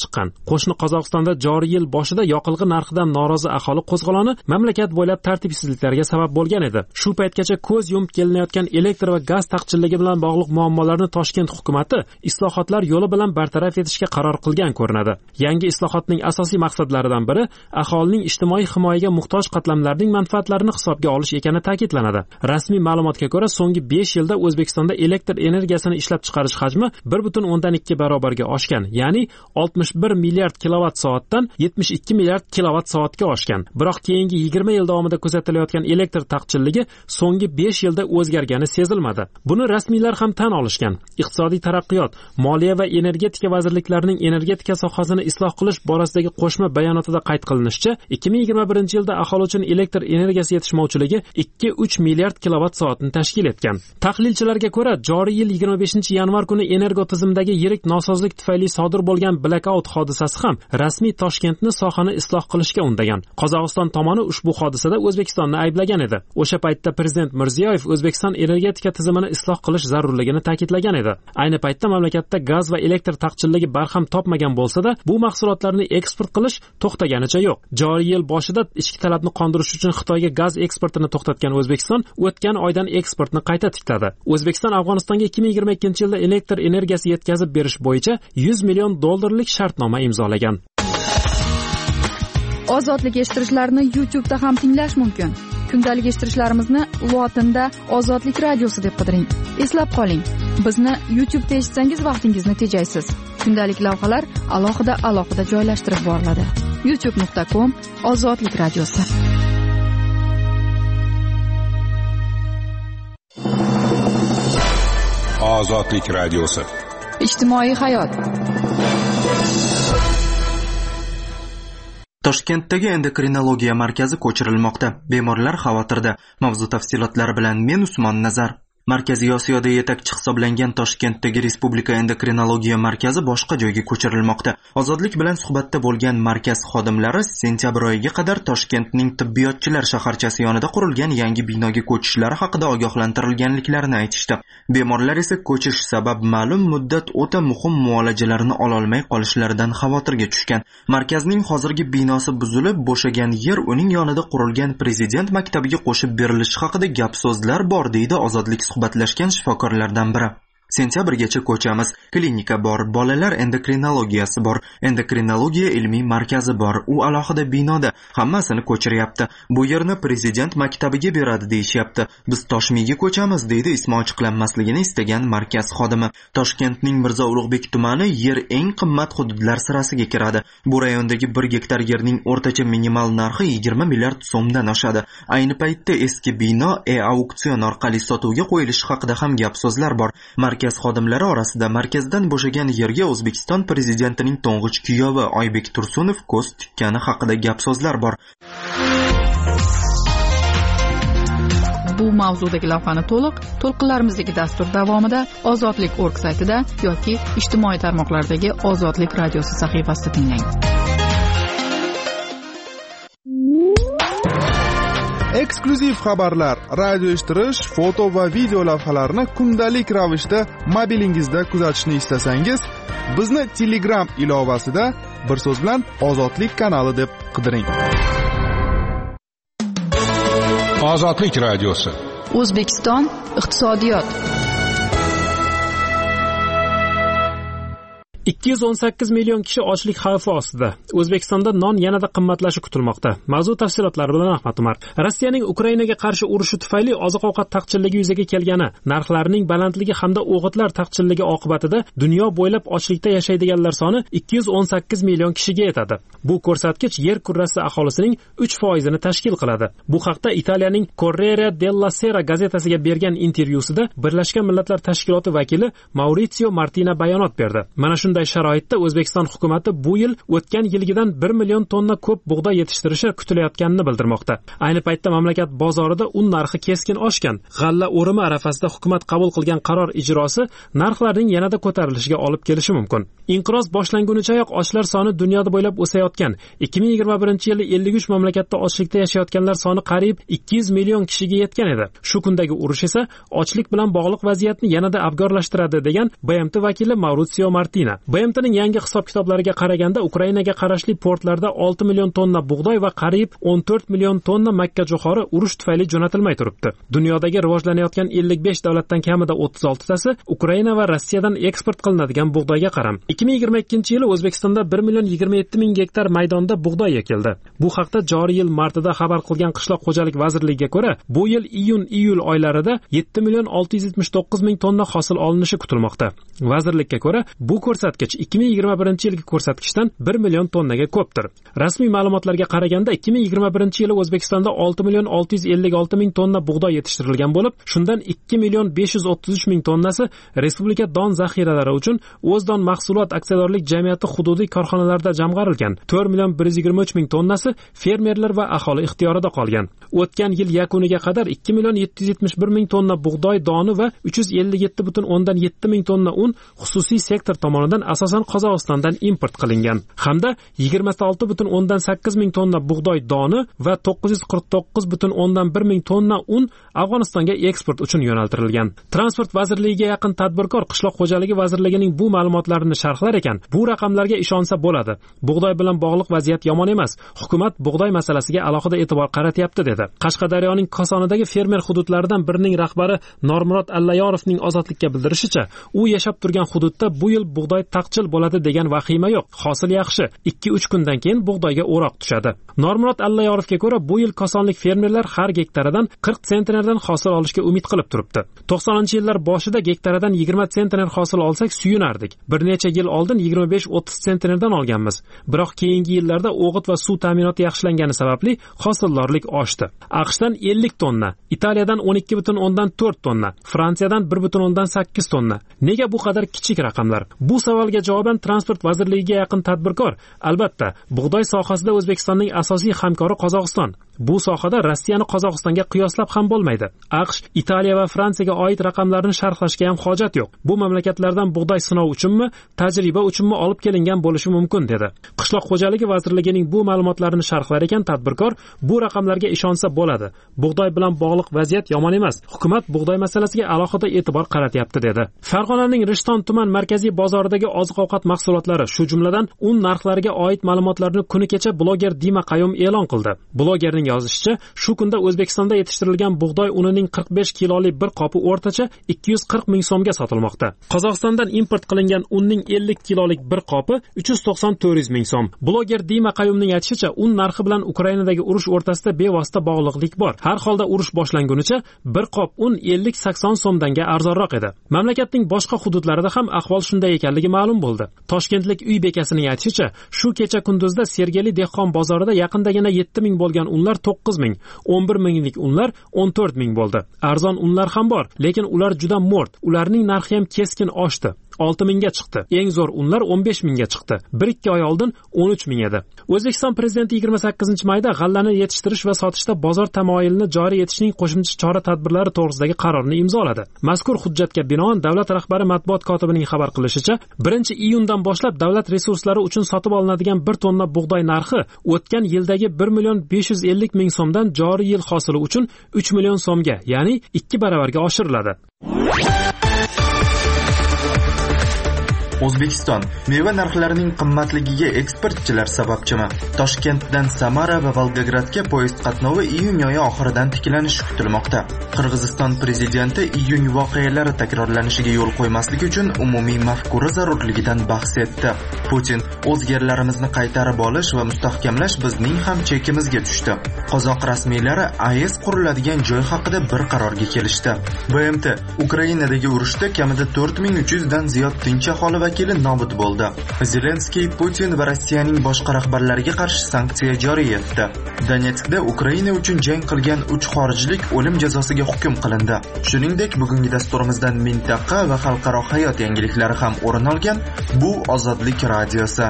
chiqqan. Qo'shni Qozog'istonda joriy yil boshida yoqilg'i narxidan norozi aholi qo'zg'oloni mamlakat bo'ylab tartibsizliklarga sabab bo'lgan edi. Shu paytgacha ko'z yumib kelinayotgan elektr va gaz taqchilligi bilan bog'liq muammolarni Toshkent hukumatı islohotlar yo'li bilan bartaraf etishga qaror qilgan ko'rinadi. Yangi islohotning asosiy maqsadlaridan biri aholining ijtimoiy himoyaga muhtoj qatlamlarning manfaatlarini hisobga olish ekani ta'kidlanadi. Rasmiy ma'lumotga ko'ra, so'nggi besh yilda O'zbekistonda elektr energiyasini ishlab chiqarish hajmi bir butun o'ndan ikki barobarga oshgan, ya'ni oltmish bir milliard kilovat soatdan yetmish ikki milliard kilovat soatga oshgan. Biroq keyingi yigirma yil davomida kuzatilayotgan elektr taqchilligi so'nggi besh yilda o'zgargani sezilmadi. Buni rasmiylar ham tan olishgan. Iqtisodiy taraqqiyot, moliya va energetika vazirliklarining energetika sohasini isloh qilish borasidagi qo'shma bayonotida qayd qilinishicha, ikki ming yigirma birinchi yilda aholi uchun elektr energiyasi yetishmovchiligi ikki uch milliard kilovat soatni tashkil etgan. Tahlilchilarga ko'ra, joriy yil yigirma beshinchi yanvar kuni energo tizimidagi yirik nosozlik tufayli sodir bo'lgan blackout hodisasi ham rasmiy Toshkentni sohani isloh qilishga undagan. Qozog'iston tomoni ushbu hodisada O'zbekistonni ayblagan edi. O'sha paytda prezident Mirziyoyev O'zbekiston energetika tizimini isloh qilish zarurligini ta'kidlagan edi. Ayni paytda mamlakatda gaz va elektr taqchilligi barham topmagan bo'lsa-da, bu mahsulotlarni eksport qilish to'xtaganicha yo'q. Joriy yil boshida ichki talabni qondirish uchun Xitoyga gaz eksportini to'xtatgan O'zbekiston o'tgan oydan eksportni qayta tikladi. O'zbekiston Afg'onistonga ikki ming yigirma ikkinchi yilda elektr energiyasi yetkazib berish bo'yicha yuz million dollarlik shartnoma imzolagan. Ozodlik eshittirishlarni YouTube da ham tinglash mumkin. Kundalik eshittirishlarimizni lotinda Ozodlik radiosi deb qidiring. Eslab qoling, bizni YouTube da eshitsangiz vaqtingizni tejaysiz. Kundalik lavhalar alohida alohida joylashtirib boriladi. youtube nuqta com Ozodlik radiosi. Ozodlik radiosi. Ijtimoiy hayot. Toshkentdagi endokrinologiya markazi ko'chirilmoqda. Bemorlar xavotirda. Mavzu tafsilotlari bilan men Usmon Nazar. Markaziy Osiyoda yetakchi hisoblangan Toshkentdagi Respublika endokrinologiya markazi boshqa joyga ko'chirilmoqda. Ozodlik bilan suhbatda bo'lgan markaz xodimlari sentyabr oyiga qadar Toshkentning tibbiyotchilar shaharchasi yonida qurilgan yangi binoga ko'chishlari haqida ogohlantirilganliklarini aytishdi. Bemorlar esa ko'chish sabab ma'lum muddat o'ta muhim muolajalarni ola olmay qolishlaridan xavotirga tushgan. Markazning hozirgi binosi buzilib, bo'shagan yer uning yonida qurilgan prezident maktabiga qo'shib berilishi haqida gap so'zlar bor, deydi Ozodlik suhbatlashgan shifokorlardan biri. Sentyabrgacha ko'chamiz, klinika bor, bolalar endokrinologiyasi bor, endokrinologiya ilmiy markazi bor, u alohida binoda, hammasini ko'chiryapti. Bu yerni prezident maktabiga beradi deyishyapti. Biz Toshmiyga ko'chamiz, deydi ismi ochiqlanmasligini istagan markaz xodimi. Toshkentning Mirzo Ulug'bek tumani yer eng qimmat hududlar sirasiga kiradi. Bu rayondagi bir gektar yerning o'rtacha minimal narxi yigirma milliard so'mdan oshadi. Ayni paytda eski bino e-auksion orqali sotuvga qo'yilishi haqida ham gap so'zlar bor. Markaz xodimlari orasida markazdan bo'shagan yerga O'zbekiston prezidentining to'ng'ich kuyovi Oybek Tursunov ko'z tikkani haqida gap so'zlar bor. Bu mavzudagi lavhani to'liq to'lqinlarimizdagi dastur davomida Ozodlik nokta org saytida yoki ijtimoiy tarmoqlardagi Ozodlik radiosi sahifasida tinglang. Eksklyuziv xabarlar, radio eshittirish, foto va video lavhalarni kundalik ravishda mobilingizda kuzatishni istasangiz, bizni Telegram ilovasida bir so'z bilan Ozodlik kanali deb qidiring. Ozodlik radiosi. O'zbekiston iqtisodiyot. ikki yuz o'n sakkiz million kishi ochlik xavfi ostida. O'zbekistonda non yanada qimmatlashi kutilmoqda. Mavzu tafsilotlari bilan Ahmad Umar. Rossiyaning Ukrainaga qarshi urushi tufayli oziq-ovqat taqchilligi yuzaga kelgani, narxlarning balandligi hamda o'g'itlar taqchilligi oqibatida dunyo bo'ylab ochlikda yashaydiganlar soni ikki yuz o'n sakkiz million kishiga yetadi. Bu ko'rsatkich yer kurrasi aholisining uch foizini tashkil qiladi. Bu haqda Italiyaning Corriere della Sera gazetasiga bergan intervyusida Birlashgan Millatlar Tashkiloti vakili Maurizio Martina bayonot berdi. Mana shunday sharoitda O'zbekiston hukumatı bu yil o'tgan yilgidan bir million tonna ko'p bug'doy yetishtirishi kutilayotganini bildirmoqda. Ayni paytda mamlakat bozorida un narxi keskin oshgan. G'alla o'rimi arafasida hukumat qabul qilgan qaror ijrosi narxlarning yanada ko'tarilishiga olib kelishi mumkin. Inqiroz boshlangunichayoq ochlar soni dunyoda bo'ylab o'sayotgan. ikki ming yigirma birinchi yilda ellik uch mamlakatda ochlikda yashayotganlar soni qariyb ikki yuz million kishiga yetgan edi. Shu kundagi urush esa ochlik bilan bog'liq vaziyatni yanada abgorlashtiradi degan B M T vakili Maurizio Martina. B M Tning yangi hisob-kitoblariga qaraganda Ukrainaga qarashli portlarda olti million tonna bug'doy va qariyb o'n to'rt million tonna makkajo'xori urush tufayli jo'natilmay turibdi. Dunyodagi rivojlanayotgan ellik besh davlatdan kamida o'ttiz oltitasi Ukraina va Rossiyadan eksport qilinadigan bug'doyga qaram. ikki ming yigirma ikkinchi yili O'zbekistonda bir million yigirma yetti ming gektar maydonda bug'doy ekildi. Bu haqda joriy yil martida xabar qilgan Qishloq xo'jalik vazirligiga ko'ra, bu yil iyun-iyul oylarida yetti million olti yuz yetmish to'qqiz ming tonna hosil olinishi kutilmoqda. Vazirlikka ko'ra, bu ko'rsatkich ikki ming yigirma birinchi yilgi ko'rsatkichdan bir million tonnaga ko'pdir. Rasmiy ma'lumotlarga qaraganda ikki ming yigirma birinchi yili O'zbekistonda olti million olti yuz ellik olti ming tonna bug'doy yetishtirilgan bo'lib, shundan ikki million besh yuz o'ttiz uch ming tonnasi respublika don zaxiralari uchun O'zdon mahsulot aksiyadorlik jamiyati hududiy korxonalarida jamg'arilgan. to'rt million bir yuz yigirma uch ming tonnasi fermerlar va aholi ixtiyorida qolgan. O'tgan yil yakuniga qadar ikki million yetti yuz yetmish bir ming tonna bug'doy doni va uch yuz ellik yetti butun o'ndan yetti ming tonna un xususiy sektor tomonidan asosan Qozog'istondan import qilingan hamda yigirma olti butun o'ndan sakkiz ming tonna bug'doy doni va to'qqiz yuz qirq to'qqiz butun o'ndan bir ming tonna un Afg'onistonga eksport uchun yo'naltirilgan. Transport vazirligiga yaqin tadbirkor Qishloq xo'jaligi vazirligining bu ma'lumotlarini sharhlar ekan, bu raqamlarga ishonsa bo'ladi. Bug'doy bilan bog'liq vaziyat yomon emas. Hukumat bug'doy masalasiga alohida e'tibor qaratyapti dedi. Qashqadaryoning Kosonidagi fermer hududlaridan birining rahbari Normurod Allayorovning Ozodlikka bildirishicha, u yashab turgan hududda bu yil bug'doy taqchil bo'ladi degan vahima yo'q. Hosil yaxshi. ikki uch kundan keyin bug'doyga o'roq tushadi. Normurod Allayorovga ko'ra, bu yil kosonlik fermerlar har gektaridan qirq sentnerdan hosil olishga umid qilib turibdi. to'qsoninchi yillar boshida gektaridan yigirma sentner hosil olsak suyunardik. Bir necha yil oldin yigirma besh o'ttiz sentnerdan olganmiz. Biroq keyingi yillarda o'g'it va suv ta'minoti yaxshilangani sababli hosildorlik oshdi. AQShdan ellik tonna, Italiyadan o'n ikki butun o'ndan to'rt tonna, Fransiyadan bir butun o'ndan sakkiz tonna. Nega bu qadar kichik raqamlar? Bu savolga javoban Transport vazirligiga yaqin tadbirkor, albatta, bug'doy sohasida O'zbekistonning asosiy hamkori Qozog'iston. Bu sohada Rossiyani Qozog'istonga qiyoslab ham bo'lmaydi. AQSh, Italiya va Fransiyaga oid raqamlarni sharhlashga ham hojat yo'q. Bu mamlakatlardan bug'doy sinov uchunmi, tajriba uchunmi olib kelingan bo'lishi mumkin dedi. Qishloq xo'jaligi vazirligining bu ma'lumotlarini sharhlar ekan tadbirkor, bu raqamlarga ishonsa bo'ladi. Bug'doy bilan bog'liq vaziyat yomon emas. Hukumat bug'doy masalasiga alohida e'tibor qaratyapti dedi. Farg'onaning Rishton tuman markaziy bozoridagi oziq-ovqat mahsulotlari, shu jumladan un narxlariga oid ma'lumotlarni kuni kecha bloger Dima Qayum e'lon qildi. Blogerning yozishicha, shu kunda O'zbekistonda yetishtirilgan bug'doy unining qirq besh kilolik bir qopi o'rtacha ikki yuz qirq ming so'mga sotilmoqda. Qozog'istondan import qilingan unning ellik kilolik bir qopi uch yuz to'qson to'rt yuz ming so'm. Bloger Dima Qayumning aytishicha, un narxi bilan Ukrainadagi urush o'rtasida bevosita bog'liqlik bor. Har holda urush boshlangunicha bir qop un ellik sakson so'mdanga arzonroq edi. Mamlakatning boshqa hududlarida ham ahvol shunday ekanligi ma'lum bo'ldi. Toshkentlik uy bekasining aytishicha, shu kecha kunduzda Sergeli dehqon bozorida yaqindagina yetti ming bo'lgan unlar to'qqiz ming, o'n bir minglik unlar o'n to'rt ming bo'ldi. Arzon unlar ham bor, lekin ular juda mo'rt. Ularning narxi ham keskin oshdi. olti mingga chiqdi. Eng zo'r unlar o'n besh mingga chiqdi. bir ikki oy oldin o'n uch ming edi. O'zbekiston prezidenti yigirma sakkizinchi mayda g'allani yetishtirish va sotishda bozor tamoyilini joriy etishning qo'shimcha chora-tadbirlari to'g'risidagi qarorni imzoladi. Mazkur hujjatga binoan davlat rahbari matbuot kotibining xabar qilishicha, birinchi iyundan boshlab davlat resurslari uchun sotib olinadigan bir tonna bug'doy narxi o'tgan yildagi bir million besh yuz ellik ming so'mdan joriy yil hosili uchun uch million so'mga, ya'ni ikki baravarga oshiriladi. O'zbekiston meva narxlarining qimmatligiga eksportchilar sababchimi? Toshkentdan Samara va Volgogradga poyezd qatnovi iyun oyi oxiridan tiklanishi kutilmoqda. Qirg'iziston prezidenti iyun voqealari takrorlanishiga yo'l qo'ymaslik uchun umumiy mafkura zarurligidan bahs etdi. Putin o'z yerlarimizni qaytarib olish va mustahkamlash bizning ham chekimizga tushdi. Qozoq rasmiylari A E S quriladigan joy haqida bir qarorga kelishdi. B M T Ukrainadagi urushda kamida to'rt ming uch yuz dan ziyod tinch aholi vakili nobud bo'ldi. Zelenskiy Putin va Rossiyaning boshqa rahbarlariga qarshi sanksiya joriy etdi. Donetskda Ukraina uchun jang qilgan uch xorijlik o'lim jazosiga hukm qilindi. Shuningdek, bugungi dasturimizdan mintaqa va xalqaro hayot yangiliklari ham o'rin olgan. Bu Ozodlik radiosi.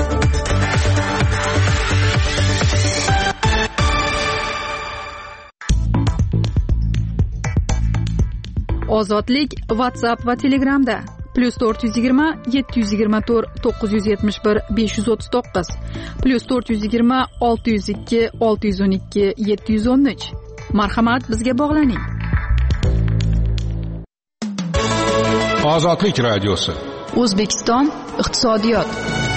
Ozodlik WhatsApp va Telegramda plus to'rt yuz yigirma yetti yuz yigirma to'rt to'qqiz yuz yetmish bir besh yuz o'ttiz to'qqiz plus to'rt yuz yigirma olti yuz ikki olti yuz o'n ikki yetti yuz o'n uch. Marhamat, bizga bog'laning. Ozodlik radiosi. O'zbekiston iqtisodiyot.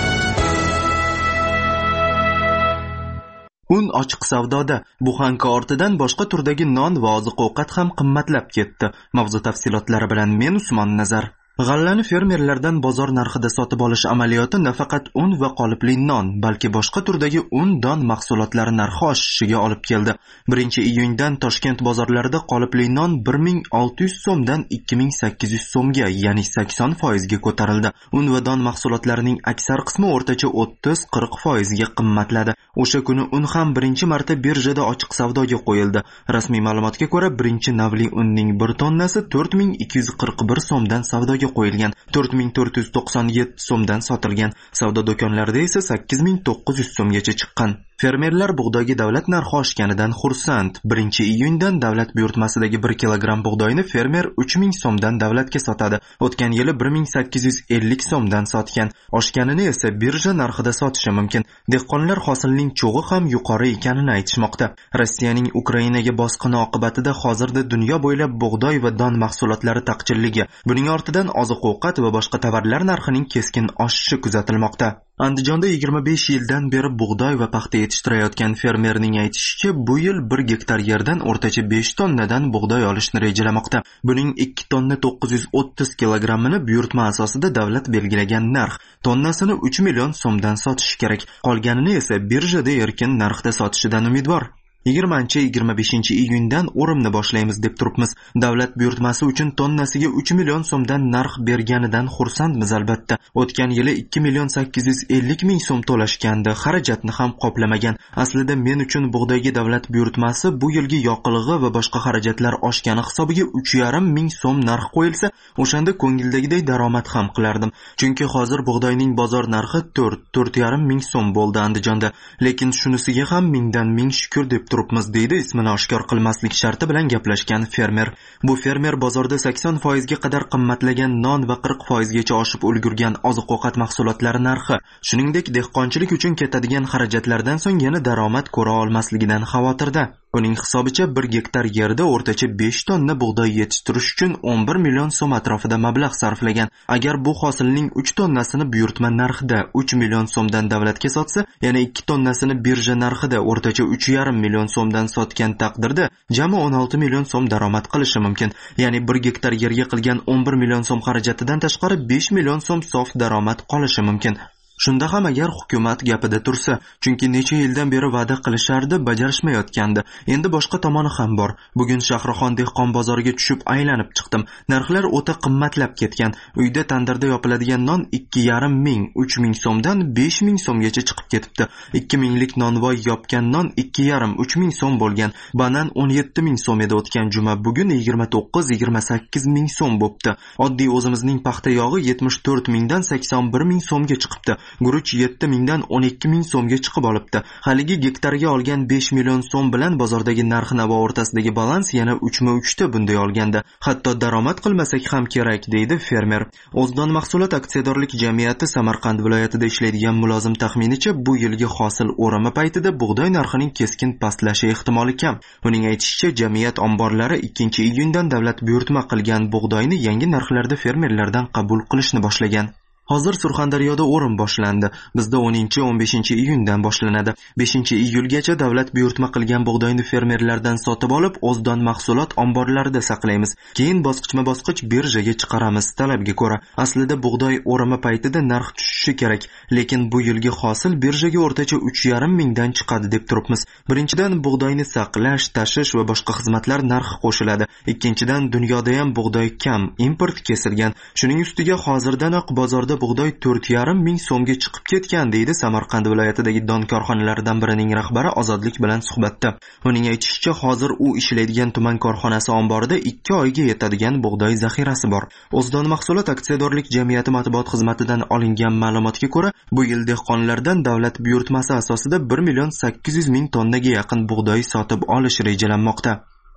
Un ochiq savdoda. Buxanka ortidan boshqa turdagi non va oziq-ovqat ham qimmatlab ketdi. Mavzu tafsilotlari bilan men Usmon Nazar. G'allani fermerlardan bozor narxida sotib olish amaliyoti nafaqat un va qolipli non, balki boshqa turdagi un, don mahsulotlari narxi oshishiga olib keldi. birinchi iyundan Toshkent bozorlarida qolipli non bir ming olti yuz so'mdan ikki ming sakkiz yuz so'mga, ya'ni sakson foizga ko'tarildi. Un va don mahsulotlarining aksar qismi o'rtacha o'ttiz qirq foizga qimmatladi. O'sha kuni un ham birinchi marta birjada ochiq savdoga qo'yildi. Rasmiy ma'lumotga ko'ra, birinchi navli unning bir tonnasi to'rt ming ikki yuz qirq bir so'mdan savdoga qo'yilgan, to'rt ming to'rt yuz to'qson yetti so'mdan sotilgan. Savdo do'konlarida esa sakkiz ming to'qqiz yuz so'mgacha chiqqan. Fermerlar bug'doyga davlat narxi oshganidan xursand. birinchi iyundan davlat buyurtmasidagi bir kilogramm bug'doyni fermer uch ming so'mdan davlatga sotadi. O'tgan yili bir ming sakkiz yuz ellik so'mdan sotgan. Oshganini esa birja narxida sotishi mumkin. Dehqonlar hosilning cho'g'i ham yuqori ekanini aytishmoqda. Rossiyaning Ukrainaga bosqini oqibatida hozirda dunyo bo'ylab bug'doy va don mahsulotlari taqchilligi, buning ortidan oziq-ovqat va boshqa tovarlar narxining keskin oshishi kuzatilmoqda. Andijonda yigirma besh yildan beri bug'doy va paxta yetishtirayotgan fermerning aytishicha, bu yil bir gektar yerdan o'rtacha besh tonnadan bug'doy olishni rejalamoqda. Buning ikki tonna to'qqiz yuz o'ttiz kilogrammini buyurtma asosida davlat belgilagan narx, tonnasini uch million so'mdan sotishi kerak. Qolganini esa birjada erkin narxda sotishidan umidvor. yigirmanchi yigirma beshinchi iyundan o'rimni boshlaymiz deb turibmiz. Davlat buyurtmasi uchun tonnasiga uch million so'mdan narx berganidan xursandmiz albatta. O'tgan yili ikki million sakkiz yuz ellik ming so'm to'lashgandi, xarajatni ham qoplamagan. Aslida men uchun bug'doyga davlat buyurtmasi bu yilgi yoqilg'i va boshqa xarajatlar oshgani hisobiga uch yarim ming so'm narx qo'yilsa, o'shanda ko'ngildagiday daromad ham qilardim. Chunki hozir bug'doyning bozor narxi to'rt to'rt yarim ming so'm bo'ldi Andijonda. Lekin shunisiga ham mingdan ming shukr deb turibmiz, deydi ismini oshkor qilmaslik sharti bilan gaplashgan fermer. Bu fermer bozorda sakson foizga qadar qimmatlagan non va qirq foizgacha oshib ulgurgan oziq-ovqat mahsulotlari narxi, shuningdek dehqonchilik uchun ketadigan xarajatlardan so'ng yana daromad ko'ra olmasligidan xavotirda. Uning hisobicha bir gektar yerda o'rtacha besh tonna bug'doy yetishtirish uchun o'n bir million so'm atrofida mablag' sarflagan. Agar bu hosilning uch tonnasini buyurtma narxida uch million so'mdan davlatga sotsa, yana ikki tonnasini birja narxida o'rtacha uch yarim million so'mdan sotgan taqdirda jami o'n olti million so'm daromad qilishi mumkin. Ya'ni bir gektar yerga qilgan o'n bir million so'm xarajatidan tashqari besh million so'm sof daromad qolishi mumkin. Shunda ham agar hukumat gapida tursa, chunki necha yildan beri va'da qilishardi, bajarishmayotgandi. Endi boshqa tomoni ham bor. Bugun Shahrixon dehqon bozoriga tushib aylanib chiqdim. Narxlar o'ta qimmatlab ketgan. Uyda tandirda yopiladigan non ikki yarim ming, uch ming so'mdan besh ming so'mgacha chiqib ketibdi. ikki minglik nonvoy yopgan non ikki yarim, uch ming so'm bo'lgan. Banan o'n yetti ming so'm edi o'tgan juma, bugun yigirma to'qqiz yigirma sakkiz ming so'm bo'pti. Oddiy o'zimizning paxta yog'i yetmish to'rt mingdan sakson bir ming so'mga chiqibdi. Guruch yetti mingdan o'n ikki ming so'mga chiqib olibdi. Haligi gektarga olgan besh million so'm bilan bozordagi narx-navo o'rtasidagi balans yana uchma uchta bunday olganda. Hatto daromad qilmasak ham kerak, deydi fermer. O'zdon mahsulot aksiyadorlik jamiyati Samarqand viloyatida ishlaydigan mulozim taxminicha, bu yilgi hosil o'rimi paytida bug'doy narxining keskin pastlashi ehtimoli kam. Uning aytishicha, jamiyat omborlari ikkinchi iyundan davlat buyurtma qilgan bug'doyni yangi narxlarda fermerlardan qabul qilishni boshlagan. Hozir Surxondaryoda o'rim boshlandi. Bizda o'ninchi o'n beshinchi iyundan boshlanadi. beshinchi iyulgacha davlat buyurtma qilgan bug'doyni fermerlardan sotib olib, O'zdon mahsulot omborlarida saqlaymiz. Keyin bosqichma-bosqich birjaga chiqaramiz talabga ko'ra. Aslida bug'doy o'rimi paytida narx tushishi kerak, lekin bu yilgi hosil birjaga o'rtacha uch yarim mingdan chiqadi deb turibmiz. Birinchidan bug'doyni saqlash, tashish va boshqa xizmatlar narxi qo'shiladi. Ikkinchidan dunyoda ham bug'doy kam, import kesilgan. Shuning ustiga hozirdanoq bozorda bug'doy to'rt yarim ming so'mga chiqib ketgan, deydi Samarqand viloyatidagi don korxonalaridan birining rahbari Ozodlik bilan suhbatda. Uning aytishicha, hozir u ishlaydigan tuman korxonasi omborida ikki oyga yetadigan bug'doy zaxirasi bor. O'zdon mahsulot aksiyadorlik jamiyati matbuot xizmatidan olingan ma'lumotga ko'ra, bu yil dehqonlardan davlat buyurtmasi asosida bir million sakkiz yuz ming tonnaga yaqin bug'doy sotib olish rejalanmoqda.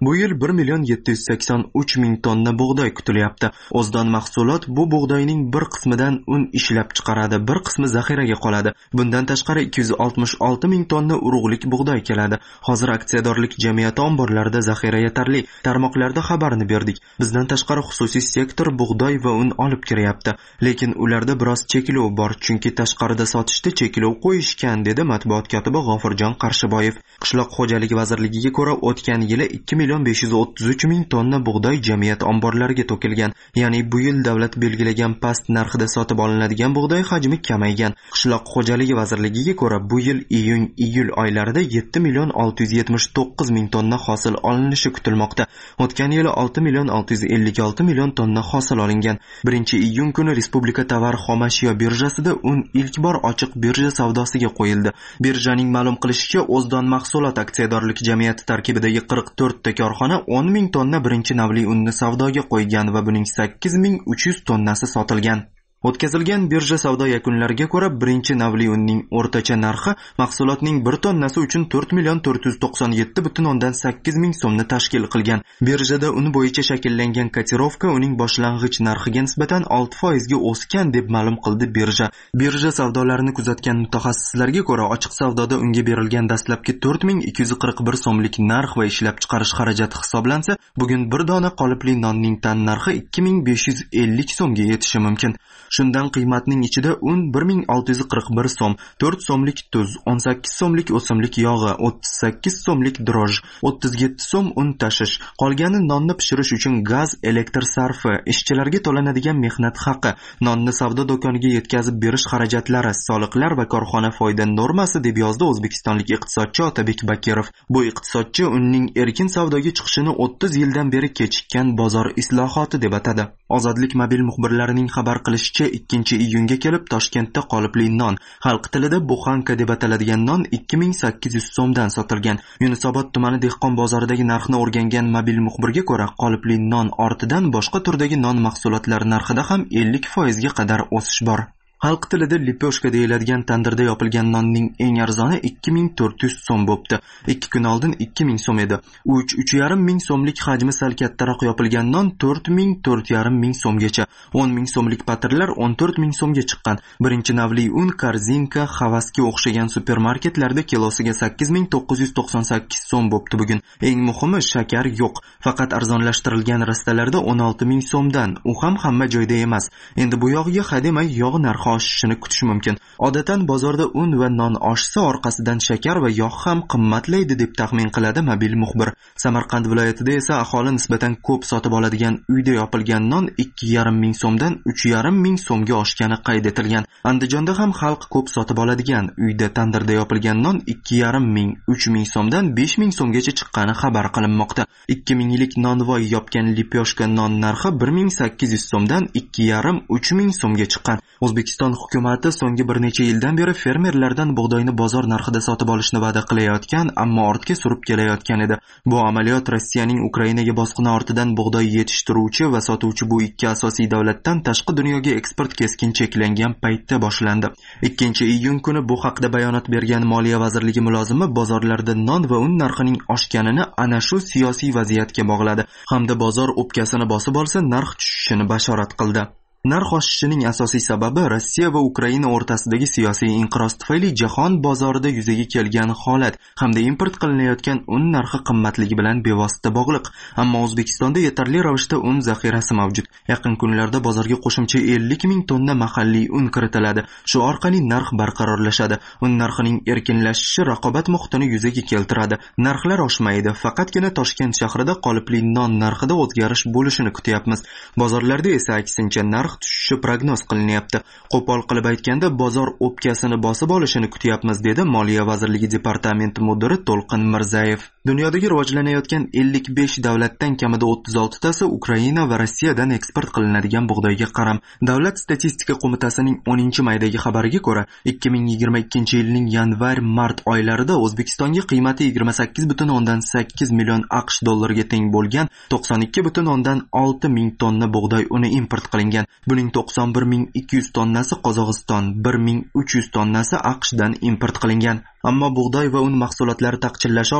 Bu yil bir million yetti yuz sakson uch ming tonna bug'doy kutilyapti. O'zdon mahsulot bu bug'doyning bir qismidan un ishlab chiqaradi, bir qismi zaxiraga qoladi. Bundan tashqari ikki yuz oltmish olti ming tonna urug'lik bug'doy keladi. Hozir aksiyadorlik jamiyati omborlarida zaxira yetarli. Tarmoqlarda xabarni berdik. Bizdan tashqari xususiy sektor bug'doy va un olib kiryapti. Lekin ularda biroz cheklov bor, chunki tashqarida sotishda cheklov qo'yishgan, dedi matbuot kotibi G'ofurjon Qarshiboyev. Qishloq xo'jaligi vazirligiga ko'ra, o'tgan yili ikki million besh yuz o'ttiz uch ming tonna bug'doy jamiyat omborlariga to'kilgan. Ya'ni bu yil davlat belgilagan past narxida sotib olinadigan bug'doy hajmi kamaygan. Qishloq xo'jaligi vazirligiga ko'ra, bu yil iyun-iyul oylarida yetti million olti yuz yetmish to'qqiz ming tonna hosil olinishi kutilmoqda. O'tgan yili olti million olti yuz ellik olti million tonna hosil olingan. birinchi iyun kuni Respublika tovar xomashyo birjasida un ilk bor ochiq birja savdosiga qo'yildi. Birjaning ma'lum qilishicha, O'zdon mahsulot aksiyadorlik jamiyati tarkibidagi qirq to'rtta korxona o'n ming tonna birinchi navli unni savdoga qo'ygan va buning sakkiz ming uch yuz tonnasi sotilgan. O'tkazilgan birja savdo yakunlariga ko'ra, birinchi navli unning o'rtacha narxi mahsulotning bir tonnasi uchun to'rt million to'rt yuz to'qson yetti butun o'ndan sakkiz ming so'mni tashkil qilgan. Birjada un bo'yicha shakllangan kotirovka uning boshlang'ich narxiga nisbatan olti foizga o'sgan deb ma'lum qildi birja. Birja savdolarini kuzatgan mutaxassislarga ko'ra, ochiq savdoda unga berilgan dastlabki to'rt ming ikki yuz qirq bir so'mlik narx va ishlab chiqarish xarajati hisoblansa, bugun bir dona qolipli nonning tan narxi ikki ming besh yuz ellik so'mga yetishi mumkin. Shundan qiymatning ichida un bir ming olti yuz qirq bir so'm, to'rt so'mlik tuz, o'n sakkiz so'mlik o'simlik yog'i, o'ttiz sakkiz so'mlik droj, o'ttiz yetti so'm un tashish, qolgani nonni pishirish uchun gaz, elektr sarfi, ishchilarga to'lanadigan mehnat haqi, nonni savdo do'koniga yetkazib berish xarajatlari, soliqlar va korxona foyda normasi, deb yozdi o'zbekistonlik iqtisodchi Otabek Bakirov. Bu iqtisodchi unning erkin savdoga chiqishini o'ttiz yildan beri kechikkan bozor islohoti deb atadi. Ozodlik mobil muxbirlarining xabar qilishicha, ikkinchi iyunga kelib Toshkentda qolipli non, xalq tilida buxanka deb ataladigan non ikki ming sakkiz yuz so'mdan sotilgan. Yunusobod tumani dehqon bozoridagi narxni o'rgangan mobil muxbirga ko'ra, qolipli non ortidan boshqa turdagi non mahsulotlari narxida ham ellik foizga qadar o'sish bor. Xalq tilida liposhka deyiladigan tandirda yopilgan nonning eng arzoni ikki ming to'rt yuz so'm bo'pti. ikki kun oldin ikki ming so'm edi. uch uch yarim ming so'mlik hajmi sal kattaroq yopilgan non to'rt ming to'rt yarim ming so'mgacha, o'n ming so'mlik patirlar o'n to'rt ming so'mga chiqqan. Birinchi navli un Korzinka, Havasga o'xshagan supermarketlarda kilosiga sakkiz ming to'qqiz yuz to'qson sakkiz so'm bo'pti bugun. Eng muhimi, shakar yo'q. Faqat arzonlashtirilgan rastalarda o'n olti ming so'mdan. U ham hamma joyda emas. Endi bu yog'iga hademay yog' narxi oshishini kutish mumkin. Odatan bozorda un va non oshsa, orqasidan shakar va yog' ham qimmatlaydi deb taxmin qiladi mobil muxbir. Samarqand viloyatida esa aholi nisbatan ko'p sotib oladigan uyda yopilgan non ikki yarim ming so'mdan uch yarim ming so'mga oshgani qayd etilgan. Andijonda ham xalq ko'p sotib oladigan uyda tandirda yopilgan non ikki yarim ming, uch ming so'mdan besh ming so'mgacha chiqqani xabar qilinmoqda. ikki minglik nonvoy yopgan lipyoshka non narxi bir ming sakkiz yuz so'mdan ikki yarim, uch ming so'mga chiqqan. O'zbekiston hukumati so'nggi bir necha yildan beri fermerlardan bug'doyni bozor narxida sotib olishni va'da qilayotgan, ammo ortga surib kelayotgan edi. Bu amaliyot Rossiyaning Ukrainaga bosqini ortidan bug'doy yetishtiruvchi va sotuvchi bu ikki asosiy davlatdan tashqi dunyoga eksport keskin cheklangan paytda boshlandi. ikkinchi iyun kuni bu haqda bayonot bergan Moliya vazirligi mulozimi bozorlarda non va un narxining oshganini ana shu siyosiy vaziyatga bog'ladi hamda bozor o'pkasini bosib olsa narx tushishini bashorat qildi. Narx oshishining asosiy sababi Rossiya va Ukraina o'rtasidagi siyosiy inqiroz tufayli jahon bozorida yuzaga kelgan holat hamda import qilinayotgan un narxi qimmatligi bilan bevosita bog'liq. Ammo O'zbekistonda yetarli ravishda un zaxirasi mavjud. Yaqin kunlarda bozorga qo'shimcha ellik ming tonna mahalliy un kiritiladi. Shu orqali narx barqarorlashadi. Un narxining erkinlashishi raqobat muhitini yuzaga keltiradi. Narxlar oshmaydi. Faqatgina Toshkent shahrida qolipli non narxida o'zgarish bo'lishini kutyapmiz. Bozorlarda esa aksincha narx tushishi prognoz qilinyapti. Qo'pol qilib aytganda, bozor o'pkasini bosib olishini kutyapmiz, dedi Moliya vazirligi departamenti mudiri To'lqin Mirzayev. Dunyodagi rivojlanayotgan ellik besh davlatdan kamida o'ttiz oltitasi Ukraina va Rossiyadan eksport qilinadigan bug'doyga qaram. Davlat statistika qo'mitasining o'ninchi maydagi xabariga ko'ra, ikki ming yigirma ikkinchi yilning yanvar-mart oylarida O'zbekistonga qiymati yigirma sakkiz butun o'ndan sakkiz million AQSh dollariga teng bo'lgan to'qson ikki butun o'ndan olti ming tonna bug'doy uni import qilingan. Buning to'qson bir ming ikki yuz tonnasi Qozog'iston, bir ming uch yuz tonnasi AQShdan import qilingan. Ammo bug'doy va un mahsulotlari taqchillashi ortidan qat'iy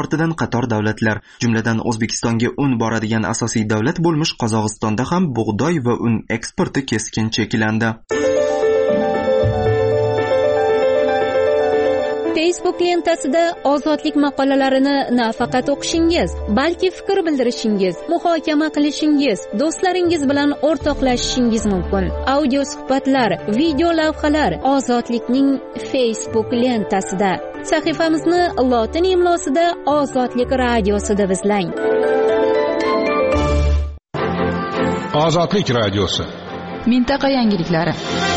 qator davlatlar, jumladan O'zbekistonga un boradigan asosiy davlat bo'lmish Qozog'istonda ham bug'doy va un eksporti keskin cheklandi. Facebook lentasida ozodlik maqolalarini nafaqat o'qishingiz, balki fikr bildirishingiz, muhokama qilishingiz, do'stlaringiz bilan o'rtoqlashishingiz mumkin. Audio suhbatlar, video lavhalar Ozodlikning Facebook lentasida. Sahifamizni lotin imlosida Ozodlik radiosi deb izlang. Ozodlik radiosi. Mintaqa yangiliklari.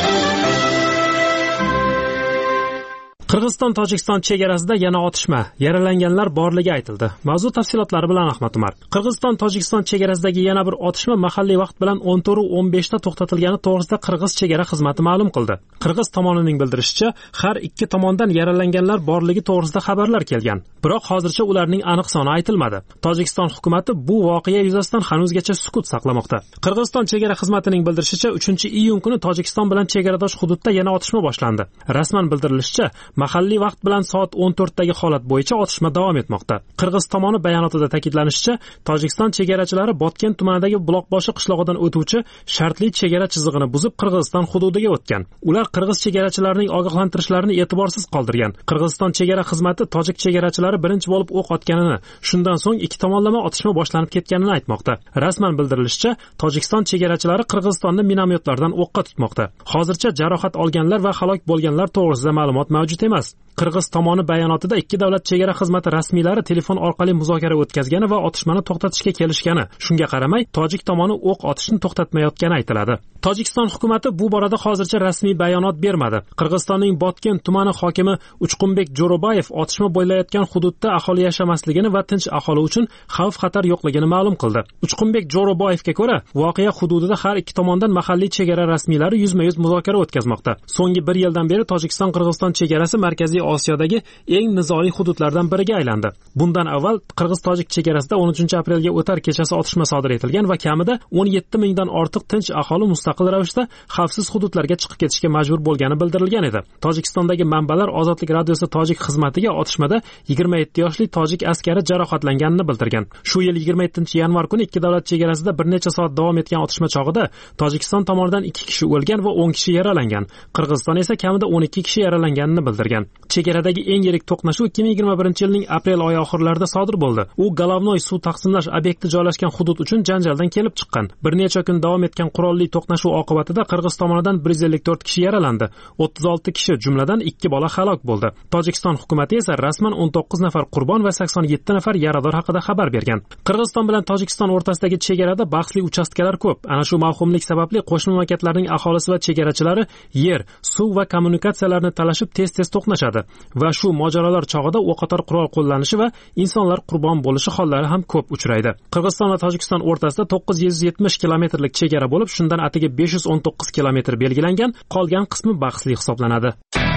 Qirg'iziston Tojikiston chegarasida yana otishma, yaralanganlar borligi aytildi. Mavzu tafsilotlari bilan Ahmad Umar. Qirg'iziston Tojikiston chegarasidagi yana bir otishma mahalliy vaqt bilan o'n to'rt o'n besh da to'xtatilgani to'g'risida Qirg'iz chegara xizmati ma'lum qildi. Qirg'iz tomonining bildirishicha, har ikki tomondan yaralanganlar borligi to'g'risida xabarlar kelgan. Biroq hozircha ularning aniq soni aytilmadi. Tojikiston hukumatı bu voqea yuzasidan hanuzgacha sukut saqlamoqda. Qirg'iziston chegara xizmatining bildirishicha, uchinchi iyun kuni Tojikiston bilan chegaradosh hududda yana otishma boshlandi. Rasman bildirilishicha, mahalliy vaqt bilan soat o'n to'rt dagi holat bo'yicha otishma davom etmoqda. Qirg'iz tomoni bayonotida ta'kidlanishicha, Tojikiston chegarachilari Botken tumanidagi Buloqboshi qishlog'idan o'tuvchi shartli chegara chizig'ini buzib Qirg'iziston hududiga o'tgan. Ular qirg'iz chegarachilarining ogohlantirishlarini e'tiborsiz qoldirgan. Qirg'iziston chegara xizmati tojik chegarachilari birinchi bo'lib o'q otganini, shundan so'ng ikki tomonlama otishma boshlanib ketganini aytmoqda. Rasman bildirilishicha, Tojikiston chegarachilari Qirg'izistonni minomyotlardan o'qqa tutmoqda. Hozircha jarohat olganlar va halok bo'lganlar to'g'risida ma'lumot mavjud emas. Qirg'iz tomoni bayonotida ikki davlat chegara xizmati rasmiylari telefon orqali muzokara o'tkazgani va otishmani to'xtatishga kelishgani. Shunga qaramay, tojik tomoni o'q otishni to'xtatmayotgani aytiladi. Tojikiston hukumatı bu borada hozircha rasmiy bayonot bermadi. Qirg'izistonning Botken tumani hokimi Uchqunbek Jo'robayev otishma bo'layotgan hududda aholi yashamasligini va tinch aholi uchun xavf-xatar yo'qligini ma'lum qildi. Uchqunbek Jo'robayevga ko'ra, voqea hududida har ikki tomondan mahalliy chegara rasmiylari yuzma-yuz muzokara o'tkazmoqda. So'nggi bir yildan beri Tojikiston-Qirg'iziston chegarasi Markaziy Osiyodagi eng nizoli hududlardan biriga aylandi. Bundan avval Qirg'iz-Tojik chegarasida o'n uchinchi aprelga o'tar kechasi otishma sodir etilgan va kamida o'n yetti mingdan ortiq tinch aholi mustaqil ravishda xavfsiz hududlarga chiqib ketishga majbur bo'lgani bildirilgan edi. Tojikistondagi manbalar Ozodlik radiosi tojik xizmatiga otishmada yigirma yetti yoshli tojik askari jarohatlanganini bildirgan. Shu yil yigirma yettinchi yanvar kuni ikki davlat chegarasida bir necha soat davom etgan otishma chog'ida Tojikiston tomonidan ikki kishi o'lgan va o'n kishi yaralangan. Qirg'iziston esa kamida o'n ikki kishi yaralanganini bildirgan. Chegaradagi eng yirik to'qnashuv ikki ming yigirma birinchi yilning aprel oyi oxirlarida sodir bo'ldi. U Galovnoy suv taqsimlash obyekti joylashgan hudud uchun janjaldan kelib chiqqan. Bir necha kun davom etgan qurolli to'qnashuv oqibatida Qirg'iz tomonidan bir yuz ellik to'rt kishi yaralandi. o'ttiz olti kishi, jumladan ikki bola halok bo'ldi. Tojikiston hukumatı esa rasman o'n to'qqiz nafar qurbon va sakson yetti nafar yarador haqida xabar bergan. Qirg'iziston bilan Tojikiston o'rtasidagi chegarada bahsli uchastkalar ko'p. Ana shu mavhumlik sababli qo'shni mamlakatlarning aholisi va chegarachilari yer, suv va kommunikatsiyalarni talashib tez-tez to'qnashadi va shu mojarolar chog'ida o'qotar qurol qo'llanishi va insonlar qurbon bo'lishi hollari ham ko'p uchraydi. Qirg'iziston va Tojikiston o'rtasida to'qqiz yuz yetmish kilometrlik chegara bo'lib, shundan atiga besh yuz o'n to'qqiz kilometr belgilangan, qolgan qismi bahsli hisoblanadi.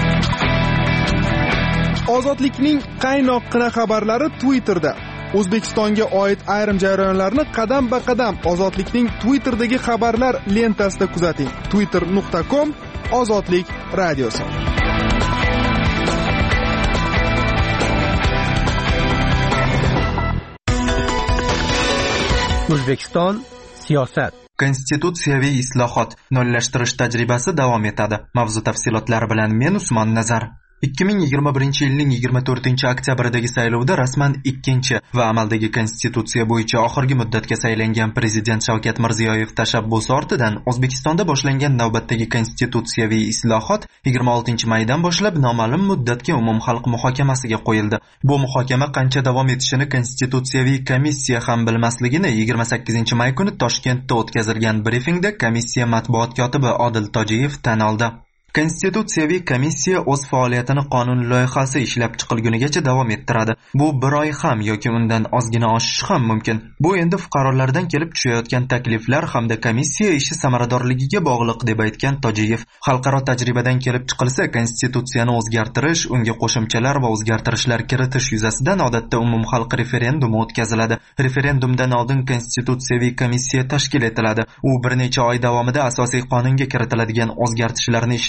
Ozodlikning qaynoqqina xabarlari Twitterda. O'zbekistonga oid ayrim jarayonlarni qadam-ba-qadam Ozodlikning Twitterdagi xabarlar lentasida kuzating. twitter nuqta com Ozodlik radiosi. O'zbekiston siyosat. Konstitutsiyaviy islohot, nollashtirish tajribasi davom etadi. Mavzu tafsilotlari bilan men Usmon Nazar. ikki ming yigirma birinchi yilning yigirma to'rtinchi oktyabrdagi saylovda rasman ikkinchi va amaldagi konstitutsiya bo'yicha oxirgi muddatga saylangan prezident Shavkat Mirziyoyev tashabbusi ortidan O'zbekistonda boshlangan navbatdagi konstitutsiyaviy islohot yigirma oltinchi maydan boshlab noma'lum muddatga umumxalq muhokamasiga qo'yildi. Bu muhokama qancha davom etishini konstitutsiyaviy komissiya ham bilmasligini yigirma sakkizinchi may kuni Toshkentda o'tkazilgan brifingda komissiya matbuot kotibi Odil Tojiyev tan oldi. Konstitutsiyaviy komissiya o'z faoliyatini qonun loyihasi ishlab chiqilgunigacha davom ettiradi. Bu bir oy ham yoki undan ozgina oshishi ham mumkin. Bu endi fuqarolardan kelib tushayotgan takliflar hamda komissiya ishi samaradorligiga bog'liq deb aytgan Tojiyev. Xalqaro tajribadan kelib chiqilsa, konstitutsiyani o'zgartirish, unga qo'shimchalar va o'zgartirishlar kiritish yuzasidan odatda umumxalq referendumi o'tkaziladi. Referendumdan oldin konstitutsiyaviy komissiya tashkil etiladi. U bir necha oy davomida asosiy qonunga kiritiladigan o'zgartirishlarni ishlab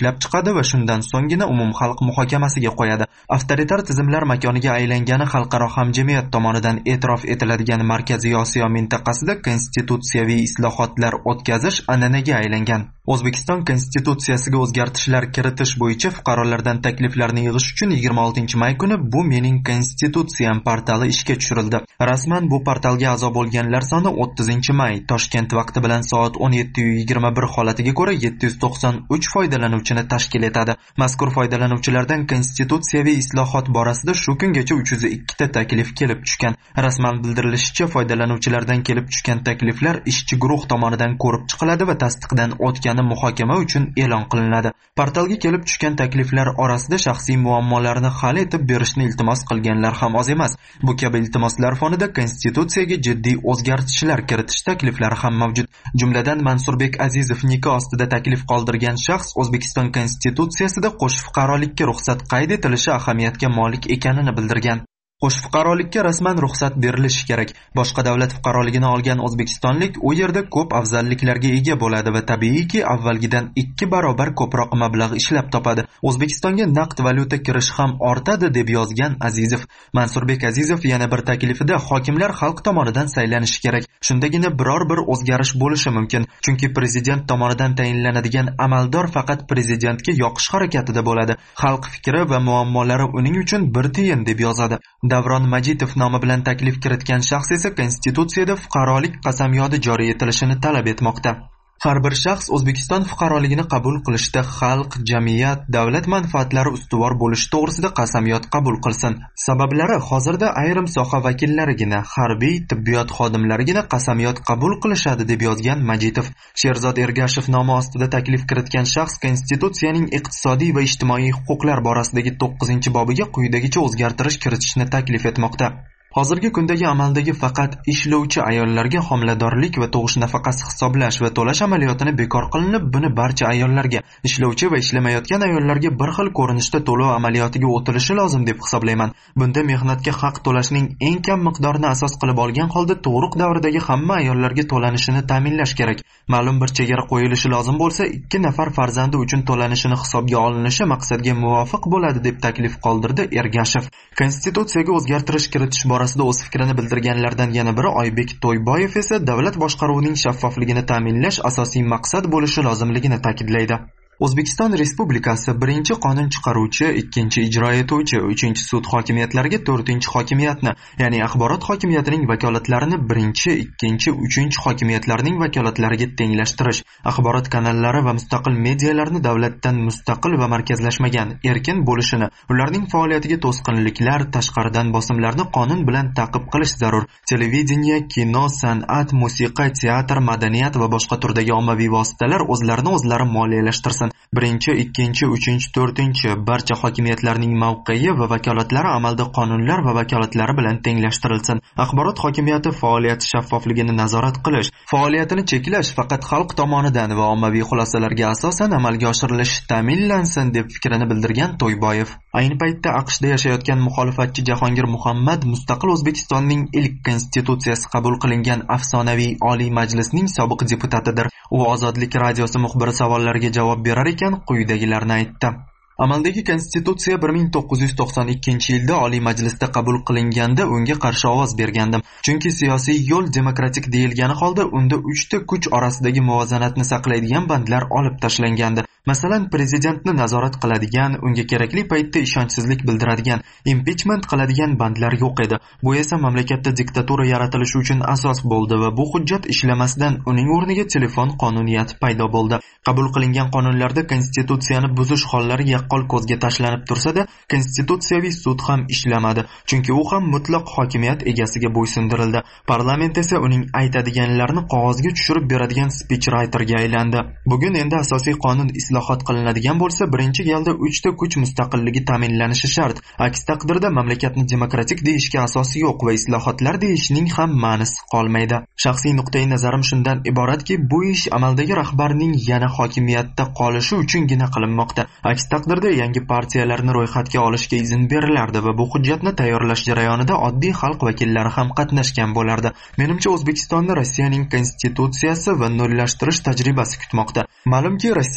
ishlab chiqadi va shundan so'nggina umumxalq muhokamasiga qo'yadi. Avtoritar tizimlar makoniga aylangani xalqaro hamjamiyat tomonidan e'tirof etiladigan Markaziy Osiyo mintaqasida konstitutsiyaviy islohotlar o'tkazish an'anaga aylangan. O'zbekiston konstitutsiyasiga o'zgartishlar kiritish bo'yicha fuqarolardan takliflarni yig'ish uchun yigirma oltinchi may kuni Bu mening konstitutsiyam portali ishga tushirildi. Rasman bu portalga a'zo bo'lganlar soni o'ttizinchi may Toshkent vaqti bilan soat o'n yetti yigirma bir holatiga ko'ra yetti yuz to'qson uch foydalanuvchini tashkil etadi. Mazkur foydalanuvchilardan konstitutsiyaviy islohot borasida shu kungacha uch yuz ikki ta taklif kelib tushgan. Rasman bildirilishicha, foydalanuvchilardan kelib tushgan takliflar ishchi guruh tomonidan ko'rib chiqiladi va tasdiqdan o'tgani muhokama uchun e'lon qilinadi. Portalga kelib tushgan takliflar orasida shaxsiy muammolarni hal etib berishni iltimos qilganlar ham oz emas. Bu kabi iltimoslar fonida konstitutsiyaga jiddiy o'zgartishlar kiritish takliflari ham mavjud. Jumladan Mansurbek Azizov nikoh ostida taklif qoldirgan shaxs O'zbekiston konstitutsiyasida qo'sh fuqarolikka ruxsat qayd etilishi ahamiyatga molik ekanini bildirgan. Qo'sh fuqarolikka rasman ruxsat berilishi kerak. Boshqa davlat fuqaroligini olgan o'zbekistonlik u yerda ko'p afzalliklarga ega bo'ladi va tabiiyki avvalgidan ikki barobar ko'proq mablag' ishlab topadi. O'zbekistonga naqd valyuta kirishi ham ortadi deb yozgan Azizov. Mansurbek Azizov yana bir taklifida hokimlar xalq tomonidan saylanishi kerak. Shundagina biror bir o'zgarish bo'lishi mumkin. Chunki prezident tomonidan tayinlanadigan amaldor faqat prezidentga yoqish harakatida bo'ladi. Xalq fikri va muammolari uning uchun bir tiyin deb yozadi. Davron Majitov nomi bilan taklif kiritgan shaxs esa konstitutsiyada fuqarolik qasamyodi joriy etilishini talab etmoqda. Har bir shaxs O'zbekiston fuqaroligini qabul qilishda xalq, jamiyat, davlat manfaatlari ustuvor bo'lishi to'g'risida qasamyod qabul qilsin. Sabablari hozirda ayrim soha vakillarigina, harbiy, tibbiyot xodimlarigina qasamyod qabul qilishadi deb yozgan Majitov. Sherzod Ergashev nomi ostida taklif kiritgan shaxs konstitutsiyaning iqtisodiy va ijtimoiy huquqlar borasidagi to'qqizinchi bobiga quyidagicha o'zgartirish kiritishni taklif etmoqda. Hozirgi kundagi amaldagi faqat ishlovchi ayollarga homiladorlik va tug'ish nafaqasi hisoblash va to'lash amaliyotini bekor qilinib, buni barcha ayollarga, ishlovchi va ishlamayotgan ayollarga bir xil ko'rinishda to'lov amaliyotiga o'tilishi lozim deb hisoblayman. Bunda mehnatga haq to'lashning eng kam miqdorini asos qilib olgan holda tug'ruq davridagi hamma ayollarga to'lanishini ta'minlash kerak. Ma'lum bir chegara qo'yilishi lozim bo'lsa, ikki nafar farzandi uchun to'lanishini hisobga olinishi maqsadga muvofiq bo'ladi deb taklif qoldirdi Ergashev. Konstitutsiyaga o'zgartirish kiritish borasida o'z fikrini bildirganlardan yana biri Oybek To'yboyev esa davlat boshqaruvining shaffofligini ta'minlash asosiy maqsad bo'lishi lozimligini ta'kidlaydi. O'zbekiston Respublikasi birinchi qonun chiqaruvchi, ikkinchi ijro etuvchi, uchinchi sud hokimiyatlariga to'rtinchi hokimiyatni, ya'ni axborot hokimiyatining vakolatlarini birinchi, ikkinchi, uchinchi hokimiyatlarning vakolatlariga tenglashtirish, axborot kanallari va mustaqil medialarni davlatdan mustaqil va markazlashmagan, erkin bo'lishini, ularning faoliyatiga to'sqinliklar, tashqaridan bosimlarni qonun bilan ta'qib qilish zarur. Televideniya, kino, san'at, musiqa, teatr, madaniyat va boshqa turdagi ommaviy vositalar o'zlarini o'zlari moliyalashtirsin. Birinchi, ikkinchi, uchinchi, to'rtinchi barcha hokimiyatlarning mavqei va vakolatlari amalda qonunlar va vakolatlari bilan tenglashtirilsin. Axborot hokimiyati faoliyati shaffofligini nazorat qilish, faoliyatini cheklash faqat xalq tomonidan va ommaviy xulosalarga asosan amalga oshirilishi ta'minlansin deb fikrini bildirgan To'yboyev. Ayni paytda AQShda yashayotgan muxolifatchi Jahongir Muhammad mustaqil O'zbekistonning ilk konstitutsiyasi qabul qilingan afsonaviy Oliy Majlisning sobiq deputatidir. U Ozodlik radiosi muxbiri savollariga javob berar ekan quyidagilarni aytdi. Amaldagi konstitutsiya bir ming to'qqiz yuz to'qson ikkinchi yilda Oliy Majlisda qabul qilinganda unga qarshi ovoz bergandim. Chunki siyosiy yo'l demokratik deyilgani holda unda uchta kuch orasidagi muvozanatni saqlaydigan bandlar olib tashlangandi. Masalan, prezidentni nazorat qiladigan, unga kerakli paytda ishonchsizlik bildiradigan, impichment qiladigan bandlar yo'q edi. Bu esa mamlakatda diktatura yaratilishi uchun asos bo'ldi va bu hujjat ishlamasdan uning o'rniga telefon qonuniyati paydo bo'ldi. Qabul qilingan qonunlarda konstitutsiyani buzish hollari yaqqol ko'zga tashlanib tursa-da, konstitutsiyaviy sud ham ishlamadi, chunki u ham mutlaq hokimiyat egasiga bo'ysundirildi. Parlament esa uning aytadiganlarini qog'ozga tushirib beradigan speechwriterga aylandi. Bugun endi asosiy qonun islohot qilinadigan bo'lsa, birinchi galda uchta kuch mustaqilligi ta'minlanishi shart. Aks taqdirda mamlakatni demokratik deyishga asosi yo'q va islohotlar deyishning ham ma'nosi qolmaydi. Shaxsiy nuqtai nazarim shundan iboratki, bu ish amaldagi rahbarning yana hokimiyatda qolishi uchungina qilinmoqda. Aks taqdirda yangi partiyalarni ro'yxatga olishga izn berilardi va bu hujjatni tayyorlash jarayonida oddiy xalq vakillari ham qatnashgan bo'lardi. Menimcha, O'zbekistonni Rossiyaning konstitutsiyasi va nollashtirish tajribasi kutmoqda. Ma'lumki, Rossiyada yangi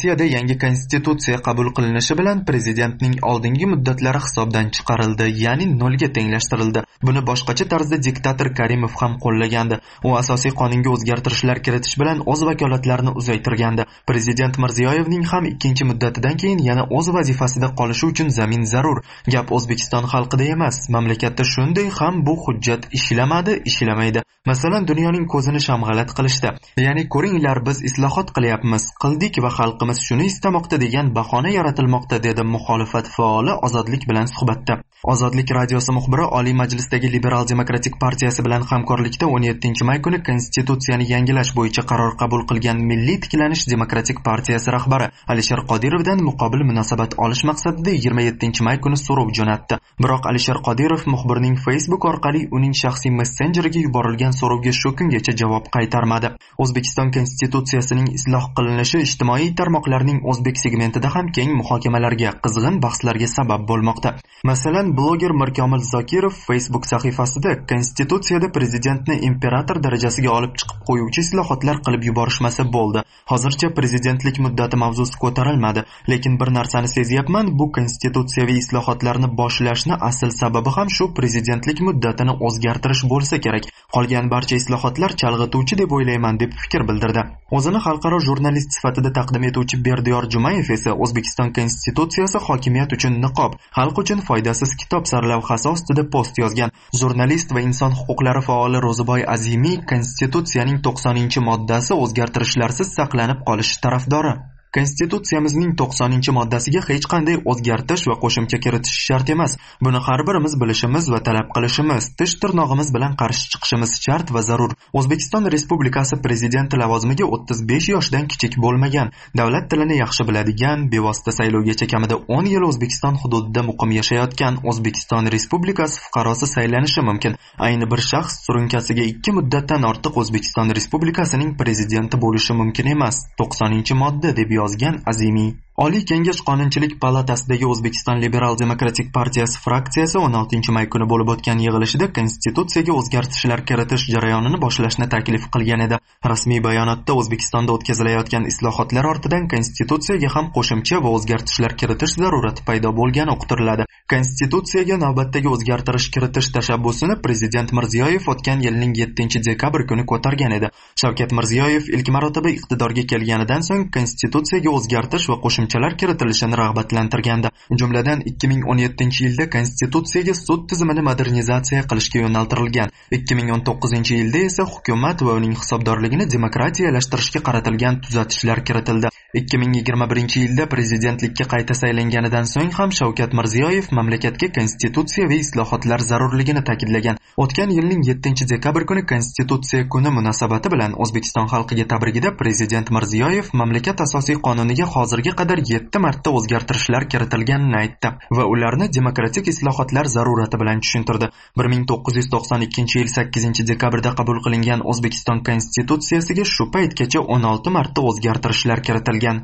yangi konstitutsiya qabul qilinishi bilan prezidentning oldingi muddatlari hisobdan chiqarildi, ya'ni nolga tenglashtirildi. Buni boshqacha tarzda diktator Karimov ham qo'llagandi. U asosiy qonunga o'zgartirishlar kiritish bilan o'z vakolatlarini uzaytirgandi. Prezident Mirziyoyevning ham ikkinchi muddatidan keyin yana o'z vazifasida qolishi uchun zamin zarur. Gap O'zbekiston xalqida emas, mamlakatda shunday ham bu hujjat ishlamadi, ishlamaydi. Masalan, dunyoning ko'zini shamg'alat qilishdi. Ya'ni ko'ringlar, biz islohot qilyapmiz, qildik va xalqimiz shuni istamoqda degan bahona yaratilmoqda, dedi muxolifat faoli Ozodlik bilan suhbatda. Ozodlik radiosi muxbiri Oliy Majlisdagi Liberal Demokratik partiyasi bilan hamkorlikda o'n yettinchi may kuni konstitutsiyani yangilash bo'yicha qaror qabul qilgan Milliy tiklanish demokratik partiyasi rahbari Alisher Qodirovdan muqobil munosabat olish maqsadida yigirma yettinchi may kuni so'rov jo'natdi. Biroq Alisher Qodirov muxbirning Facebook orqali uning shaxsiy messenjeriga yuborilgan so'rovga shu kungacha javob qaytarmadi. O'zbekiston konstitutsiyasining isloh qilinishi ijtimoiy tarmoqlarning o'zbek segmentida ham keng muhokamalarga, qizg'in bahslarga sabab bo'lmoqda. Masalan, bloger Mirkomil Zokirov Facebook sahifasida konstitutsiyada prezidentni imperator darajasiga olib chiqib qo'yuvchi islohotlar qilib yuborishmasa bo'ldi. Hozircha prezidentlik muddati mavzusi ko'tarilmadi, lekin bir narsani sezyapman, bu konstitutsiyaviy islohotlarni boshlashni asl sababi ham shu prezidentlik muddatini o'zgartirish bo'lsa kerak. Qolgan barcha islohotlar chalg'ituvchi deb o'ylayman, deb fikr bildirdi. O'zini xalqaro jurnalist sifatida taqdim etuvchi Berdiyor Jumayev esa O'zbekiston konstitutsiyasi hokimiyat uchun niqob, xalq uchun foydasiz kitob sarlavhasi ostida post yozgan. Jurnalist va inson huquqlari faoli Ro'ziboy Azimiy konstitutsiyaning to'qsoninchi moddasi o'zgartirishlarsiz saqlanib qolishi tarafdori. Konstitutsiyamizning to'qsoninchi moddasiga hech qanday o'zgartirish va qo'shimcha kiritish shart emas. Buni har birimiz bilishimiz va talab qilishimiz, tish tirnog'imiz bilan qarshi chiqishimiz shart va zarur. O'zbekiston Respublikasi prezidenti lavozimiga o'ttiz besh yoshdan kichik bo'lmagan, davlat tilini yaxshi biladigan, bevosita saylovgacha kamida o'n yil O'zbekiston hududida muqim yashayotgan O'zbekiston Respublikasi fuqarosi saylanishi mumkin. Ayni bir shaxs surunkasiga ikki muddatdan ortiq O'zbekiston Respublikasining prezidenti bo'lishi mumkin emas. to'qsoninchi modda deb yozgan Azimiy. Oliy Kengash Qonunchilik palatasidagi O'zbekiston Liberal Demokratik partiyasi fraksiyasi o'n oltinchi may kuni bo'lib o'tgan yig'ilishida konstitutsiyaga o'zgartirishlar kiritish jarayonini boshlashni taklif qilgan edi. Rasmiy bayonotda O'zbekistonda o'tkazilayotgan islohotlar ortidan konstitutsiyaga ham qo'shimcha va o'zgartirishlar kiritish zarurati paydo bo'lgani uqtiriladi. Konstitutsiyaga navbatdagi o'zgartirish kiritish tashabbusini prezident Mirziyoyev o'tgan yilning yettinchi dekabr kuni ko'targan edi. Shavkat Mirziyoyev ilk marotaba iqtidorga kelganidan so'ng konstitutsiyaga o'zgartirish va qo'shimchalar kiritilishini rag'batlantirgandi. Jumladan ikki ming o'n yettinchi yilda konstitutsiyaga sud tizimini modernizatsiya qilishga yo'naltirilgan. ikki ming o'n to'qqizinchi yilda esa hukumat va uning hisobdorligini demokratiyalashtirishga qaratilgan tuzatishlar kiritildi. ikki ming yigirma birinchi yilda prezidentlikka qayta saylanganidan so'ng ham Shavkat Mirziyoyev mamlakatga konstitutsiyaviy islohotlar zarurligini ta'kidlagan. O'tgan yilning yettinchi dekabr kuni Konstitutsiya kuni munosabati bilan O'zbekiston xalqiga tabrigida prezident Mirziyoyev mamlakat asosiy qonuniga hozirga qadar yetti marta o'zgartirishlar kiritilganini aytdi va ularni demokratik islohotlar zarurati bilan tushuntirdi. bir ming to'qqiz yuz to'qson ikkinchi yil sakkizinchi dekabrda qabul qilingan O'zbekiston konstitutsiyasiga shu paytgacha o'n olti marta o'zgartirishlar kiritilgan.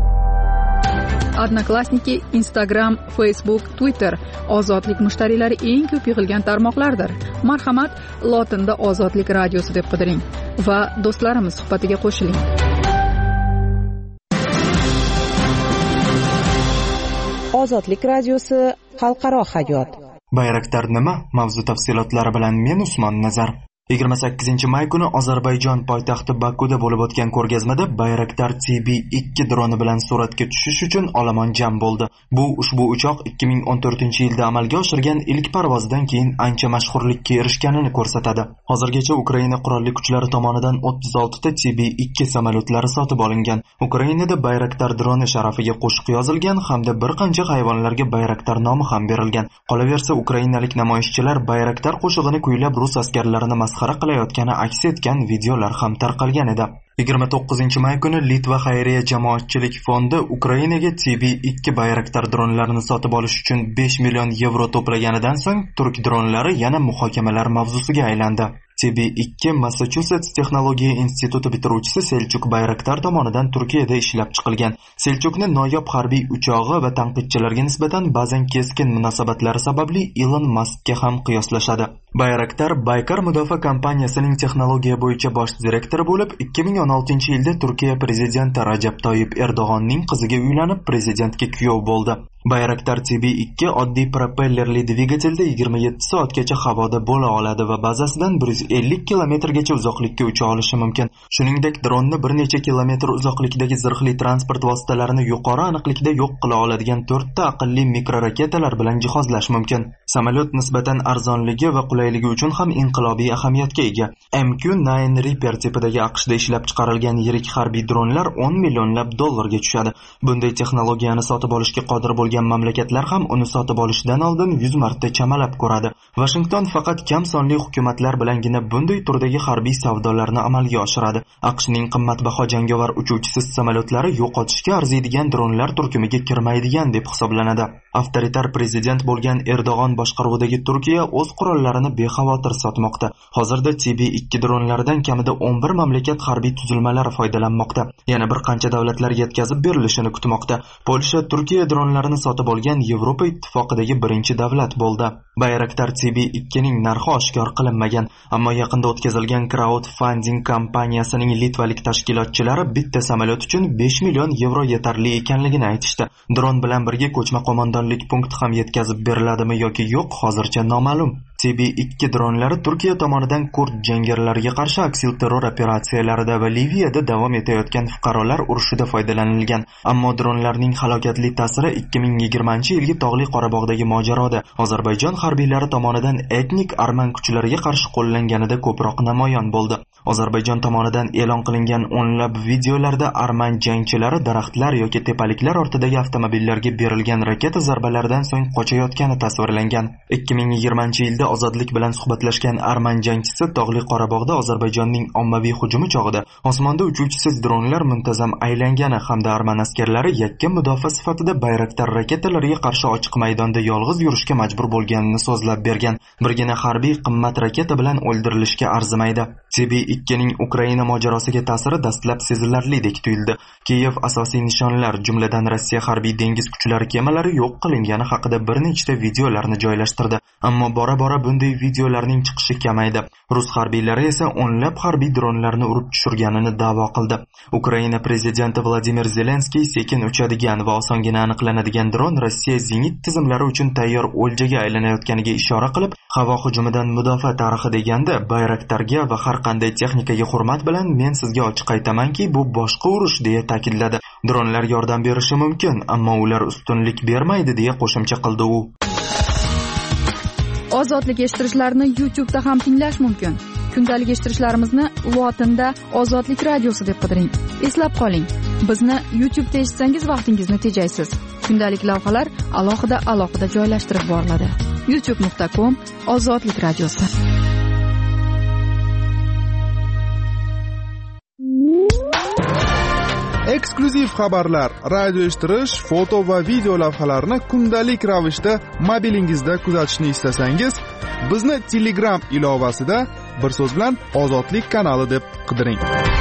Odnoklassniki, Instagram, Facebook, Twitter ozodlik mushtariylari eng ko'p yig'ilgan tarmoqlardir. Marhamat, lotinda Ozodlik radiosi deb qidiring va do'stlarimiz suhbatiga qo'shiling. Ozodlik radiosi xalqaro hayot. Bayraktar nima? Mavzu tafsilotlari bilan men Usmon Nazar. yigirma sakkizinchi may kuni Ozarbayjon poytaxti Bakuda bo'lib o'tgan ko'rgazmada Bayraktar T B ikki droni bilan suratga tushish uchun olomon jam bo'ldi. Bu ushbu uchoq ikki ming o'n to'rtinchi yilda amalga oshirgan ilk parvozdan keyin ancha mashhurlikka erishganini ko'rsatadi. Hozirgacha Ukraina qurolli kuchlari tomonidan o'ttiz oltita T B ikki samolyotlari sotib olingan. Ukrainada Bayraktar droni sharafiga qo'shiq yozilgan hamda bir qancha hayvonlarga Bayraktar nomi ham berilgan. Qolaversa, ukrainalik namoyishchilar Bayraktar qo'shig'ini kuylab rus askarlarini masxara qilayotgani aks etgan videolar ham tarqalgan edi. yigirma to'qqizinchi may kuni Litva xayriya jamoatchilik fondi Ukrainaga T B ikki Bayraktar dronlarini sotib olish uchun besh million yevro to'plaganidan so'ng turk dronlari yana muhokamalar mavzusiga aylandi. T T B ikki Massachusets texnologiya instituti bitiruvchisi Selchuk Bayraktar tomonidan Turkiyada ishlab chiqilgan. Selchukni noyob harbiy uchog'i va tanqidchilarga nisbatan ba'zan keskin munosabatlari sababli Elon Muskga ham qiyoslashadi. Bayraktar Baykar mudofaa kompaniyasining texnologiya bo'yicha bosh direktori bo'lib, ikki ming o'n oltinchi yilda Turkiya prezidenti Rajab Toyyib Erdo'g'onning qiziga uylanib, prezidentga kuyov bo'ldi. Bayraktar T B ikki oddiy propellerli dvigatelda yigirma yetti soatgacha havoda bo'la oladi va bazasidan bir yuz ellik kilometrgacha uzoqlikka ucha olishi mumkin. Shuningdek, dronni bir necha kilometr uzoqlikdagi zirhli transport vositalarini yuqori aniqlikda yo'q qila oladigan to'rtta aqlli mikroraketalar bilan jihozlash mumkin. Samolyot nisbatan arzonligi va qulayligi uchun ham inqilobiy ahamiyatga ega. M Q to'qqiz Reaper tipidagi AQShda ishlab chiqarilgan yirik harbiy dronlar o'n millionlab dollarga tushadi. Bunday texnologiyani sotib olishga qodir bo'lgan mamlakatlar ham uni sotib olishdan oldin yuz marta chamalab ko'radi. Washington faqat kam sonli hukumatlar bilangina bunday turdagi harbiy savdolarni amalga oshiradi. AQShning qimmatbaho jangovar uchuvchisiz samolyotlari yo'qotishga arziydigan dronlar turkumiga kirmaydigan deb hisoblanadi. Avtoritar prezident bo'lgan Erdo'g'on boshqaruvidagi Turkiya o'z qurollarini bexavotir sotmoqda. Hozirda T B ikki dronlaridan kamida o'n bir mamlakat harbiy tuzilmalari foydalanmoqda. Yana bir qancha davlatlar yetkazib berilishini kutmoqda. Polsha Turkiya dronlarini sotib olgan Yevropa ittifoqidagi birinchi davlat bo'ldi. Bayraktar T B ikkining narxi oshkor qilinmagan, ammo yaqinda o'tkazilgan crowdfunding kompaniyasining litvalik tashkilotchilari bitta samolyot uchun besh million yevro yetarli ekanligini aytishdi. Dron bilan birga ko'chma qo'mondonlik punkti ham yetkazib beriladimi yoki yo'q, hozircha noma'lum. T B ikki dronlari Turkiya tomonidan kurd jangarilarga qarshi aksilterror operatsiyalarida va Liviyada davom etayotgan fuqarolar urushida foydalanilgan. Ammo dronlarning halokatli ta'siri ikki ming yigirmanchi yilgi Tog'li Qorabog'dagi mojaroda Ozarbayjon harbiylari tomonidan etnik arman kuchlariga qarshi qo'llanganida ko'proq namoyon bo'ldi. Ozarbayjon tomonidan e'lon qilingan o'nlab videolarda arman jangchilari daraxtlar yoki tepaliklar ortidagi avtomobillarga berilgan raketa zarbalaridan so'ng qochayotgani tasvirlangan. ikki ming yigirmanchi yilda Ozodlik bilan suhbatlashgan arman jangchisi Tog'li Qorabog'da Ozarbayjonning ommaviy hujumi chog'ida osmonda uchuvchisiz dronlar muntazam aylangani hamda arman askarlari yakka mudofaa sifatida Bayraktar raketalariga qarshi ochiq maydonda yolg'iz yurishga majbur bo'lganini so'zlab bergan. Birgina harbiy qimmat raketa bilan o'ldirilishga arzimaydi. T B ikkining Ukraina mojarosiga ta'siri dastlab sezilarlidek tuyuldi. Kiyev asosiy nishonlar, jumladan Rossiya harbiy dengiz kuchlari kemalari yo'q qilingani haqida bir nechta videolarni joylashtirdi. Ammo bora-bora bunday videolarning chiqishi kamaydi. Rus harbiylari esa o'nlab harbiy dronlarni urib tushirganini da'vo qildi. Ukraina prezidenti Vladimir Zelenskiy sekin uchadigan va osongina aniqlanadigan dron Rossiya zenit tizimlari uchun tayyor o'ljaga aylanayotganiga ishora qilib, havo hujumidan mudofaa tarixi deganda Bayraktarga va har qanday texnikaga hurmat bilan men sizga ochiq aytamanki, bu boshqa urush deya ta'kidladi. Dronlar yordam berishi mumkin, ammo ular ustunlik bermaydi deya qo'shimcha qildi u. Ozodlik eshittirishlarni YouTube'da ham tinglash mumkin. Kundalik eshittirishlarimizni lotinda Ozodlik radiosi deb qidiring. Eslab qoling, bizni YouTube'da eshitsangiz vaqtingizni tejaysiz. Kundalik lavhalar alohida alohida joylashtirib boriladi. youtube nuqta com Ozodlik radiosi. Eksklyuziv xabarlar, radio eshittirish, foto va video lavhalarni kundalik ravishda mobilingizda kuzatishni istasangiz, bizni Telegram ilovasida bir so'z bilan Ozodlik kanali deb qidiring.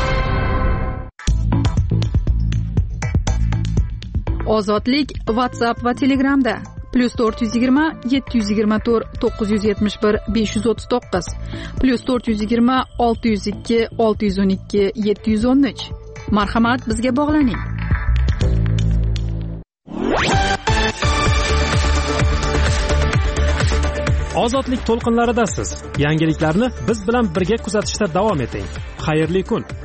Ozodlik WhatsApp va Telegramda plus to'rt yuz yigirma yetti yuz yigirma to'rt to'qqiz yuz yetmish bir besh yuz o'ttiz to'qqiz plus to'rt yuz yigirma olti yuz ikki olti yuz o'n ikki yetti yuz o'n uch. Marhamat, bizga bog'laning. Ozodlik to'lqinlaridasiz. Yangiliklarni biz bilan birga kuzatishda davom eting. Xayrli kun.